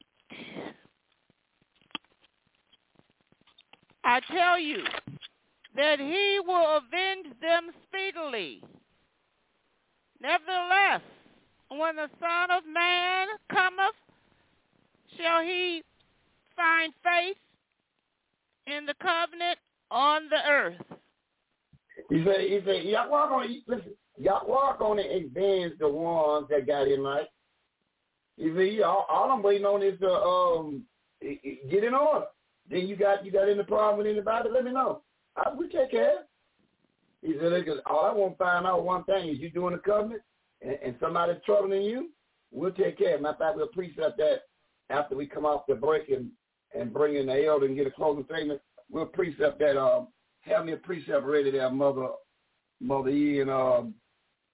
I tell you that he will avenge them speedily. Nevertheless, when the Son of Man cometh, shall he find faith in the covenant on the earth? He said, Yahweh gonna avenge the ones that got in right. He said, all I'm waiting on is to get in order. Then you got any problem with anybody, let me know. We take care. He said, all I want to find out one thing is you doing the covenant and somebody's troubling you, we'll take care. Matter of fact, we'll precept that after we come off the break and bring in the elder and get a closing statement. We'll precept that. Have me a precept ready there, Mother E, and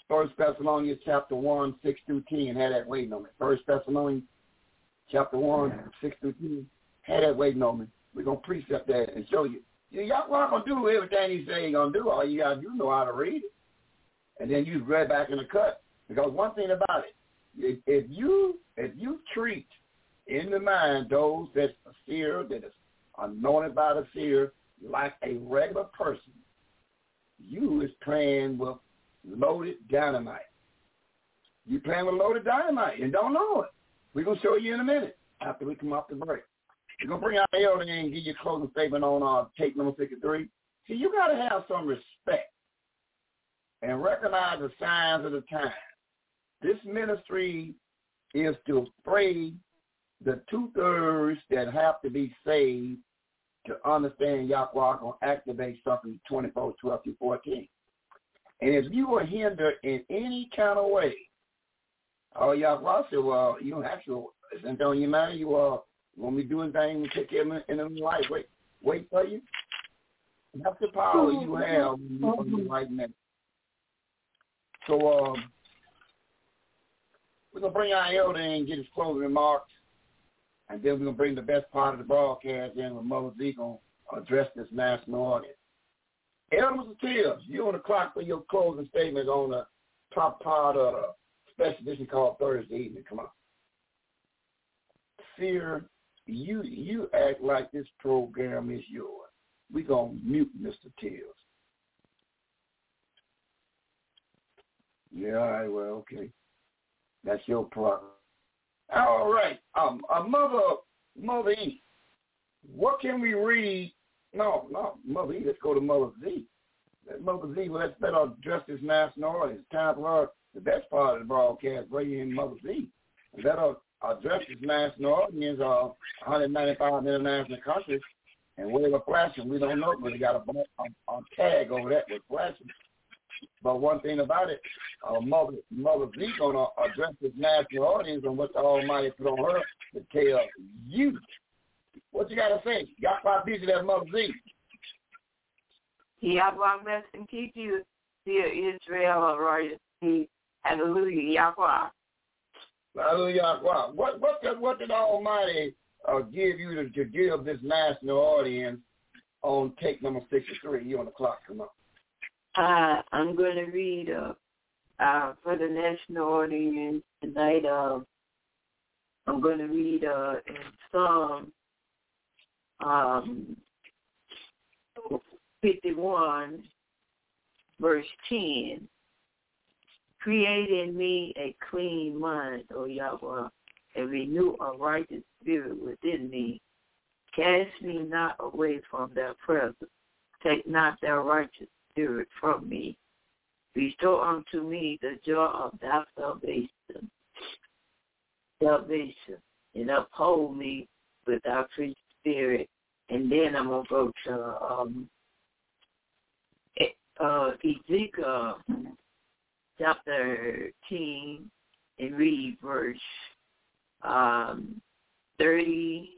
1 Thessalonians chapter 1, 6 through 10, had that waiting on me. 1 Thessalonians chapter 1, 6 through 10, had that waiting on me. We're going to precept that and show you. Y'all not going to do everything he say he's going to do. All you got to do know how to read it. And then you read back in the cut. Because one thing about it, if you treat in the mind those that's a seer, that is anointed by the seer, like a regular person, you is playing with loaded dynamite. You playing with loaded dynamite and don't know it. We're going to show you in a minute after we come off the break. We're going to bring out the elder and give you a closing statement on tape number 63. See, you got to have some respect and recognize the signs of the time. This ministry is to pray the 2/3 that have to be saved to understand Yahweh going to activate something 24, 12 through 14. And if you are hindered in any kind of way, Yahweh said, well, you don't have to, it's on your mind, you want me doing things to take care of in the life. Wait for you. That's the power you have when you're on the right neck. So we're going to bring our elder in and get his closing remarks. And then we're going to bring the best part of the broadcast in with Mother Z going to address this national audience. Elder Mr. Tills, you're on the clock for your closing statement on the top part of a special edition called Thursday evening. Come on. Seer, you act like this program is yours. We're going to mute Mr. Tills. Yeah, all right, well, okay. That's your problem. All right. Mother E, what can we read? No, Mother E, let's go to Mother Z. Mother Z, let's better address this national audience. Time for her, the best part of the broadcast, bring in Mother Z. Better address this national audience of 195 international countries, and whatever flashing, we don't know, but we got a tag over that with flashing. But one thing about it, Mother Z going to address this national audience on what the Almighty put on her to tell you. What you got to say? Yahweh busy that Mother Z. Yahweh bless and keep you, dear Israel, all right. Hallelujah, Yahweh. Hallelujah, Yahweh. What did the Almighty give you to give this national audience on take number 63? You on the clock, come on. I'm going to read for the national audience tonight. I'm going to read in Psalm 51, verse 10. Create in me a clean mind, O Yahweh, and renew a righteous spirit within me. Cast me not away from thy presence. Take not thy righteous spirit from me. Restore unto me the joy of thy salvation, and uphold me with thy free spirit. And then I'm going to go to Ezekiel chapter 13 and read verse 30.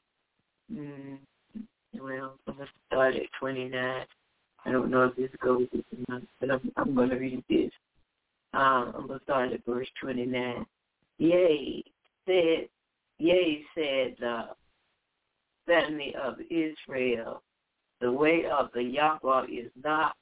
Well, I'm going to start at 29. I don't know if this goes with the month, but I'm going to read this. I'm going to start at verse 29. Yea, said the family of Israel, the way of the Yahweh is not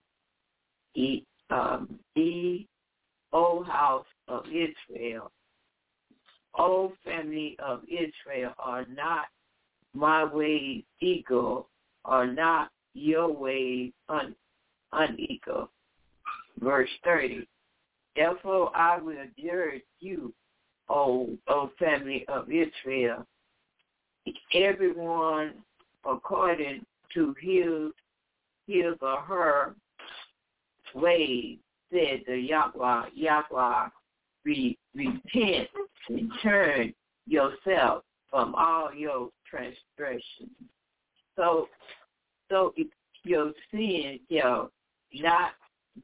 O house of Israel. O family of Israel, are not my ways equal, are not your ways unequal. Verse 30. Therefore I will judge you, O family of Israel, everyone according to his or her ways, said the Yahweh. Yahweh, repent and turn yourself from all your transgressions. So your sin shall not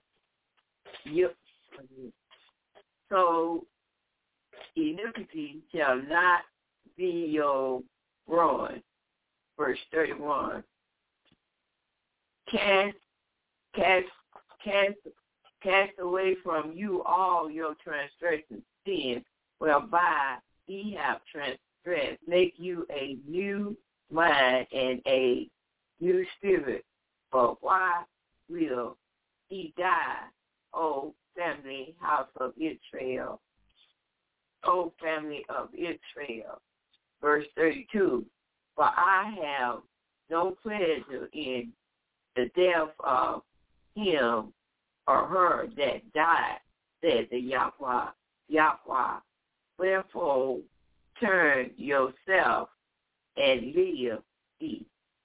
iniquity shall not be your ruin. Verse 31. Cast cast away from you all your transgressions, sin, whereby ye have transgressed. Make you a new mind and a new spirit. For why will ye die, O family, house of Israel? O family of Israel. Verse 32, for I have no pleasure in the death of him or her that died, said the Yahweh. Wherefore turn yourself and live ye.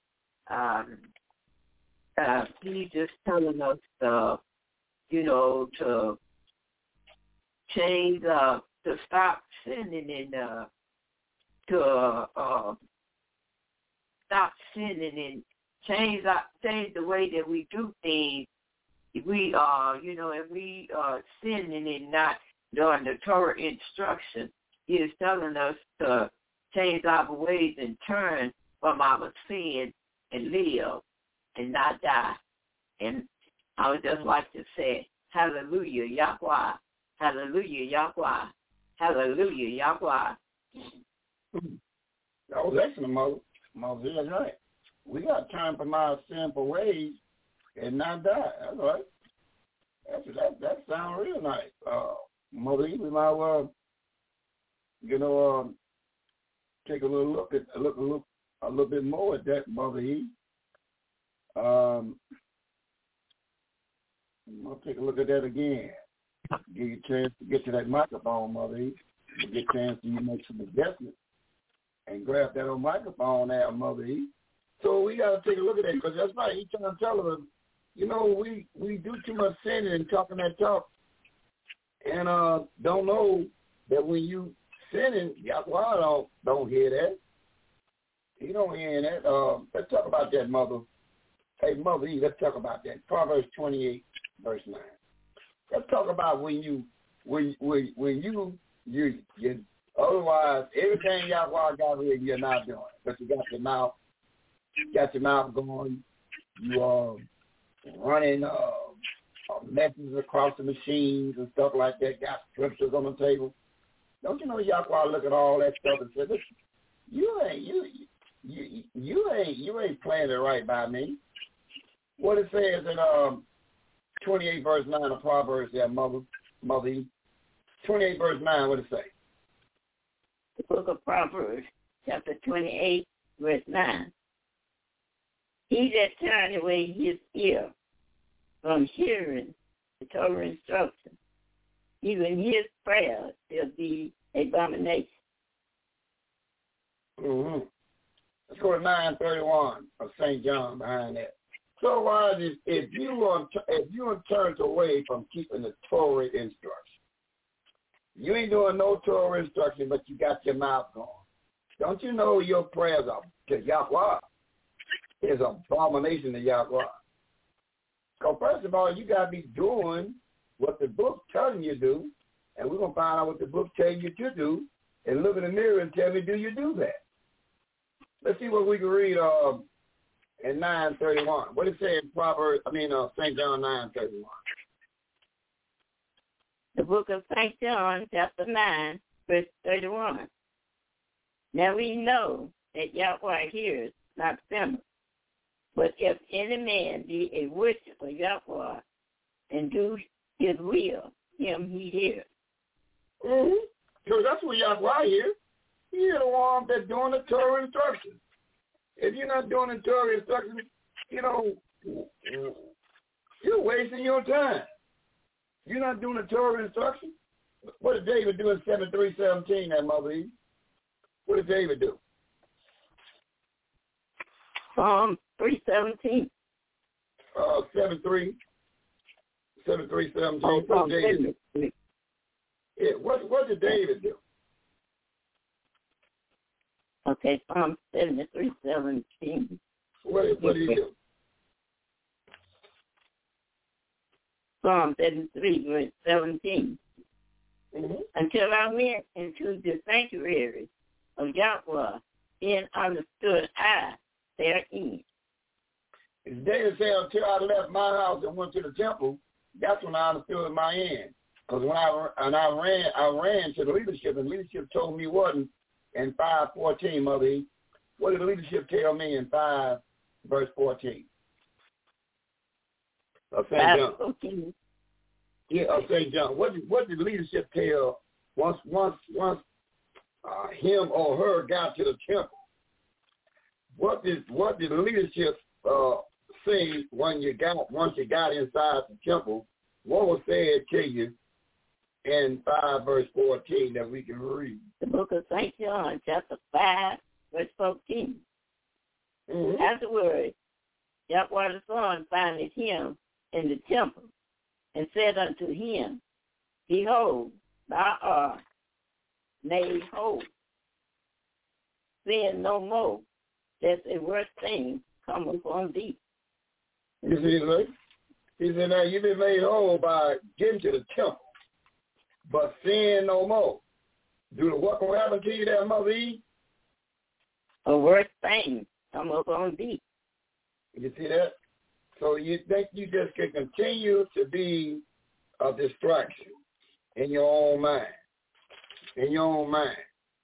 He's just telling us, to change, to stop sinning and to stop sinning and change the way that we do things. If we if we are sinning and not doing the Torah instruction, he is telling us to change our ways and turn from our sin and live and not die. And I would just like to say, hallelujah, Yahweh, hallelujah, Yahweh, hallelujah, Yahweh. That was excellent, Moses. That's right. We got to turn from our sinful ways and not die. That's right. That sounds real nice. Moses, we might well, take a little look at a little bit more at that, Moses. I'll take a look at that again. Give you a chance to get to that microphone, Mother. Get a chance to make some adjustments and grab that old microphone there, Mother. So we got to take a look at that because that's right. He's trying to tell us, we do too much sinning and talking that talk and don't know that when you sinning, Yahweh don't hear that. He don't hear that. Let's talk about that, Mother. Hey, Mother E, let's talk about that. Proverbs 28, verse 9. Let's talk about when you otherwise everything Yahweh got here you're not doing. But you got your mouth going, you are running messages across the machines and stuff like that, got scriptures on the table. Don't you know Yahweh look at all that stuff and say, listen, you ain't playing it right by me. What it says in 28 verse 9 of Proverbs there, Mother E. 28 verse 9, what it say? The book of Proverbs, chapter 28, verse 9. He that turned away his ear from hearing the Torah instruction, even his prayer shall be abomination. Mm-hmm. Let's go to 9:31 of St. John behind that. So if you turned away from keeping the Torah instruction, you ain't doing no Torah instruction, but you got your mouth going. Don't you know your prayers are to Yahweh is an abomination to Yahweh? So first of all, you got to be doing what the book's telling you to do, and we're going to find out what the book tells you to do, and look in the mirror and tell me, do you do that? Let's see what we can read in 9:31. What it say in St. John 9:31? The book of St. John, chapter 9, verse 31. Now we know that Yahweh hears not sinners, but if any man be a worshiper of Yahweh and do his will, him he hears. Mm-hmm. So that's what Yahweh hears. You're the one that's doing the Torah instructions. If you're not doing the Torah instructions, you're wasting your time. You're not doing the Torah instructions. What did David do in 73:17, that Mother Eve? What did David do? Psalm 3:17. 73:17. What did David do? Yeah, what did David do? Okay, Psalm 73:17. What did he do? Psalm 73, verse 17. Mm-hmm. Until I went into the sanctuary of Yahweh, then understood I therein. David said, until I left my house and went to the temple, that's when I understood my end. Because when I ran to the leadership, and leadership told me what in 5:14, Mother E. What did the leadership tell me in 5 verse 14? Of St. John. Okay. Yeah, of St. John. What did the leadership tell once him or her got to the temple? What did the leadership say once you got inside the temple? What was said to you in 5 verse 14 that we can read? The book of St. John, chapter 5, verse 14. Mm-hmm. Afterward, Yahweh the Son findeth him in the temple, and said unto him, Behold, thou art made whole. Sin no more, that a worse thing come upon thee. You see, look? He said, now you've been made whole by getting to the temple, but sin no more. What will happen to you there, Mother E? A worse thing come upon thee. You see that? So you think you just can continue to be a distraction in your own mind. In your own mind.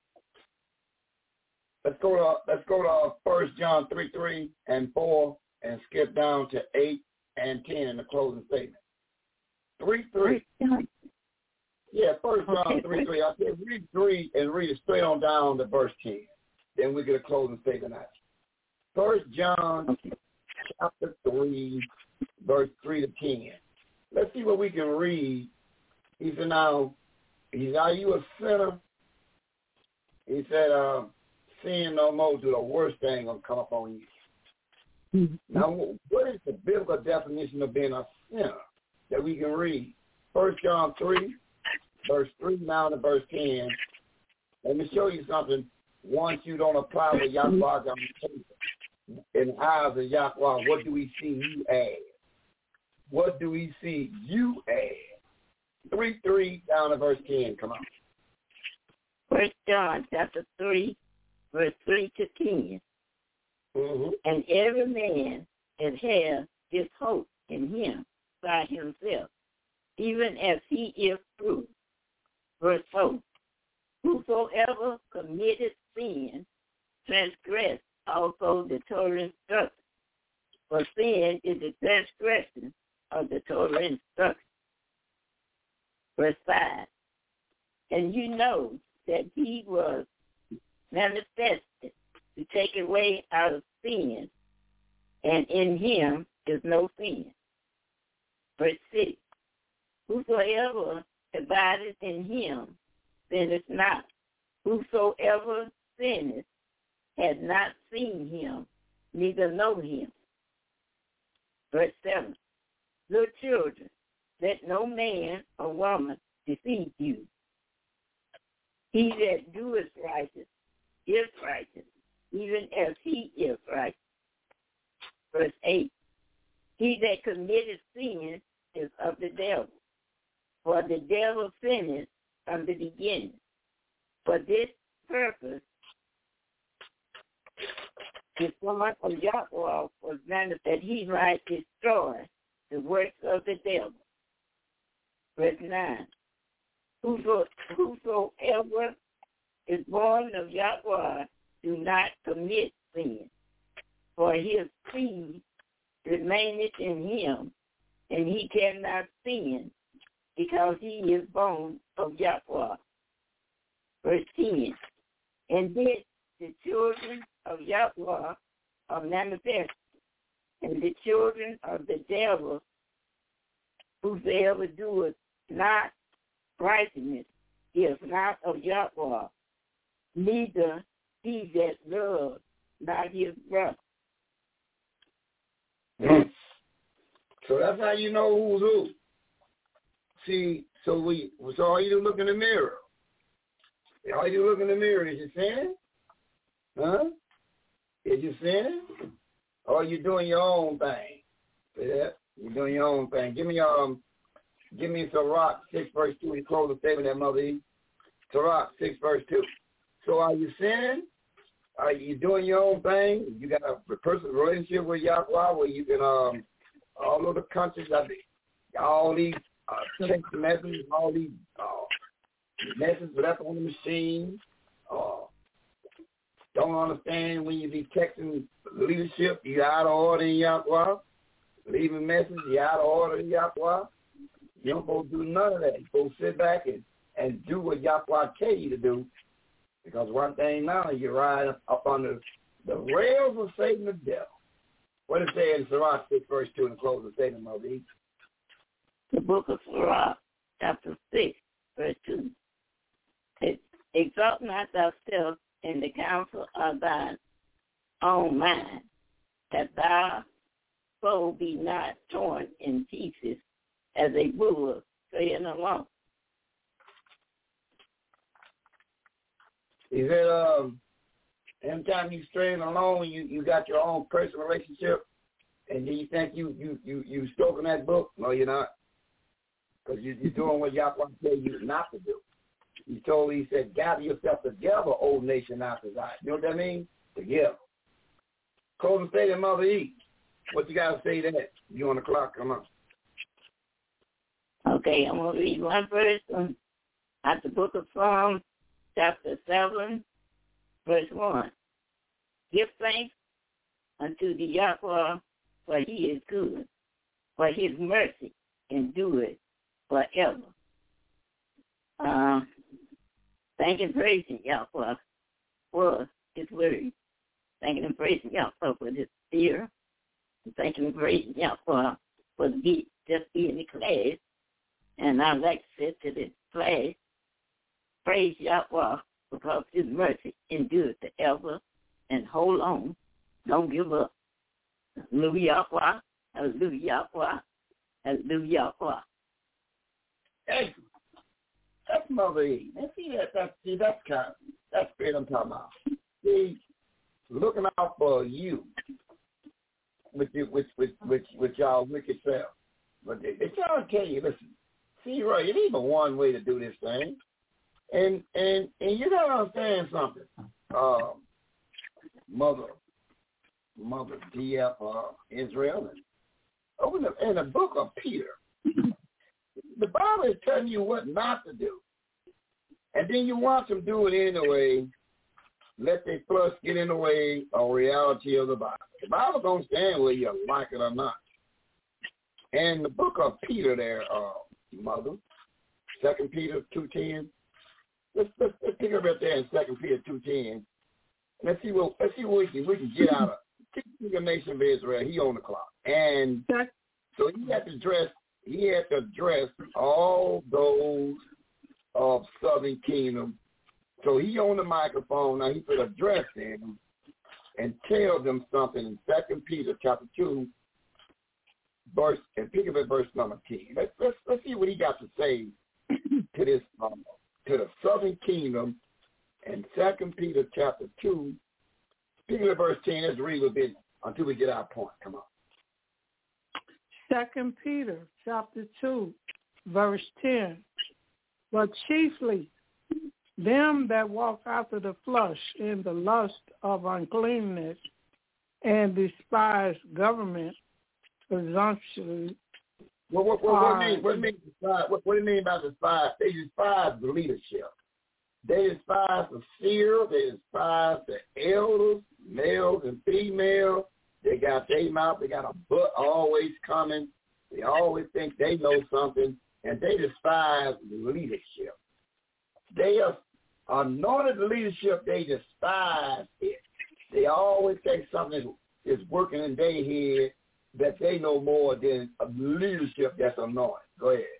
Let's go to 1 John 3:3 and 4 and skip down to 8 and 10 in the closing statement. 3:3. Yeah, 1 John 3:3. I said read 3 and read it straight on down to verse 10. Then we get a closing statement out. 1 John chapter 3, verse 3 to 10. Let's see what we can read. He said, now, are you a sinner? He said, sin no more, do the worst thing gonna come upon you. Mm-hmm. Now, what is the biblical definition of being a sinner that we can read? 1 John 3, verse 3 down to verse 10. Let me show you something. Once you don't apply what Yahweh in the eyes of Yahweh, what do we see you as? What do we see you as? 3:3 down to verse 10. Come on. 1 John chapter 3, verse 3 to 10. Mm-hmm. And every man that has this hope in him by himself, even as he is true. Verse 4. Whosoever committed sin transgressed also the Torah instruction. For sin is the transgression of the Torah instruction. Verse 5. And you know that he was manifested to take away out of sin, and in him is no sin. Verse 6. Whosoever abideth in him sinneth not. Whosoever sinneth had not seen him, neither know him. Verse 7. Little children, let no man or woman deceive you. He that doeth righteous is righteous, even as he is righteous. Verse 8. He that committed sin is of the devil, for the devil sinned from the beginning. For this purpose, the Son of Yahweh was manifested that he might destroy the works of the devil. Verse 9. Whosoever is born of Yahweh do not commit sin, for his seed remaineth in him, and he cannot sin, because he is born of Yahweh. Verse 10. And this the children of Yahweh are manifested, and the children of the devil, whosoever doeth not righteousness is not of Yahweh, neither he that loves not his brother. So that's how you know who's who. See, so all you do look in the mirror. All you do look in the mirror, is you sinning? Huh? Is you sinning? Or are you doing your own thing? See that? You're doing your own thing. Give me Sirach 6 verse 2 to close the statement there, Mother E. Sirach 6 verse 2. So are you sinning? Are you doing your own thing? You got a personal relationship with Yahweh where you can all over the countries. all these text messages, all these messages left on the machine. Don't understand when you be texting leadership, you out of order in Yahweh. Leaving messages, you out of order in Yahweh. You don't supposed to do none of that. You're supposed to sit back and do what Yahweh tell you to do. Because one thing now, you're riding up under the rails of Satan the devil. What does it say in Sirach 6, verse 2 in the close of Satan, Mother? The book of Sirach, chapter 6, verse 2. Exalt not thyself in the counsel of thine own mind, that thy soul be not torn in pieces as a bull straying along. He said, every time you straying along, you got your own personal relationship, and do you think you stoking that book? No, you're not, because you're doing what Yahweh tell you not to do. He said, gather yourself together, old nation after Zion. You know what that means? Together. Closing statement, Mother E. What you got to say to that? You on the clock? Come on. Okay, I'm going to read one verse out the book of Psalms, chapter 7, verse 1. Give thanks unto the Yahweh, for he is good, for his mercy endureth forever. Thanking and praising Yahweh for his word. Thanking and praising Yahweh for his fear. Thanking and praising Yahweh for just being in the class. And I'd like to say to this class, praise Yahweh because his mercy endures forever. And hold on. Don't give up. Hallelujah, Yahweh. Hallelujah, Yahweh. Hallelujah, Yahweh. Hey, that's Mother E. And that's great I'm talking about. See, looking out for you with y'all wicked self. But they try to tell you, listen, see, right, it ain't but one way to do this thing. And you gotta understand something. Mother D.F. Israel, open up in the book of Peter. The Bible is telling you what not to do. And then you want them to do it anyway. Let their flesh get in the way of reality of the Bible. The Bible don't stand whether you like it or not. And the book of Peter there, Mother, 2 Peter 2:10. Let's pick up right there in 2 Peter 2:10. Let's see what we can get out of the nation of Israel. He on the clock. And so he had to address all those of Southern Kingdom. So he on the microphone now. He could address them and tell them something in 2 Peter chapter 2, verse, and pick up at verse number 10. Let's see what he got to say to this to the Southern Kingdom in 2 Peter chapter 2. Pick up at verse 10. Let's read a bit until we get our point. Come on. 2 Peter chapter 2, verse 10. But chiefly them that walk after the flesh in the lust of uncleanness and despise government presumptuously. What do you mean by despise? They despise the leadership. They despise the seer. They despise the elders, males and females. They got their mouth. They got a butt always coming. They always think they know something, and they despise leadership. They are anointed leadership. They despise it. They always think something is working in their head that they know more than a leadership that's anointed. Go ahead.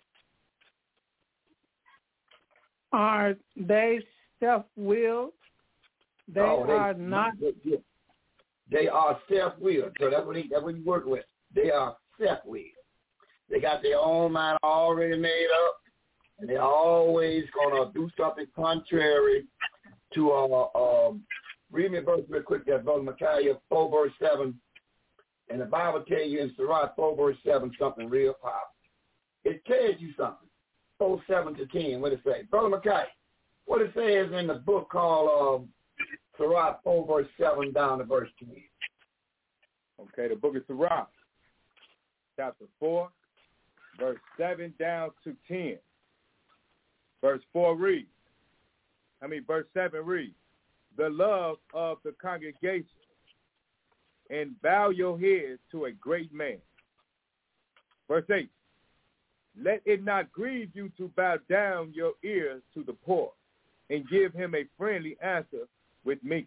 Are they self-willed? They are not. They are self-willed. So that's what you work with. They are self-willed. They got their own mind already made up, and they're always gonna do something contrary to read me a verse real quick there, Brother Micaiah 4 verse 7. And the Bible tells you in Sirach 4 verse 7 something real powerful. It tells you something. 4, 7 to 10. What it say? Brother Micaiah, what it says in the book called Sirach 4 verse 7 down to verse 10. Okay, the book of Sirach, chapter 4, verse 7 down to 10. Verse 7 reads, the love of the congregation, and bow your head to a great man. Verse 8, let it not grieve you to bow down your ears to the poor, and give him a friendly answer with meekness.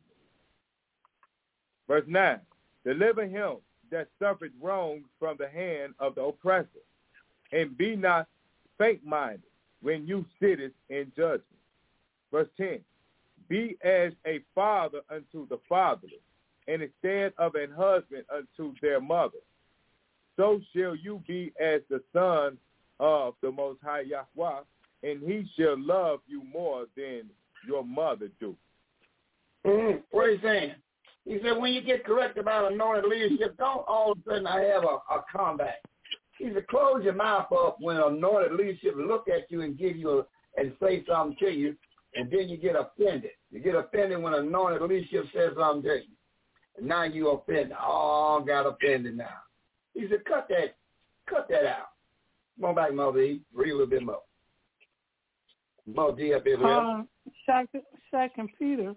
Verse 9, deliver him that suffered wrong from the hand of the oppressor, and be not faint-minded when you sittest in judgment. Verse 10, be as a father unto the fatherless, and instead of an husband unto their mother. So shall you be as the son of the Most High Yahweh, and he shall love you more than your mother do. What he's saying? He said when you get corrected about anointed leadership, don't all of a sudden have a comeback. He said close your mouth up when anointed leadership look at you and give you and say something to you, and then you get offended. You get offended when anointed leadership says something to you. And now you offended. Oh, got offended now. He said cut that out. Come on back, Mother E. Read a little bit more. Mother D up here. Second Peter.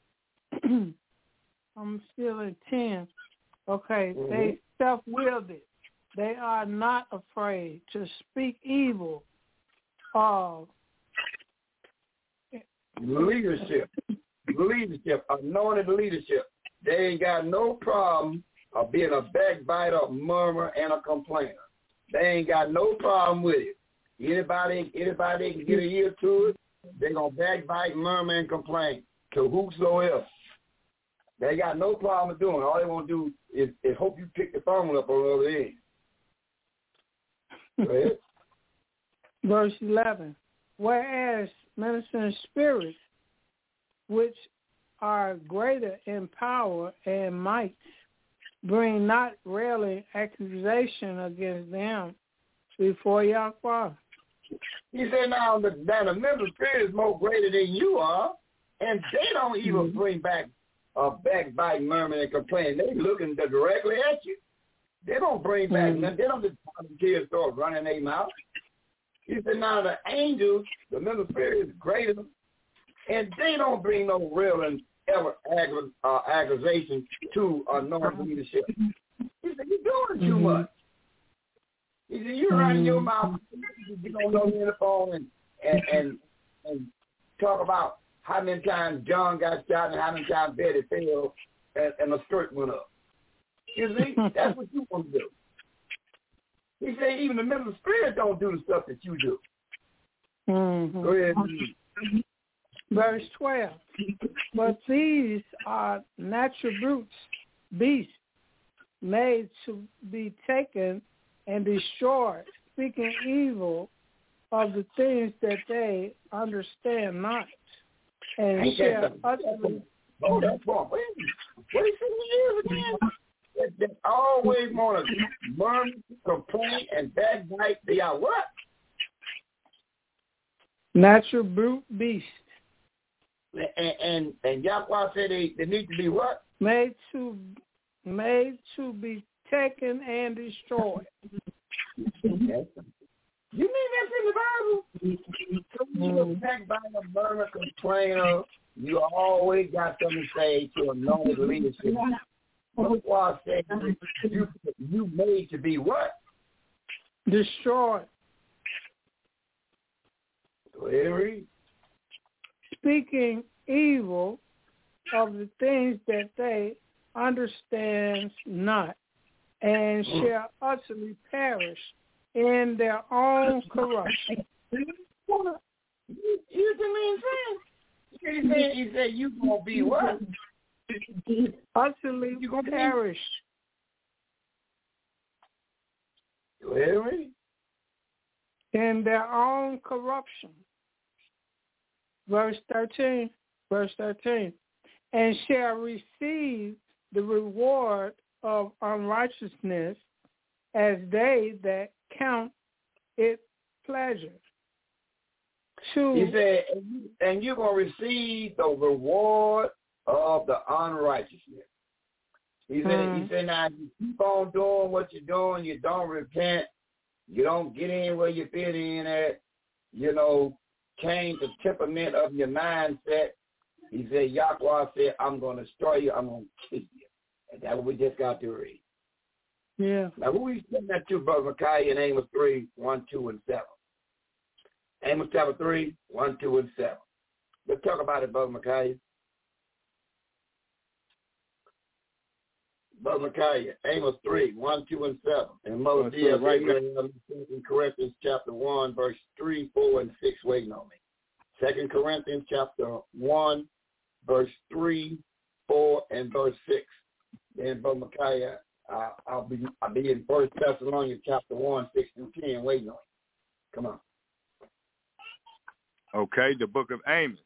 I'm still in 10. Okay, they self-willed it. They are not afraid to speak evil of leadership, anointed leadership. They ain't got no problem of being a backbiter, a murmurer, and a complainer. They ain't got no problem with it. Anybody can get a ear to it, they're going to backbite, murmur, and complain to whosoever. They got no problem doing it. All they want to do is hope you pick the phone up on the other end. Go ahead. Verse 11, whereas ministering spirits, which are greater in power and might, bring not rarely accusation against them before Yahweh. He said now the ministering spirit is more greater than you are, and they don't even bring back backbite, murmur, and complain. They looking directly at you. They don't bring back nothing. They don't just kids start running their mouth. He said now the angels, the ministering spirit is greater, and they don't bring no real and ever accusation to anointed leadership. He said, you're doing too much. He said, you're running your mouth. You don't know me on the phone and talk about how many times John got shot and how many times Betty fell and the skirt went up. You see? That's what you want to do. He said, even the ministering spirit don't do the stuff that you do. Go ahead. Verse 12, but these are natural brutes, beasts, made to be taken and destroyed, speaking evil of the things that they understand not, and shall utterly... Oh, that's wrong. What do you think he is again? They always want to murmur, complain, and backbite. They are what? Natural brute beasts. And Yahweh said they need to be what? Made to be taken and destroyed. You mean that's in the Bible? So you attack by a murmur, complainer, you always got something to say to anointed leadership. Yahweh said you made to be what? Destroyed. Go ahead and read. Speaking evil of the things that they understand not, and shall utterly perish in their own corruption. You see what I'm saying? He said you going to be what? Utterly perish. Go ahead and read. In their own corruption. Verse 13, and shall receive the reward of unrighteousness as they that count it pleasure. He said, and you're going to receive the reward of the unrighteousness. He said, now you keep on doing what you're doing, you don't repent, You don't get in where you fit in at, change the temperament of your mindset. He said, Yahweh said, I'm going to destroy you, I'm going to kill you. And that's what we just got to read. Yeah. Now, who we send that to, Brother Micaiah, in Amos 3, 1, 2, and 7? Amos chapter 3, 1, 2, and 7. Let's talk about it, Brother Micaiah. Brother Micaiah, Amos 3, 1, 2, and 7. And Mother Dia, right now, in Corinthians chapter 1, verse 3, 4, and 6, waiting on me. 2 Corinthians chapter 1, verse 3, 4, and verse 6. Then, Brother Micaiah, I'll be in 1 Thessalonians chapter 1, 6 through 10, waiting on you. Come on. Okay, the book of Amos,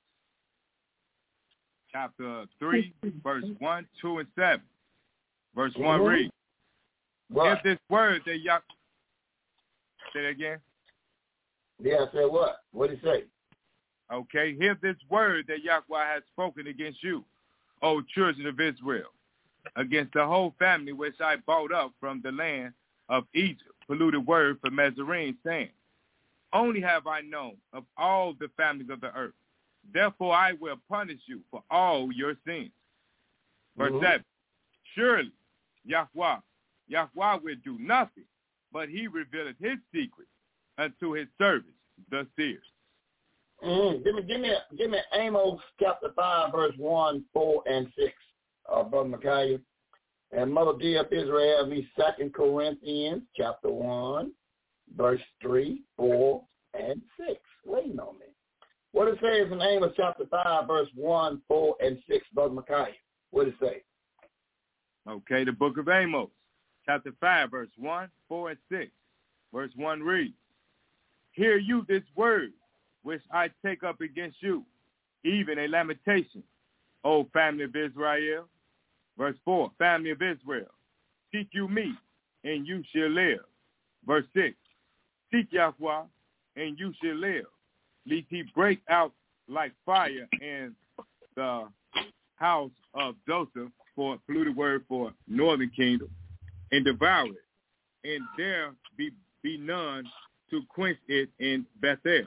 chapter 3, verse 1, 2, and 7. Verse 1 reads, if this word that Yahweh, say it again. Yeah, I said what? What did he say? Okay, hear this word that Yahweh has spoken against you, O children of Israel, against the whole family which I brought up from the land of Egypt, polluted word for Nazarene, saying, only have I known of all the families of the earth. Therefore I will punish you for all your sins. Verse 7, surely Yahweh will do nothing, but he revealeth his secret unto his servants, the seers. Give me Amos chapter 5, verse 1, 4, and 6, Brother Micaiah. And Mother Dia of Israel, me 2 Corinthians chapter 1, verse 3, 4, and 6. Waiting on me. What it says in Amos chapter 5, verse 1, 4, and 6, Brother Micaiah? What it say? Okay, the book of Amos, chapter 5, verse 1, 4, and 6. Verse 1 reads, hear you this word which I take up against you, even a lamentation, O family of Israel. Verse 4, family of Israel, seek you me, and you shall live. Verse 6, seek Yahweh, and you shall live, lest he break out like fire in the house of Joseph, for polluted word for northern kingdom, and devour it, and there be none to quench it in Bethel.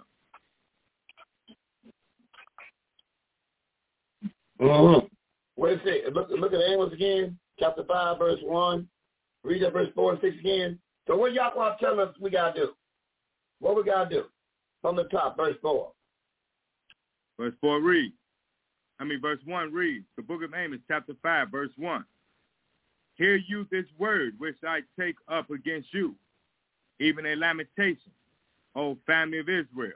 What it say? Look at Amos again, chapter 5, verse 1. Read that verse 4 and 6 again. So what Yahweh tell us we got to do? What we got to do? From the top, verse 4. Verse 1 reads, the book of Amos, chapter 5, verse 1. Hear you this word which I take up against you, even a lamentation, O family of Israel.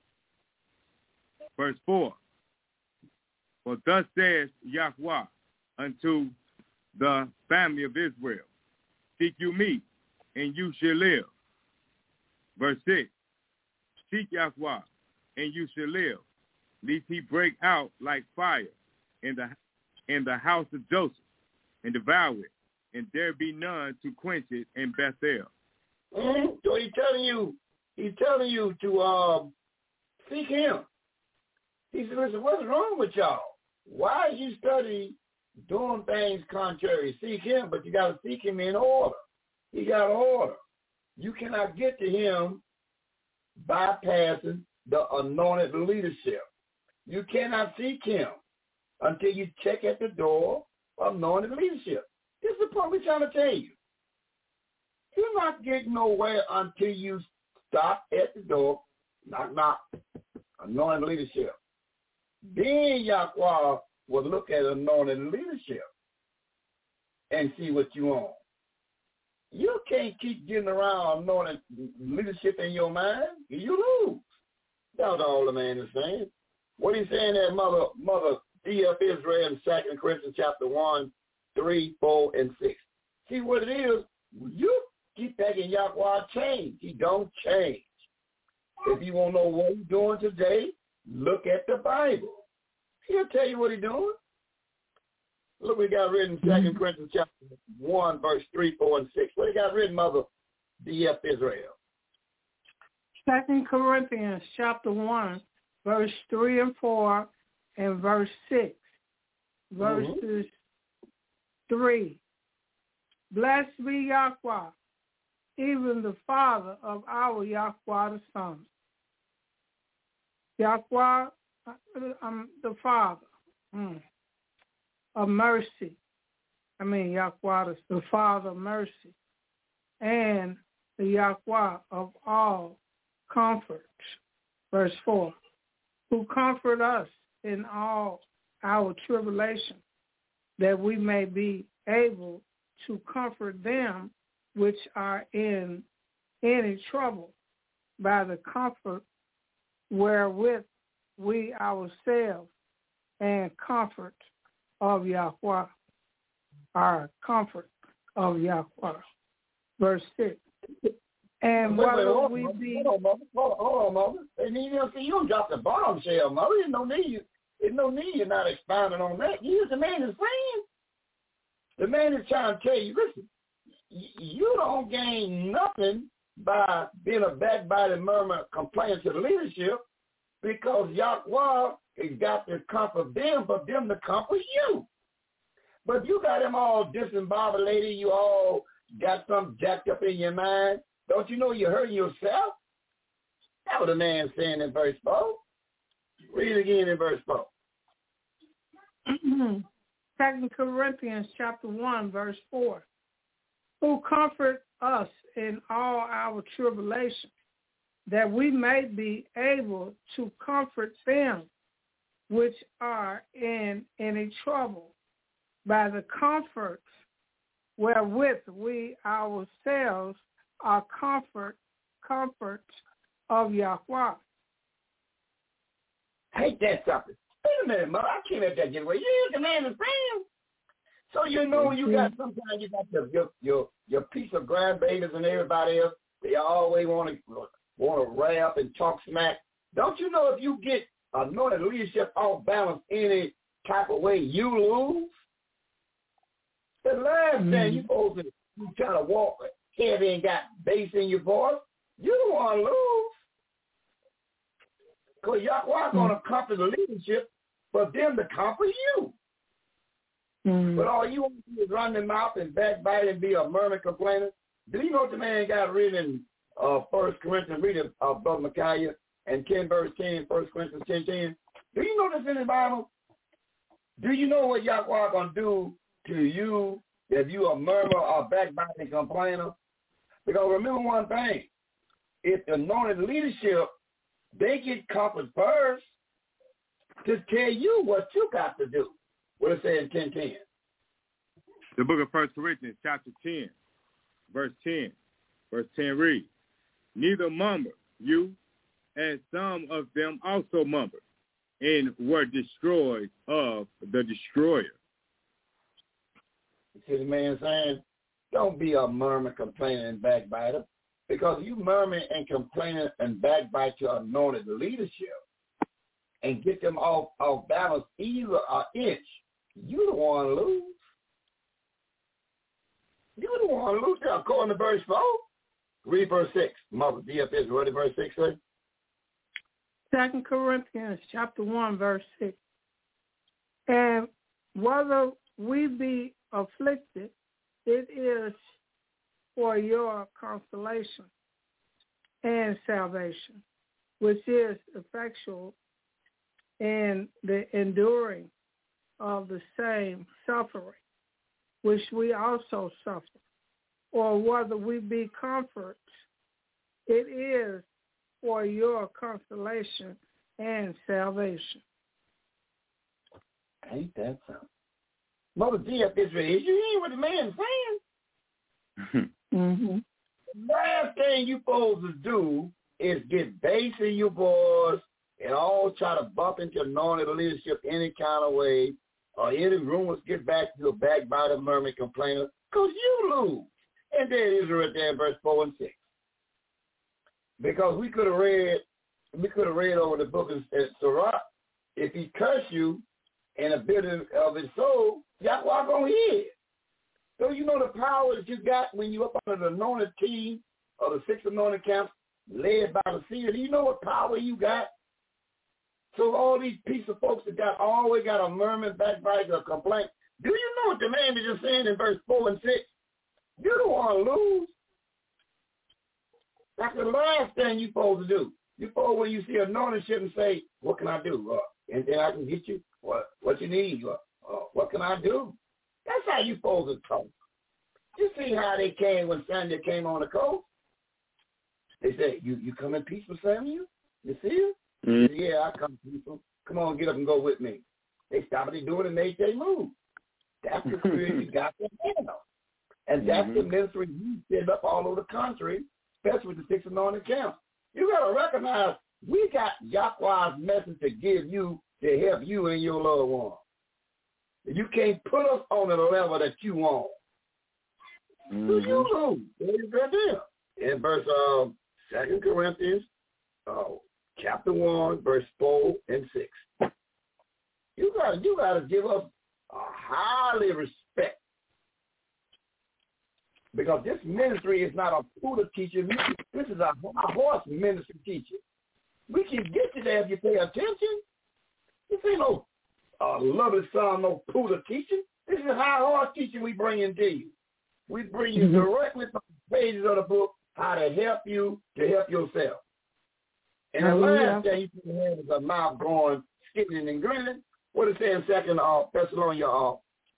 Verse 4. For thus says Yahweh unto the family of Israel, seek you me, and you shall live. Verse 6. Seek Yahweh, and you shall live, lest he break out like fire in the house of Joseph, and devour it, and there be none to quench it in Bethel. So he's telling you to seek him. He said, listen, what's wrong with y'all? Why you study doing things contrary? Seek him, but you got to seek him in order. He got order. You cannot get to him bypassing the anointed leadership. You cannot seek him until you check at the door of anointed leadership. This is the point we're trying to tell you. You're not getting nowhere until you stop at the door, knock, knock, anointed leadership. Then Yahweh will look at anointed leadership and see what you want. You can't keep getting around anointed leadership in your mind. You lose. That's all the man is saying. What he's saying there, Mother D.F. Israel in 2 Corinthians chapter 1, 3, 4, and 6. See what it is? You keep thinking Yahweh change. He don't change. If you want to know what he's doing today, look at the Bible. He'll tell you what he's doing. Look, we got written in 2 Corinthians chapter 1, verse 3, 4, and 6. What he got written, Mother D.F. Israel? 2 Corinthians chapter 1, verse 3 and 4, and verse 6. Verses 3. Blessed be Yahweh, even the Father of our Yahweh the Son. Yahweh, the Father of mercy. Yahweh, the Father of mercy, and the Yahweh of all comfort. Verse 4, who comfort us in all our tribulation, that we may be able to comfort them which are in any trouble by the comfort wherewith we ourselves and comfort of Yahweh, our comfort of Yahweh. Verse 6. And whether we be... Hold on, Mother. You don't drop the bombshell, Mother. There's no need you're not expounding on that. The man is saying. The man is trying to tell you, listen, you don't gain nothing by being a backbiting, murmur, complaining to the leadership, because Yahweh has got to comfort them, but them to comfort you. But you got them all discombobulated. You all got something jacked up in your mind. Don't you know you're hurting yourself? That's what the man's saying in verse 4. Read it again in verse 4. 2 Corinthians chapter 1, verse 4. Who comfort us in all our tribulation, that we may be able to comfort them which are in any trouble by the comfort wherewith we ourselves are comfort of Yahweh. Take that something. Wait a minute, Mother. I can't let that get away. You the man is saying. So you know you got sometimes you got your piece of grandbabies and everybody else. They always want to rap and talk smack. Don't you know if you get anointed leadership off balance any type of way, you lose? The last thing you supposed to you try to walk heavy and got bass in your voice, you don't want to lose. Because Yahweh's going to comfort the leadership for them to comfort you. But all you want to do is run their mouth and backbite and be a murmuring complainer. Do you know what the man got written in 1 Corinthians, read it, Brother Micaiah, and 10 verse 10, 1 Corinthians 10:10? Do you know this in the Bible? Do you know what Yahweh going to do to you if you a murmurer or backbiting complainer? Because remember one thing, if the anointed leadership, they get comfort first to tell you what you got to do. What it says in 10:10. The book of 1 Corinthians, chapter 10, verse 10. Verse 10 reads, neither murmur you, as some of them also murmured, and were destroyed of the destroyer. You see the man saying, don't be a murmur, complainer, and backbiter, because you murmur and complain and backbite your anointed leadership and get them off balance either an inch, you the one to lose. You the one to lose. According to verse 4, read verse 6. Mother, DFS, what did verse 6 say? 2 Corinthians chapter 1, verse 6. And whether we be afflicted, it is for your consolation and salvation, which is effectual in the enduring of the same suffering, which we also suffer. Or whether we be comforted, it is for your consolation and salvation. Ain't that something? Mother DF Israel, you hear what the man is saying? The last thing you supposed to do is get bass in your voice and all try to bump into anointed leadership any kind of way, or any rumors get back to the backbiter, murmuring complainer, because you lose. And there Israel right there in verse 4 and 6. Because we could have read over the book of Sirach, if he curse you in a bit of his soul, Yahweh gonna hear it. So you know the power that you got when you up under the anointed team of the 6 anointed camps led by the seer. Do you know what power you got? So all these piece of folks that always got a murmur, backbite, or complaint. Do you know what the man is just saying in verse 4 and 6? You don't want to lose. That's the last thing you're supposed to do. You're supposed, when you see anointing ship, and say, what can I do? Anything I can get you? What you need? What can I do? That's how you're supposed to talk. You see how they came when Samuel came on the coast? They said, you come in peace with Samuel? You see him? He said, yeah, I come peaceful. Come on, get up and go with me. They stopped what they doing and made their move. That's the spirit you got to handle. And that's the ministry you set up all over the country, especially with the 6 anointed camps. You got to recognize we got Yahweh's message to give you to help you and your loved one. You can't put us on the level that you want. So you lose. There's right there. In verse 2 Corinthians chapter 1, verse 4 and 6. You gotta give us a highly respect. Because this ministry is not a Buddha teacher. This is a horse ministry teacher. We can get you there if you pay attention. This ain't no lovely son, no Buddha teaching. This is high horse teaching we bring into you. We bring you directly from the pages of the book how to help you to help yourself. And the last thing you can have is a mouth going, skipping and grinning. What it says in 2 Thessalonians,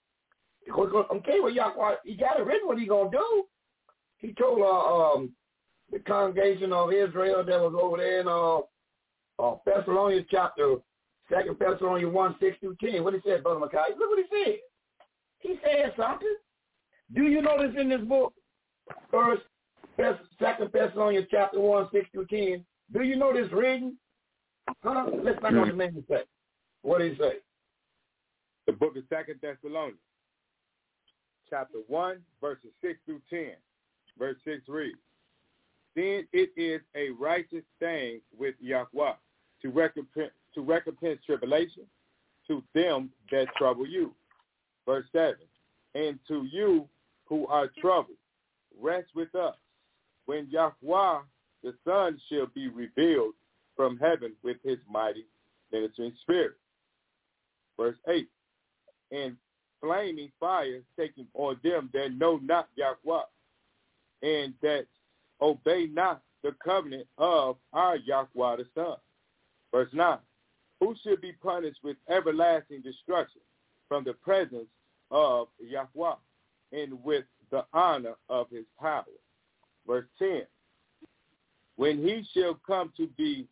okay, well, Yahweh, he got it written what he going to do. He told the congregation of Israel that was over there in Thessalonians chapter, 2 Thessalonians 1, 6 through 10. What he said, Brother Mackay? Look what he said. He said something. Do you notice in this book, 2 Thessalonians chapter 1, 6 through 10, do you know this reading? Let's not go to the man say. What did he say? The book of 2 Thessalonians, chapter 1, verses 6 through 10. Verse 6 reads, then it is a righteous thing with Yahweh to recompense tribulation to them that trouble you. Verse 7, and to you who are troubled, rest with us when Yahweh the Son shall be revealed from heaven with his mighty ministering spirit. Verse 8, and flaming fire taken on them that know not Yahweh, and that obey not the covenant of our Yahweh the Son. Verse 9, who should be punished with everlasting destruction from the presence of Yahweh and with the honor of his power. Verse 10, when he shall come to be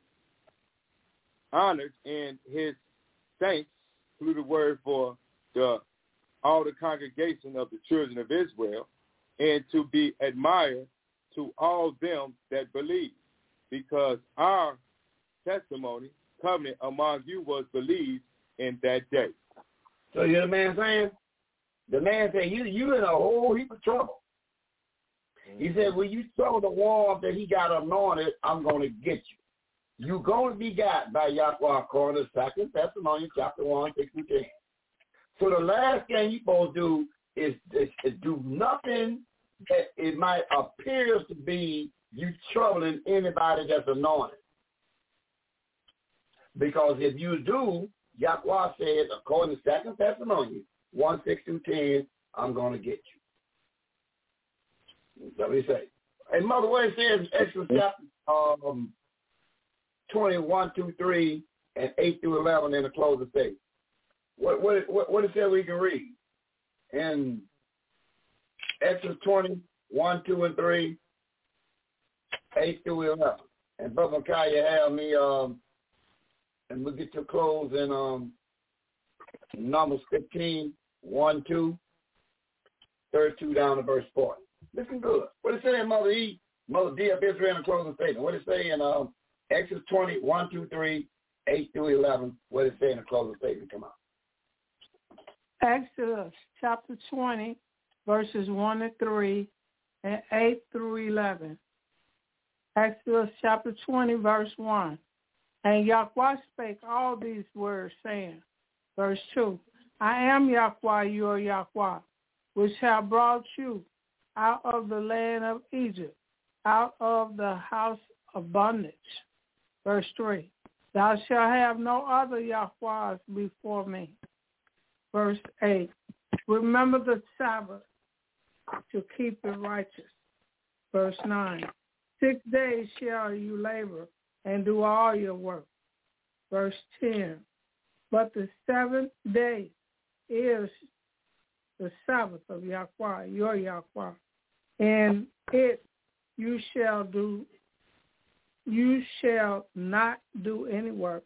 honored in his saints through the word for all the congregation of the children of Israel, and to be admired to all them that believe, because our testimony, covenant among you was believed in that day. So you hear the man saying? The man said, you in a whole heap of trouble. He said, when you trouble the one that he got anointed, I'm going to get you. You're going to be got by Yahweh according to 2 Thessalonians chapter 1, 6 and 10. So the last thing you're supposed to do is do nothing that it might appear to be you troubling anybody that's anointed. Because if you do, Yahweh says, according to 2 Thessalonians 1, 6 through 10, I'm going to get you. That's what he say. And Mother, what it says in Exodus chapter 21 through 3 and 8 through 11 in the close of state. What it says we can read? In Exodus 20, 1, 2, and 3, 8 through 11. And Brother Micaiah have me, and we'll get to close in Numbers 15, 1, 2, 32 down to verse 40. Listen good. What it say in Mother E, Mother D of Israel in the closing statement? What it say in Exodus 20, 1, 2, 3, 8 through 11? What it say in the closing statement? Come on. Exodus chapter 20, verses 1 and 3, and 8 through 11. Exodus chapter 20, verse 1. And Yahweh spake all these words, saying, verse 2, I am Yahweh, your Yahweh, which have brought you out of the land of Egypt, out of the house of bondage. Verse 3, thou shalt have no other Yahwehs before me. Verse 8, remember the Sabbath to keep it righteous. Verse 9, 6 days shall you labor and do all your work. Verse 10. But the 7th day is the Sabbath of Yahweh, your Yahweh, and it you shall not do any work.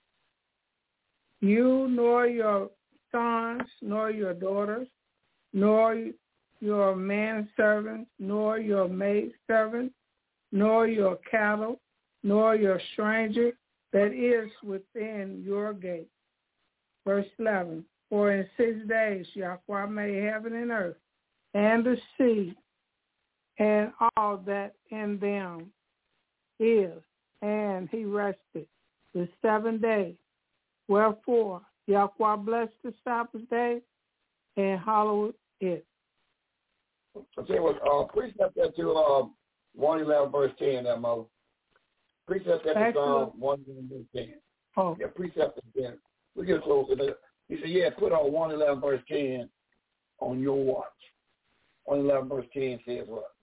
You nor your sons, nor your daughters, nor your manservants, nor your maidservants, nor your cattle, nor your stranger that is within your gate. Verse 11, for in 6 days Yahweh made heaven and earth, and the sea, and all that in them is, and he rested the 7th day. Wherefore Yahweh blessed the Sabbath day and hallowed it. Okay, well, precept that to 111 verse 10, that Mo. Precept that to Psalm 111 verse 10. Oh. Yeah, precept that 10. We get closer to that. He said, yeah, put on 111 verse 10 on your watch. 111 verse 10 says what?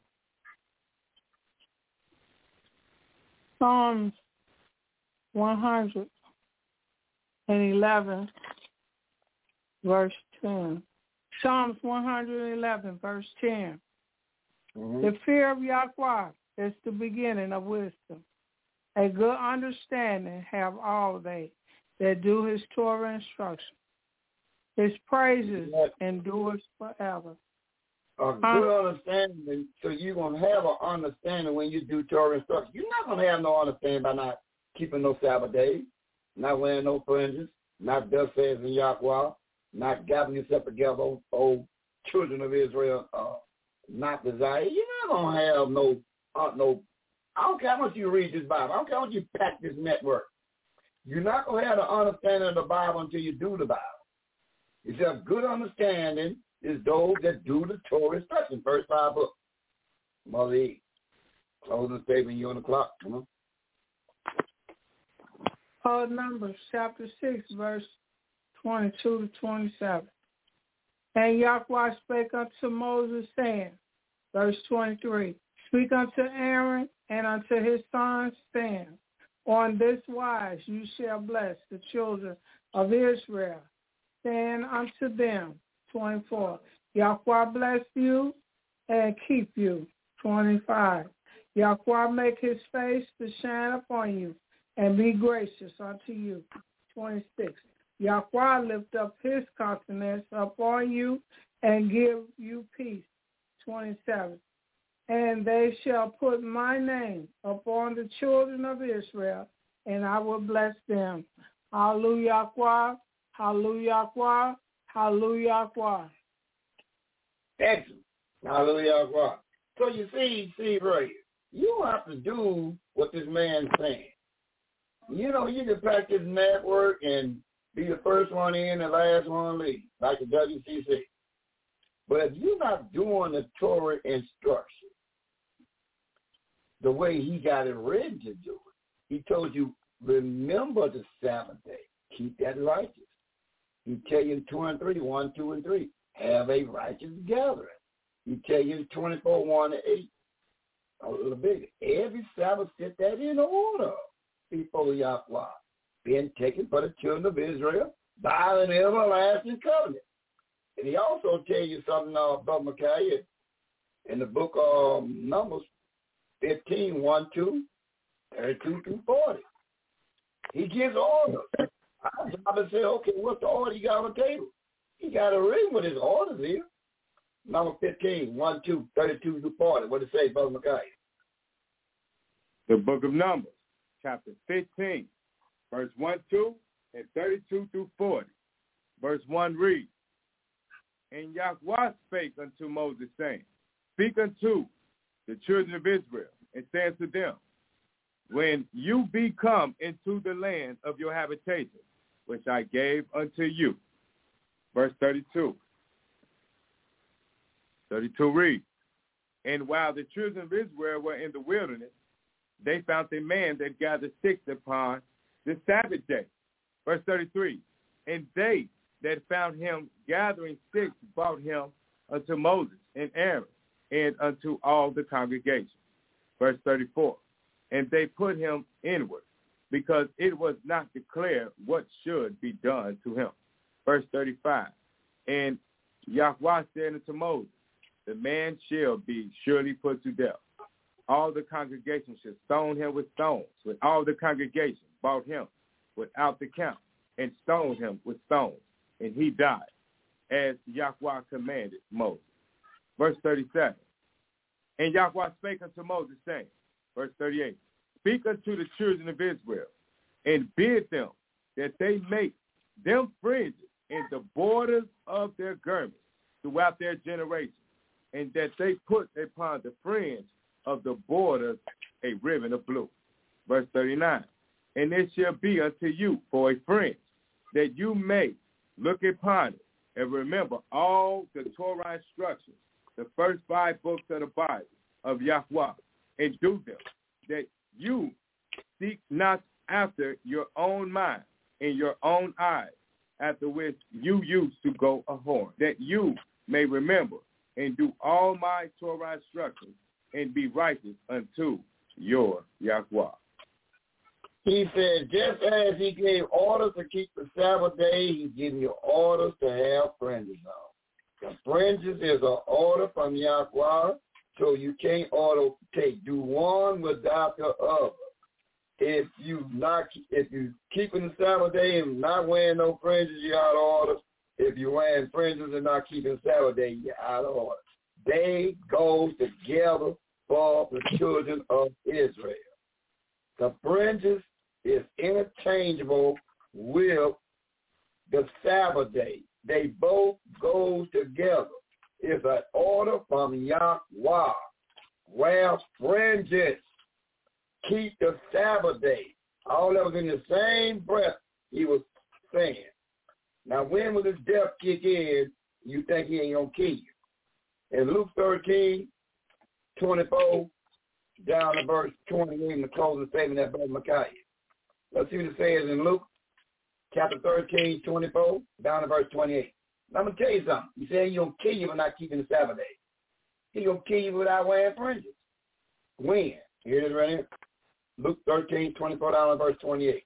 Psalms 111 verse 10. Psalms 111 verse 10. Mm-hmm. The fear of Yahweh is the beginning of wisdom. A good understanding have all they that do his Torah instruction. His praises endures forever. A good understanding, so you're going to have an understanding when you do Torah instruction. You're not going to have no understanding by not keeping no Sabbath days, not wearing no fringes, not thus says in Yahweh, not gathering yourself together, old children of Israel, not desire. You're not going to have no, I don't care how much you read this Bible. I don't care how much you pack this network. You're not going to have the understanding of the Bible until you do the Bible. It's a good understanding is those that do the Torah instruction, first 5 books. Mother E. Closing statement, you on the clock. Come on. Numbers chapter 6, verse 22 to 27. And Yahweh spake unto Moses, saying, verse 23, speak unto Aaron and unto his sons, saying, on this wise you shall bless the children of Israel, saying unto them, 24, Yahweh bless you and keep you. 25, Yahweh make his face to shine upon you and be gracious unto you. 26, Yahweh lift up his countenance upon you and give you peace. 27, and they shall put my name upon the children of Israel, and I will bless them. Hallelujah, hallelujah, hallelujah. Excellent. Hallelujah. So you see, right, you have to do what this man's saying. You know, you can practice network and be the first one in and last one leave, like the WCC. But if you're not doing the Torah instruction the way he got it written to do it, he told you, remember the Sabbath day. Keep that righteous. He tell you in 23, 1, 2, and 3, have a righteous gathering. He tell you in 24, 1 to 8, a little bit. Every Sabbath, set that in order before Yahweh, being taken for the children of Israel by an everlasting covenant. And he also tell you something, Brother Micaiah, in the book of Numbers 15, 1, 2, 32 through 40. He gives orders. Our job is to say, okay, what's the order you got on the table? He got to read what his orders here. Number 15, 1, 2, 32 through 40. What does it say, Brother Micaiah? The book of Numbers, chapter 15, verse 1, 2, and 32 through 40. Verse 1 reads, and Yahweh spake unto Moses, saying, speak unto the children of Israel, and say unto them, when you be come into the land of your habitation, which I gave unto you. Verse 32. 32 reads, and while the children of Israel were in the wilderness, they found a man that gathered sticks upon the Sabbath day. Verse 33, and they that found him gathering sticks brought him unto Moses and Aaron and unto all the congregation. Verse 34. And they put him inward, because it was not declared what should be done to him. Verse 35. And Yahweh said unto Moses, the man shall be surely put to death. All the congregation should stone him with stones. With all the congregation brought him without the camp, and stoned him with stones. And he died, as Yahweh commanded Moses. Verse 37. And Yahweh spake unto Moses, saying, verse 38, speak unto the children of Israel, and bid them that they make them fringes in the borders of their garments throughout their generations, and that they put upon the fringe of the borders a ribbon of blue. Verse 39, and it shall be unto you for a fringe, that you may look upon it, and remember all the Torah instructions, the first 5 books of the Bible of Yahweh, and do them, that you seek not after your own mind and your own eyes, after which you used to go a whoring, that you may remember and do all my Torah instructions and be righteous unto your Yahweh. He said, just as he gave orders to keep the Sabbath day, he's giving you orders to have fringes on. The fringes is an order from Yahweh, so you can't do one without the other. If you keeping the Sabbath day and not wearing no fringes, you're out of order. If you're wearing fringes and not keeping the Sabbath day, you're out of order. They go together for the children of Israel. The fringes is interchangeable with the Sabbath day. They both go together. It's an order from Yahweh. Wear fringes. Keep the Sabbath day. All that was in the same breath he was saying. Now, when will this death kick in, you think he ain't going to kill you? In Luke 13, 24, down to verse 28, in the closing statement that Brother Micaiah. Let's see what it says in Luke chapter 13, 24, down to verse 28. I'm going to tell you something. He said he's going to kill you for not keeping the Sabbath day. He's going to kill you without wearing fringes. When? Here it is right here. Luke 13, 24 down to verse 28.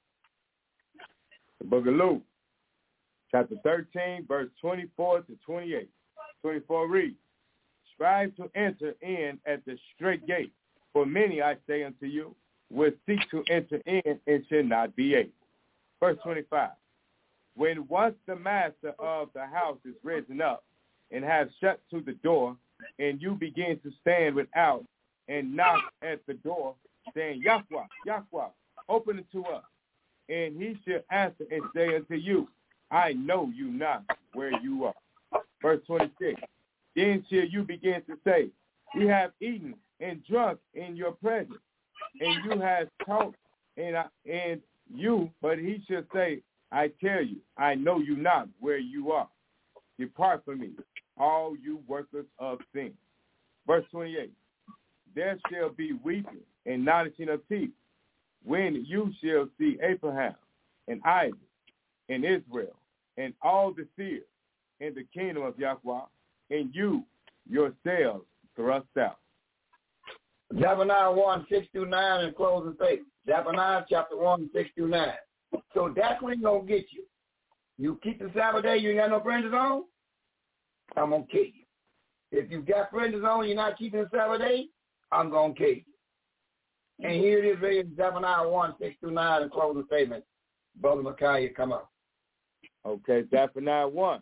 The book of Luke, chapter 13, verse 24 to 28. 24 reads, strive to enter in at the straight gate, for many, I say unto you, will seek to enter in and shall not be able. Verse 25, when once the master of the house is risen up and has shut to the door, and you begin to stand without and knock at the door, saying, Yahweh, Yahweh, open it to us. And he shall answer and say unto you, I know you not where you are. Verse 26, then shall you begin to say, we have eaten and drunk in your presence, and you have taught, and you, but he shall say, I tell you, I know you not where you are. Depart from me, all you workers of sin. Verse 28, there shall be weeping and gnashing of teeth, when you shall see Abraham and Isaac and Israel and all the seers in the kingdom of Yahweh, and you yourselves thrust out. Zephaniah 1, 6-9 and closing statement. Zephaniah chapter 1, 6-9. So that's when he's going to get you. You keep the Sabbath day, you ain't got no fringes on, I'm going to kill you. If you got fringes on, you're not keeping the Sabbath day, I'm going to kill you. And here it is, right in Zephaniah 1, 6-9 and closing statement. Brother Micaiah, come up. Okay, Zephaniah 1,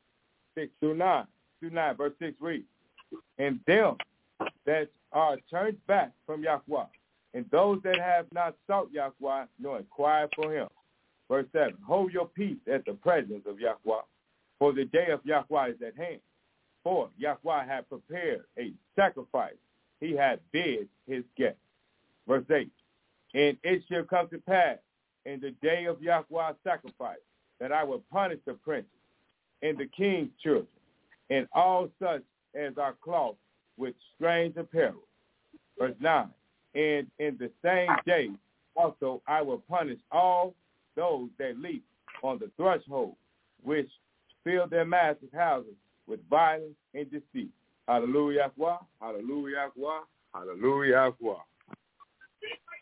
6-9. 2-9, verse 6 reads, and them that are turned back from Yahweh, and those that have not sought Yahweh, nor inquired for him. Verse 7, hold your peace at the presence of Yahweh, for the day of Yahweh is at hand. For Yahweh hath prepared a sacrifice. He hath bid his guests. Verse 8, and it shall come to pass in the day of Yahweh's sacrifice that I will punish the princes and the king's children and all such as are clothed with strange apparel. Verse 9, and in the same day also I will punish all those that leap on the threshold, which fill their masters' houses with violence and deceit. Hallelujah, Yahweh, hallelujah, Yahweh, hallelujah, Yahweh.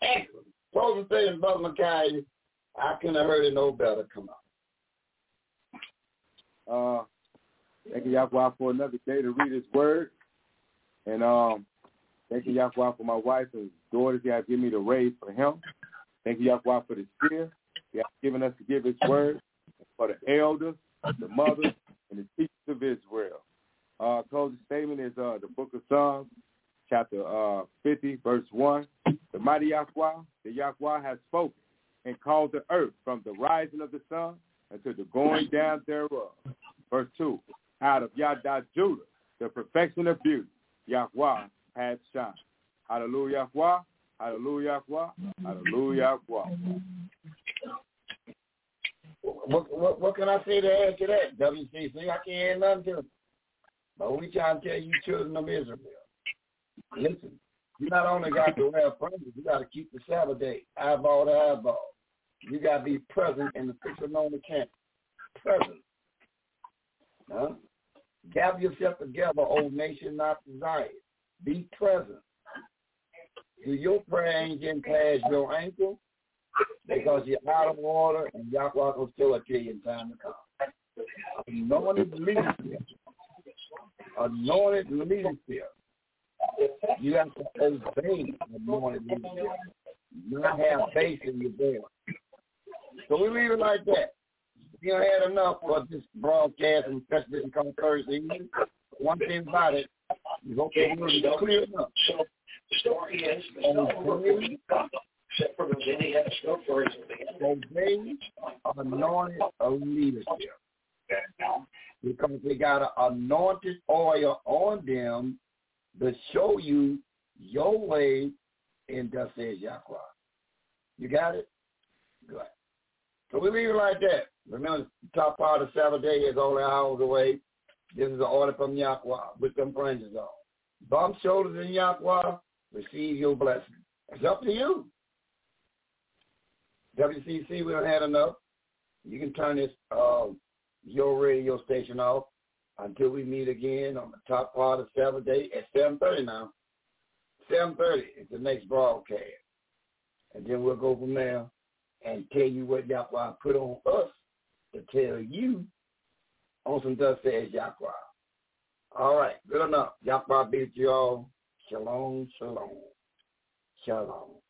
Excellent. Closing statement, Brother Micaiah. I couldn't have heard it no better. Come on. Thank you, Yahweh, for another day to read His Word. And thank you, Yahweh, for my wife and daughters you have given me to raise for Him. Thank you, Yahweh, for the Spirit you have given us to give His Word, for the elders, the mothers, and the teachers of Israel. Closing statement is the book of Psalms, chapter 50, verse 1. The mighty Yahweh, the Yahweh has spoken and called the earth from the rising of the sun until the going down thereof. Verse 2. Out of Yada Judah, the perfection of beauty, Yahweh has shined. Hallelujah, Yahweh. Hallelujah, Yahweh. Hallelujah, Yahweh. What can I say to add to that, WCC? I can't add nothing to it. But we trying to tell you children of Israel. Listen, you not only got to wear fringes, you got to keep the Sabbath day, eyeball to eyeball. You got to be present in the Thessalonian camp. Present. Huh? Gather yourself together, O nation not desired. Be present. Do your prayer ain't getting past your ankle because you're out of order and Yahweh will still kill you in time to come. Anointed leadership. Anointed leadership. You have to obey anointed leadership. Not have faith in your boy. So we leave it like that. We don't have enough for this broadcast and especially this come Thursday evening. One thing about it, we hope that we'll be clear enough. So the story is obey anointed leadership. Because they got an anointed oil on them to show you your way, and thus says Yahweh. You got it? Good. So we leave it like that. Remember, the top part of the Sabbath day is only hours away. This is an order from Yahweh with them fringes on. Bump shoulders in Yahweh, receive your blessing. It's up to you. WCC, we don't have enough. You can turn this your radio station off until we meet again on the top part of Sabbath day at 7:30 now. 7:30 is the next broadcast. And then we'll go from there and tell you what Yahweh put on us to tell you on some thus says Yahweh. All right, good enough. Yahweh be with you all. Shalom, shalom. Shalom.